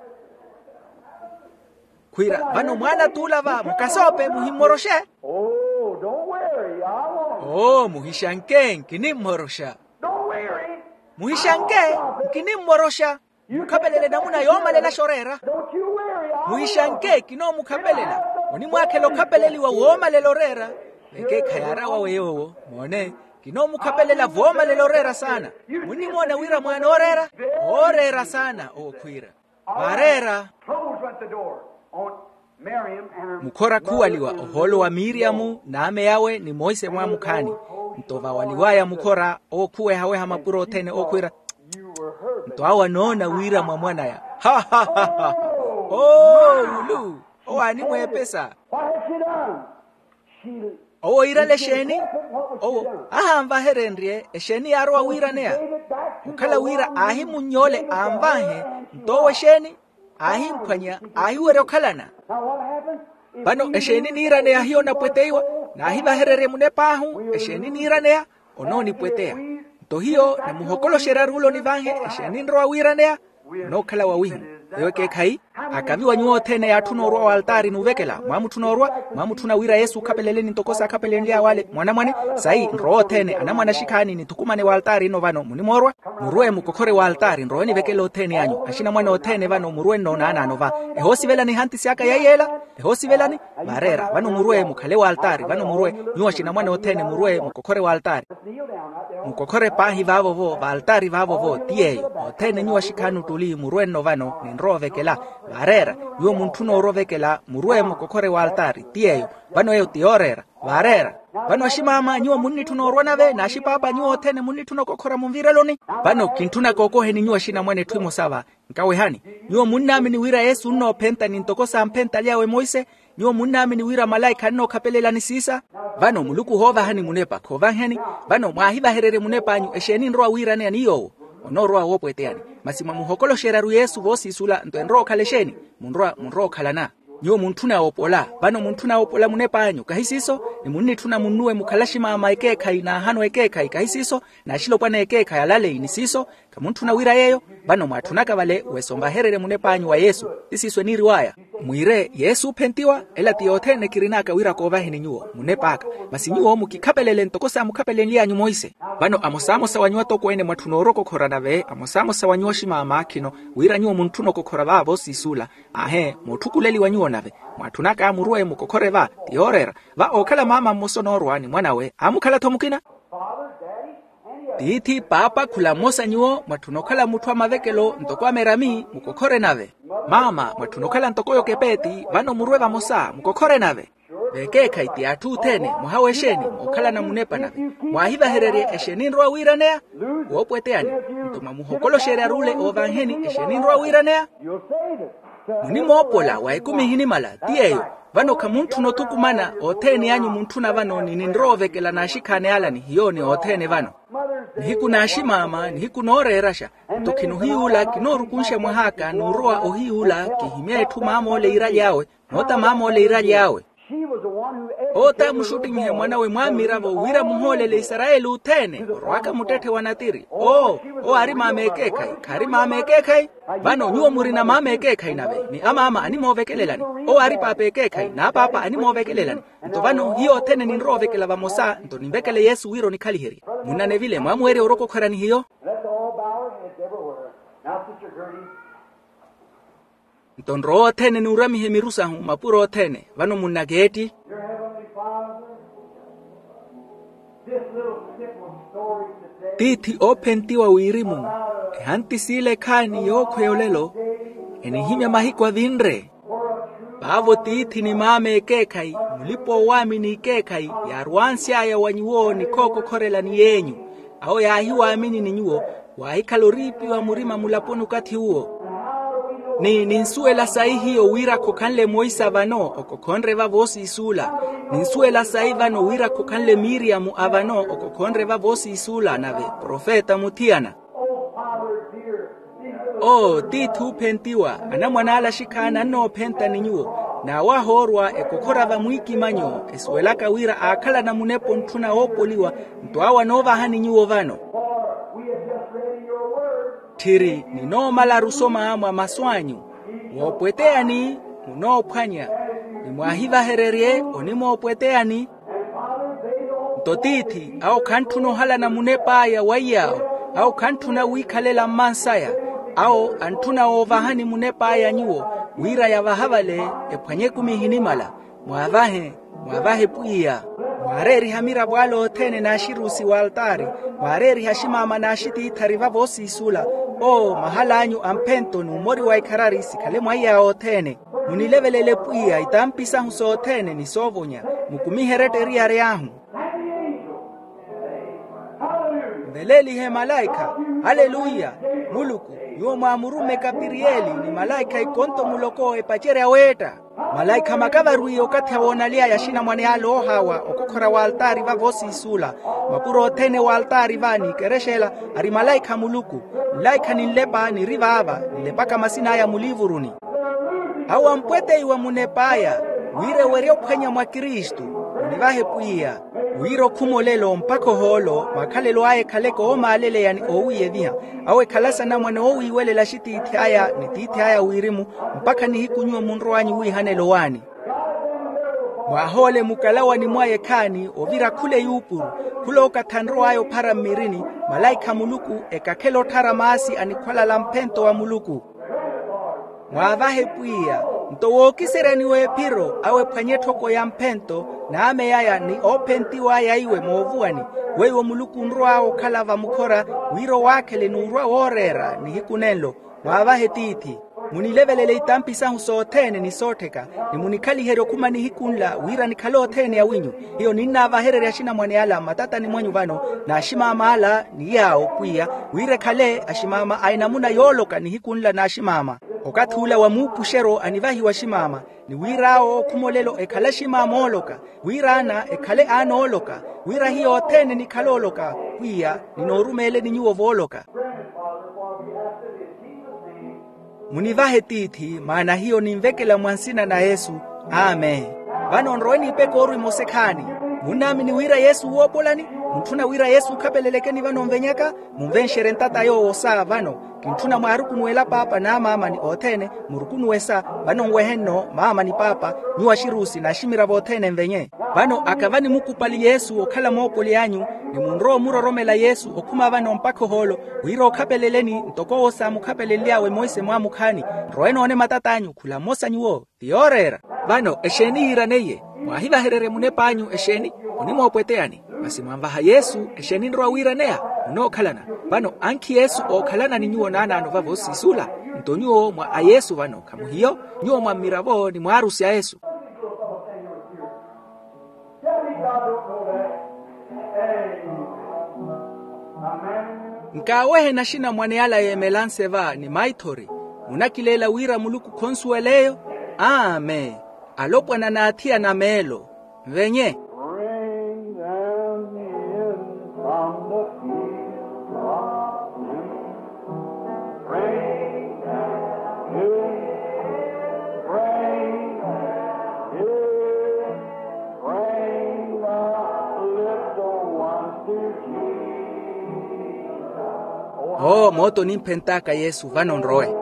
kwira bano mwana tulava mukasope muhimoroshe Oh, don't worry. I won't. oh muhishanke nkinimmorosha Don't worry. muhishanke nkinimmorosha mukabelele namuna yoma lela shorera Don't you worry. I muhishanke kino mukabelela oni mwakelo kabeleli wa woma lelo rera eke kayara wa weyowo mone kino mukabelela voma lelo rera sana muni mwana wira mwana orera orera sana o kwira barera Close at the door on Miriam and her mukora kuwaliwa oholo wa Miriamu na ame yawe ni Moise mwa mukani mtova waliwaya mukora o kuwe hawe hamapuro tene o kwira you were her. mto awa nona wira mwa mwana ya ha ha ha ha oh ulu o ani mwe pesa What has she done? She o irale sheni o aha mva herendrie esheni arwa wira nea gave it back to ukala wira ahi munyole amvahe mtowe sheni ahi mkwanya ahi were okalana Now what happened? If bano we esheni nira nea hiyo na pweteiwa na ahi baherere mune pahu esheni nira nea ononi pwetea to hiyo na muhokolo sherarulo ni vange esheni nroa wira nea no kala wa wihi yoke kai akaviwa nyuo tene ya tunorwa wa altari nuvekela mwamu tunorwa mwamu tunawira Yesu kapelele ni tokosa kapelele ya wale mwana mwane sai nro tene ana mwana shikani ni tukumane wa altari no vano muni morwa murwe mukokore wa altari nro ni vekelo tene yanyu ashina mwana otene vano murwe no na ana nova ehosi vela ni hanti siaka yayela ehosi vela ni barera vano murwe mukale wa altari vano murwe nyuo shina mwana otene murwe mukokore wa altari kneel down right there. mukokore pahi vavo vo va altari vavo vo tie otene nyuo shikanu tuli murwe no vano ni nro vekela barera yo muntu no rovekela murwe mukokore wa altari tieyo bano yo tiorera barera bano shimama nyuo munni tunorwa nave na shipapa nyuo tene munni tunokokora mumvireloni bano kintuna kokohe ni nyuo shina mwene twimo sava nkawe hani nyuo munnami ni wira Yesu no penta ni ntokosa mpenta lyawe Moise nyuo munnami ni wira malaika no kapelela ni sisa bano muluku hova hani munepa kova hani bano mwahiba herere munepa nyu esheni nroa wira ne niyo onorwa wopweteani masima muhokolo sheraru Yesu vosi sula ntwenro kalesheni munroa munro kalana nyo muntuna opola bano muntuna opola munepanyo kahisiso ni munni tuna munue mukalashi mama ekeka ina hano ekeka kahisiso na shilo pana ekeka yalale inisiso kamuntuna wira yeyo bano mwatunaka vale wesomba herere munepanyo wa Yesu isiswe ni riwaya Mwire Yesu pentiwa ela tiothene kirinaka wira kovahini nyuo munepaka basi nyuo mukikapelele ntokosa mukapelele yanyu moise bano amosamo sawanywa tokwene mwatunoro kokora nave amosamo sawanywa shimama kino wira nyuo muntuno kokora babo sisula ahe mutukuleli wanyuo nave mwatunaka amurue mukokore va tiorera va okala mama mosonorwani mwanawe amukala tomukina Titi papa kula mosa nyuo mwatunokala mutwa mavekelo ntokwa merami mukokore nave mama mwatunokala ntokoyo kepeti vano murwe va mosa mukokore nave vekeka iti atu tene muhawesheni mukala na munepa nave mwahiva herere esheninrwa wiranea wopweteani ntoma muhokolo sheria rule ovanheni esheninrwa wiranea muni mopola wa ekumi hinimala tiyeyo vano kamuntu no tukumana oteni yanyu muntu na vano ninindrovekela na shikane ala ni hiyoni oteni vano nihiku na shimama nihiku norerasha tukinu hiula kinoru kunshe mwahaka nuroa ohiula kihimia tu mama ole iraji yawe nota mama ole iraji yawe ota mushuti nye mwanawe mwamira vo wira muhole le Israeli utene orwaka mutete wanatiri o o ari mamekekai kari mamekekai vano nyuo murina mamekekai nave ni ama ama ani movekelelani o ari papekekai na papa ani movekelelani nto vano hiyo tene ni nrovekela va mosa nto nimbekele Yesu wiro ni kaliheri munane vile mwamwere oroko kharani hiyo Ntonro tene ni urami hemirusa hu mapuro tene vano munageti Titi opentiwa wirimu Ehanti sile kani yokweyolelo Eni himya mahikwa dhinre Pavo titi ni mame kekai Mulipo wami ni kekai Ya ruansia ya wanyuo ni koko korela ni yenyu Ao ya hiwa amini ni nyuo Wa hikaloripi wa murima mulaponu kati huo Ni ninsuela sahihi o wira kokanle Moisa vano okokonre va vosi isula Ninsuela sahihi vano wira kokanle Miriam avano okokonre va vosi isula nave profeta mutiana Oh titu pentiwa ana mwanala shikana no penta ninyuo na wahorwa ekokora va mwiki manyo eswelaka wira akala na munepo ntuna opoliwa ntwawa nova hani nyuo vano Tiri ni no mala rusoma amwa maswanyu Wopweteani munopanya Ni mwahiva hererie onimo opweteani Ntotiti au kantuno hala na munepa ya wayao Au kantuna wikalela mansaya Au antuna ovahani munepa ya nyuo Wira ya vahavale epanye kumihinimala Mwavahe, mwavahe puia Mwareri hamira bwalo tene na shirusi wa altari Mwareri hashimama na shiti itariva vosi isula O mahala anyu ampento ni umori wa ikarari sikale mwaya otene Munilevelele puia itampisa huso otene ni sovonya Mukumiherete riare ahu Mbeleli he malaika Haleluya Muluku Yuo maamurume kapirieli ni malaika ikonto muloko epachere aweta Malaika makavarui okati hawonalia yashina mwane alo hawa okokora wa altari va vosi isula Mapuro otene wa altari vani kereshela ari malaika muluku Malaika nilepa ni riva hava nilepaka masina ya mulivuruni Awa mpwete iwa munepaya Wire wereo pwenya mwa Kristu Univahe puia Wiro kumolelo mpako holo Makalelo ae kaleko oma alele yani ouye viha Awe kalasa na mwane owi wele la shiti itiaya Niti itiaya wirimu Mpaka ni hiku nyuo munroanyi ui hanelo wani Mwahole mukalawa ni mwaye kani Ovira kule yupuru Kulo katanro ayo para mirini Malaika muluku ekakelo tara maasi Anikwala lampento wa muluku Mwavahe puia Ntowo kisere we piro awe panyetoko ya mpento na ame yaya ni openti wa ya iwe movuani wewe muluku nroa o kalava mukora wiro wake le nurwa orera ni hikunelo wavahe titi munilevelele itampisa husotene ni soteka ni munikali hero kuma ni hikunla wira ni kalotene ya winyu hiyo nina vahere ya shina mwane ala matata ni mwanyu vano na ashimama ala ni yao kuia wire kale ashimama ainamuna yoloka ni hikunla na ashimama Okati ula wa mupushero anivahi wa shimama ni wirao kumolelo ekala shimama oloka wirana ekale ano oloka wira hiyo tene ni kaloloka kuia ni norumele ni nyuo voloka Munivahe titi maana hiyo ni mvekela mwansina na Yesu Amen Vano nroeni peko orui mosekani Munami ni wira Yesu uopolani muntuna wira Yesu kapelelekeni vano mvenyaka mumvenshere ntata yo osa vano kintuna mwarukunu wela papa na mama ni otene murukunu wesa vano ngweheno mama ni papa nyuwa shirusi na shimira votene mvenye vano akavani mukupali Yesu okhala mopoli yanyu ni munro muroromela Yesu okuma vano mpako holo wiro kapeleleni ntoko osa mukapeleliawe moise mwamukhani roeno one matatanyu kula mosa nyuo thiorera vano esheni iraneye mwahiva herere mune panyu esheni unimopweteani basi mwamvaha Yesu esheni nroa wiranea unokhalana vano anki Yesu okhalana ni nyuo nana ano vavo sisula ntonyuo mwa a Yesu vano kamuhiyo nyuo mwa miravo ni mwarusi ya Yesu. Nkawehe na shina mwaneala ye melanse va ni maitori munakilela wira muluku konsueleyo ame alopwa na natia na melo venye oh moto nimpentaka Yesu vano nroe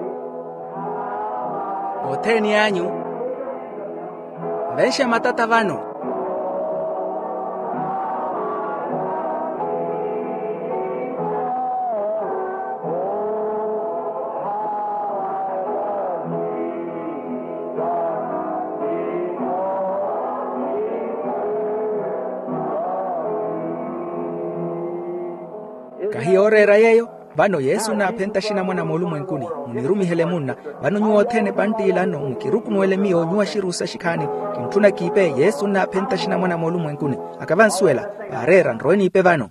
oteni anyu veshe matata vano kahiorera yeyo vano Yesu na penta shina mwana molu mwenkuni munirumi hele munna vano nyuotene bantilano mukirukunwele mio nyua shirusa shikani kintuna kipe Yesu na penta shina mwana molu mwenkuni akavansuela arera nroeni ipe vano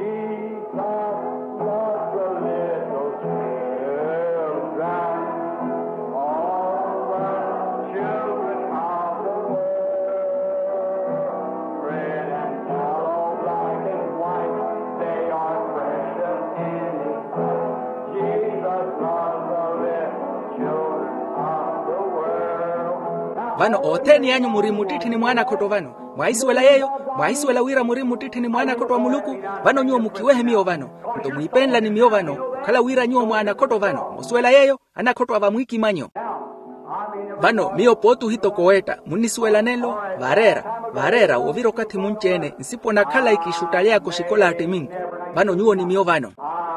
vano oteni yanyu muri mutiti ni mwana koto vano mwaisiwela yeyo mwaisiwela wira muri mutiti ni mwana koto wa muluku vano nyuo mukiwehe mio vano mto muipenla ni mio vano kala wira nyuo mwana koto vano musuela yeyo ana koto wa vamwiki manyo vano mio potu hito koeta munisuela nelo varera varera oviro kati munchene nsipo na kala ikishutalia kushikola atemingu vano nyuo ni mio vano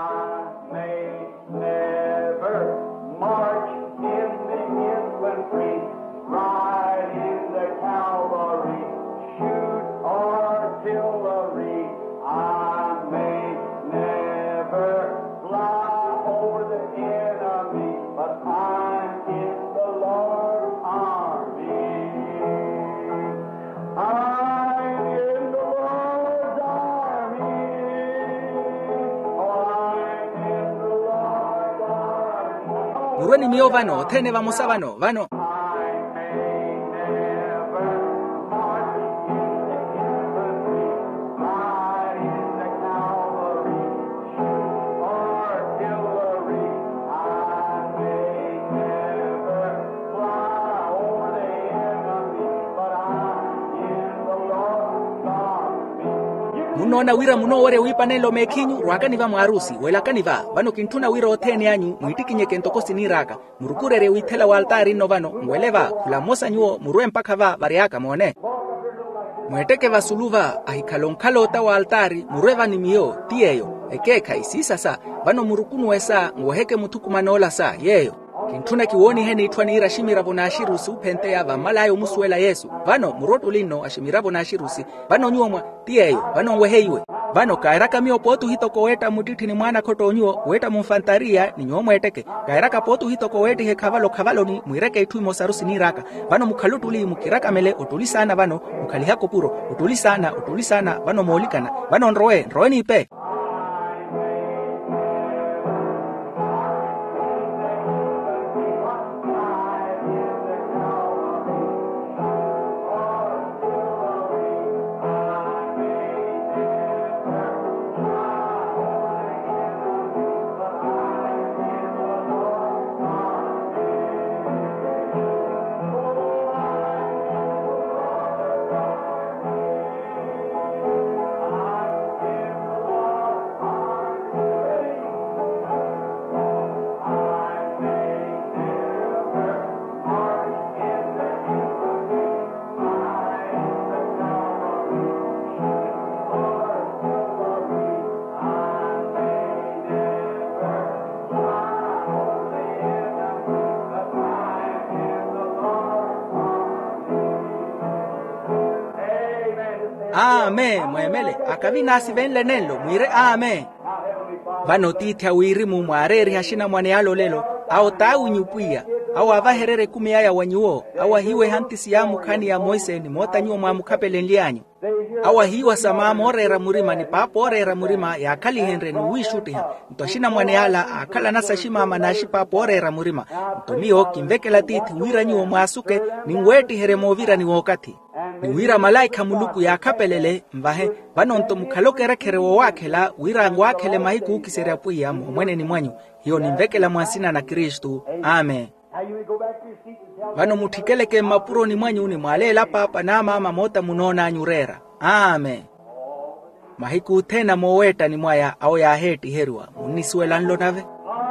Murweni mio vano, tene vamos a vano, vano. Munona wira muno wore wipanelo mekinyu rwakani va mwarusi welakani va vano kintuna wira oteni anyu muitikinye kentokosi niraka murukurere witela wa altari no vano mweleva kula mosa nyuo murue mpaka va variaka mone mweteke va suluva ahikalonkalo ta wa altari mureva ni mio tieyo ekeka isisa sa vano murukunu wesa ngoheke mutukumanola sa yeyo kintuna kiwoni heni itwani ira shimirabo na ashirusi upente ya vamalayo musuela Yesu vano murotu lino ashimirabo na ashirusi vano nyuomwa tieyo vano ngweheiwe vano kairaka mio potu hito koweta mutiti ni mwana koto nyuo weta mumfantaria ni nyuomwa eteke kairaka potu hito koweti he kavalo kavalo ni mwireke itui mosarusi niraka vano mukhalutuli mukiraka mele utuli sana vano mukalihako puro utuli sana utuli sana vano moolikana vano nroe nroe ni ipe ame mwemele akavinasi venle nelo mwire ame vano titya wiri mumwareri hashina mwane yalo lelo au tau nyupia au avaherere kumiaya wanyuo au hiwe hantisi ya mukani ya Moise ni mota nyuo mwamukapele nlianyu au hiwa sama morera murima ni papo orera murima ya akali henre ni wishuti ha ntoshina mwane yala akala nasa shima manashi papo orera murima ntomio kimvekela titi wira nyuo mwasuke ni ngweti here movira ni wakati ni wira malaika muluku ya kapelele mvahe vano nto mukalokera kere wakela wira ngwakele mahiku ukisere apuya mwene ni mwanyu hiyo ni mvekela mwasina na Kristu. Amen. Vano mutikeleke mapuro ni mwanyu ni mwalela papa na mama mota munona nyurera. Amen. Mahiku tena moweta ni mwaya au ya heti herwa munisuela nlo nave.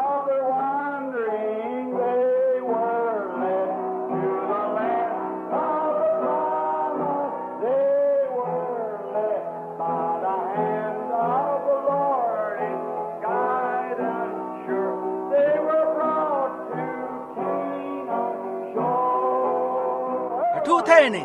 Tutene.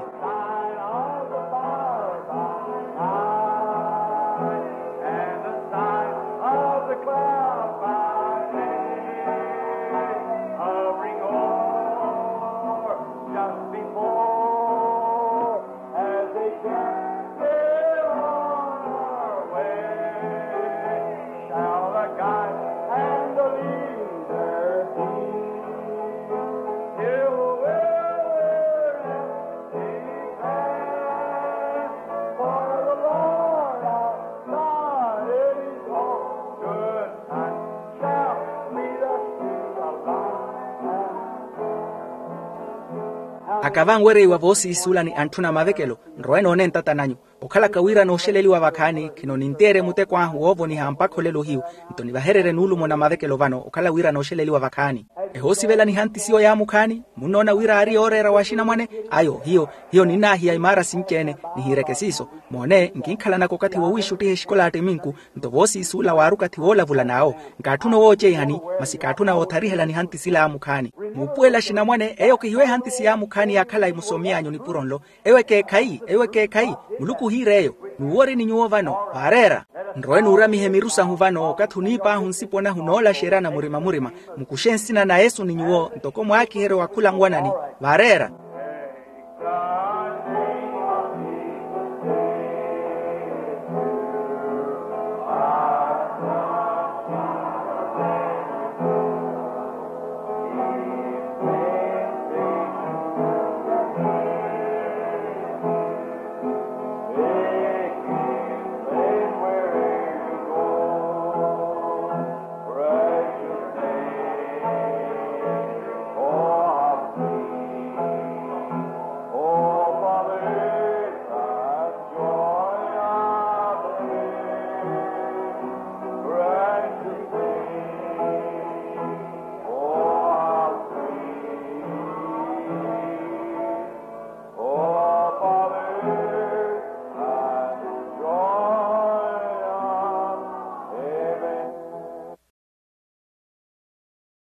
Akavan were wa vosi isula ni antuna mavekelo nroeno nenta tananyu okala kawira no sheleli wa vakani kino nintere mute kwa huovo ni hampako lelo hiu ntoni baherere nulu mona mavekelo vano okala wira no sheleli wa vakani ehosi vela ni hantisio ya mukani munona wira ari orera washina mwane ayo hiyo hiyo ni nahi ya imara simkene ni hirekesiso mone nginkhala nako kati wo wishuti heshikola ateminku nto vosi isula warukati wola vula nao ngatuno woje hani masikatuna wotarihela ni hantisila ya mukani mupuela shina mwane eyo kihiwe hantisi ya mukani ya kala imusomia nyo ni puronlo ewe ke kai ewe ke kai muluku hireyo nuwori ni nyuovano parera nroenu urami hemirusa huvano katunipa hunsipona hunola sherana murima murima mukushensina na Yesu ni nyuo ntoko mwaki hero wakula ngwanani varera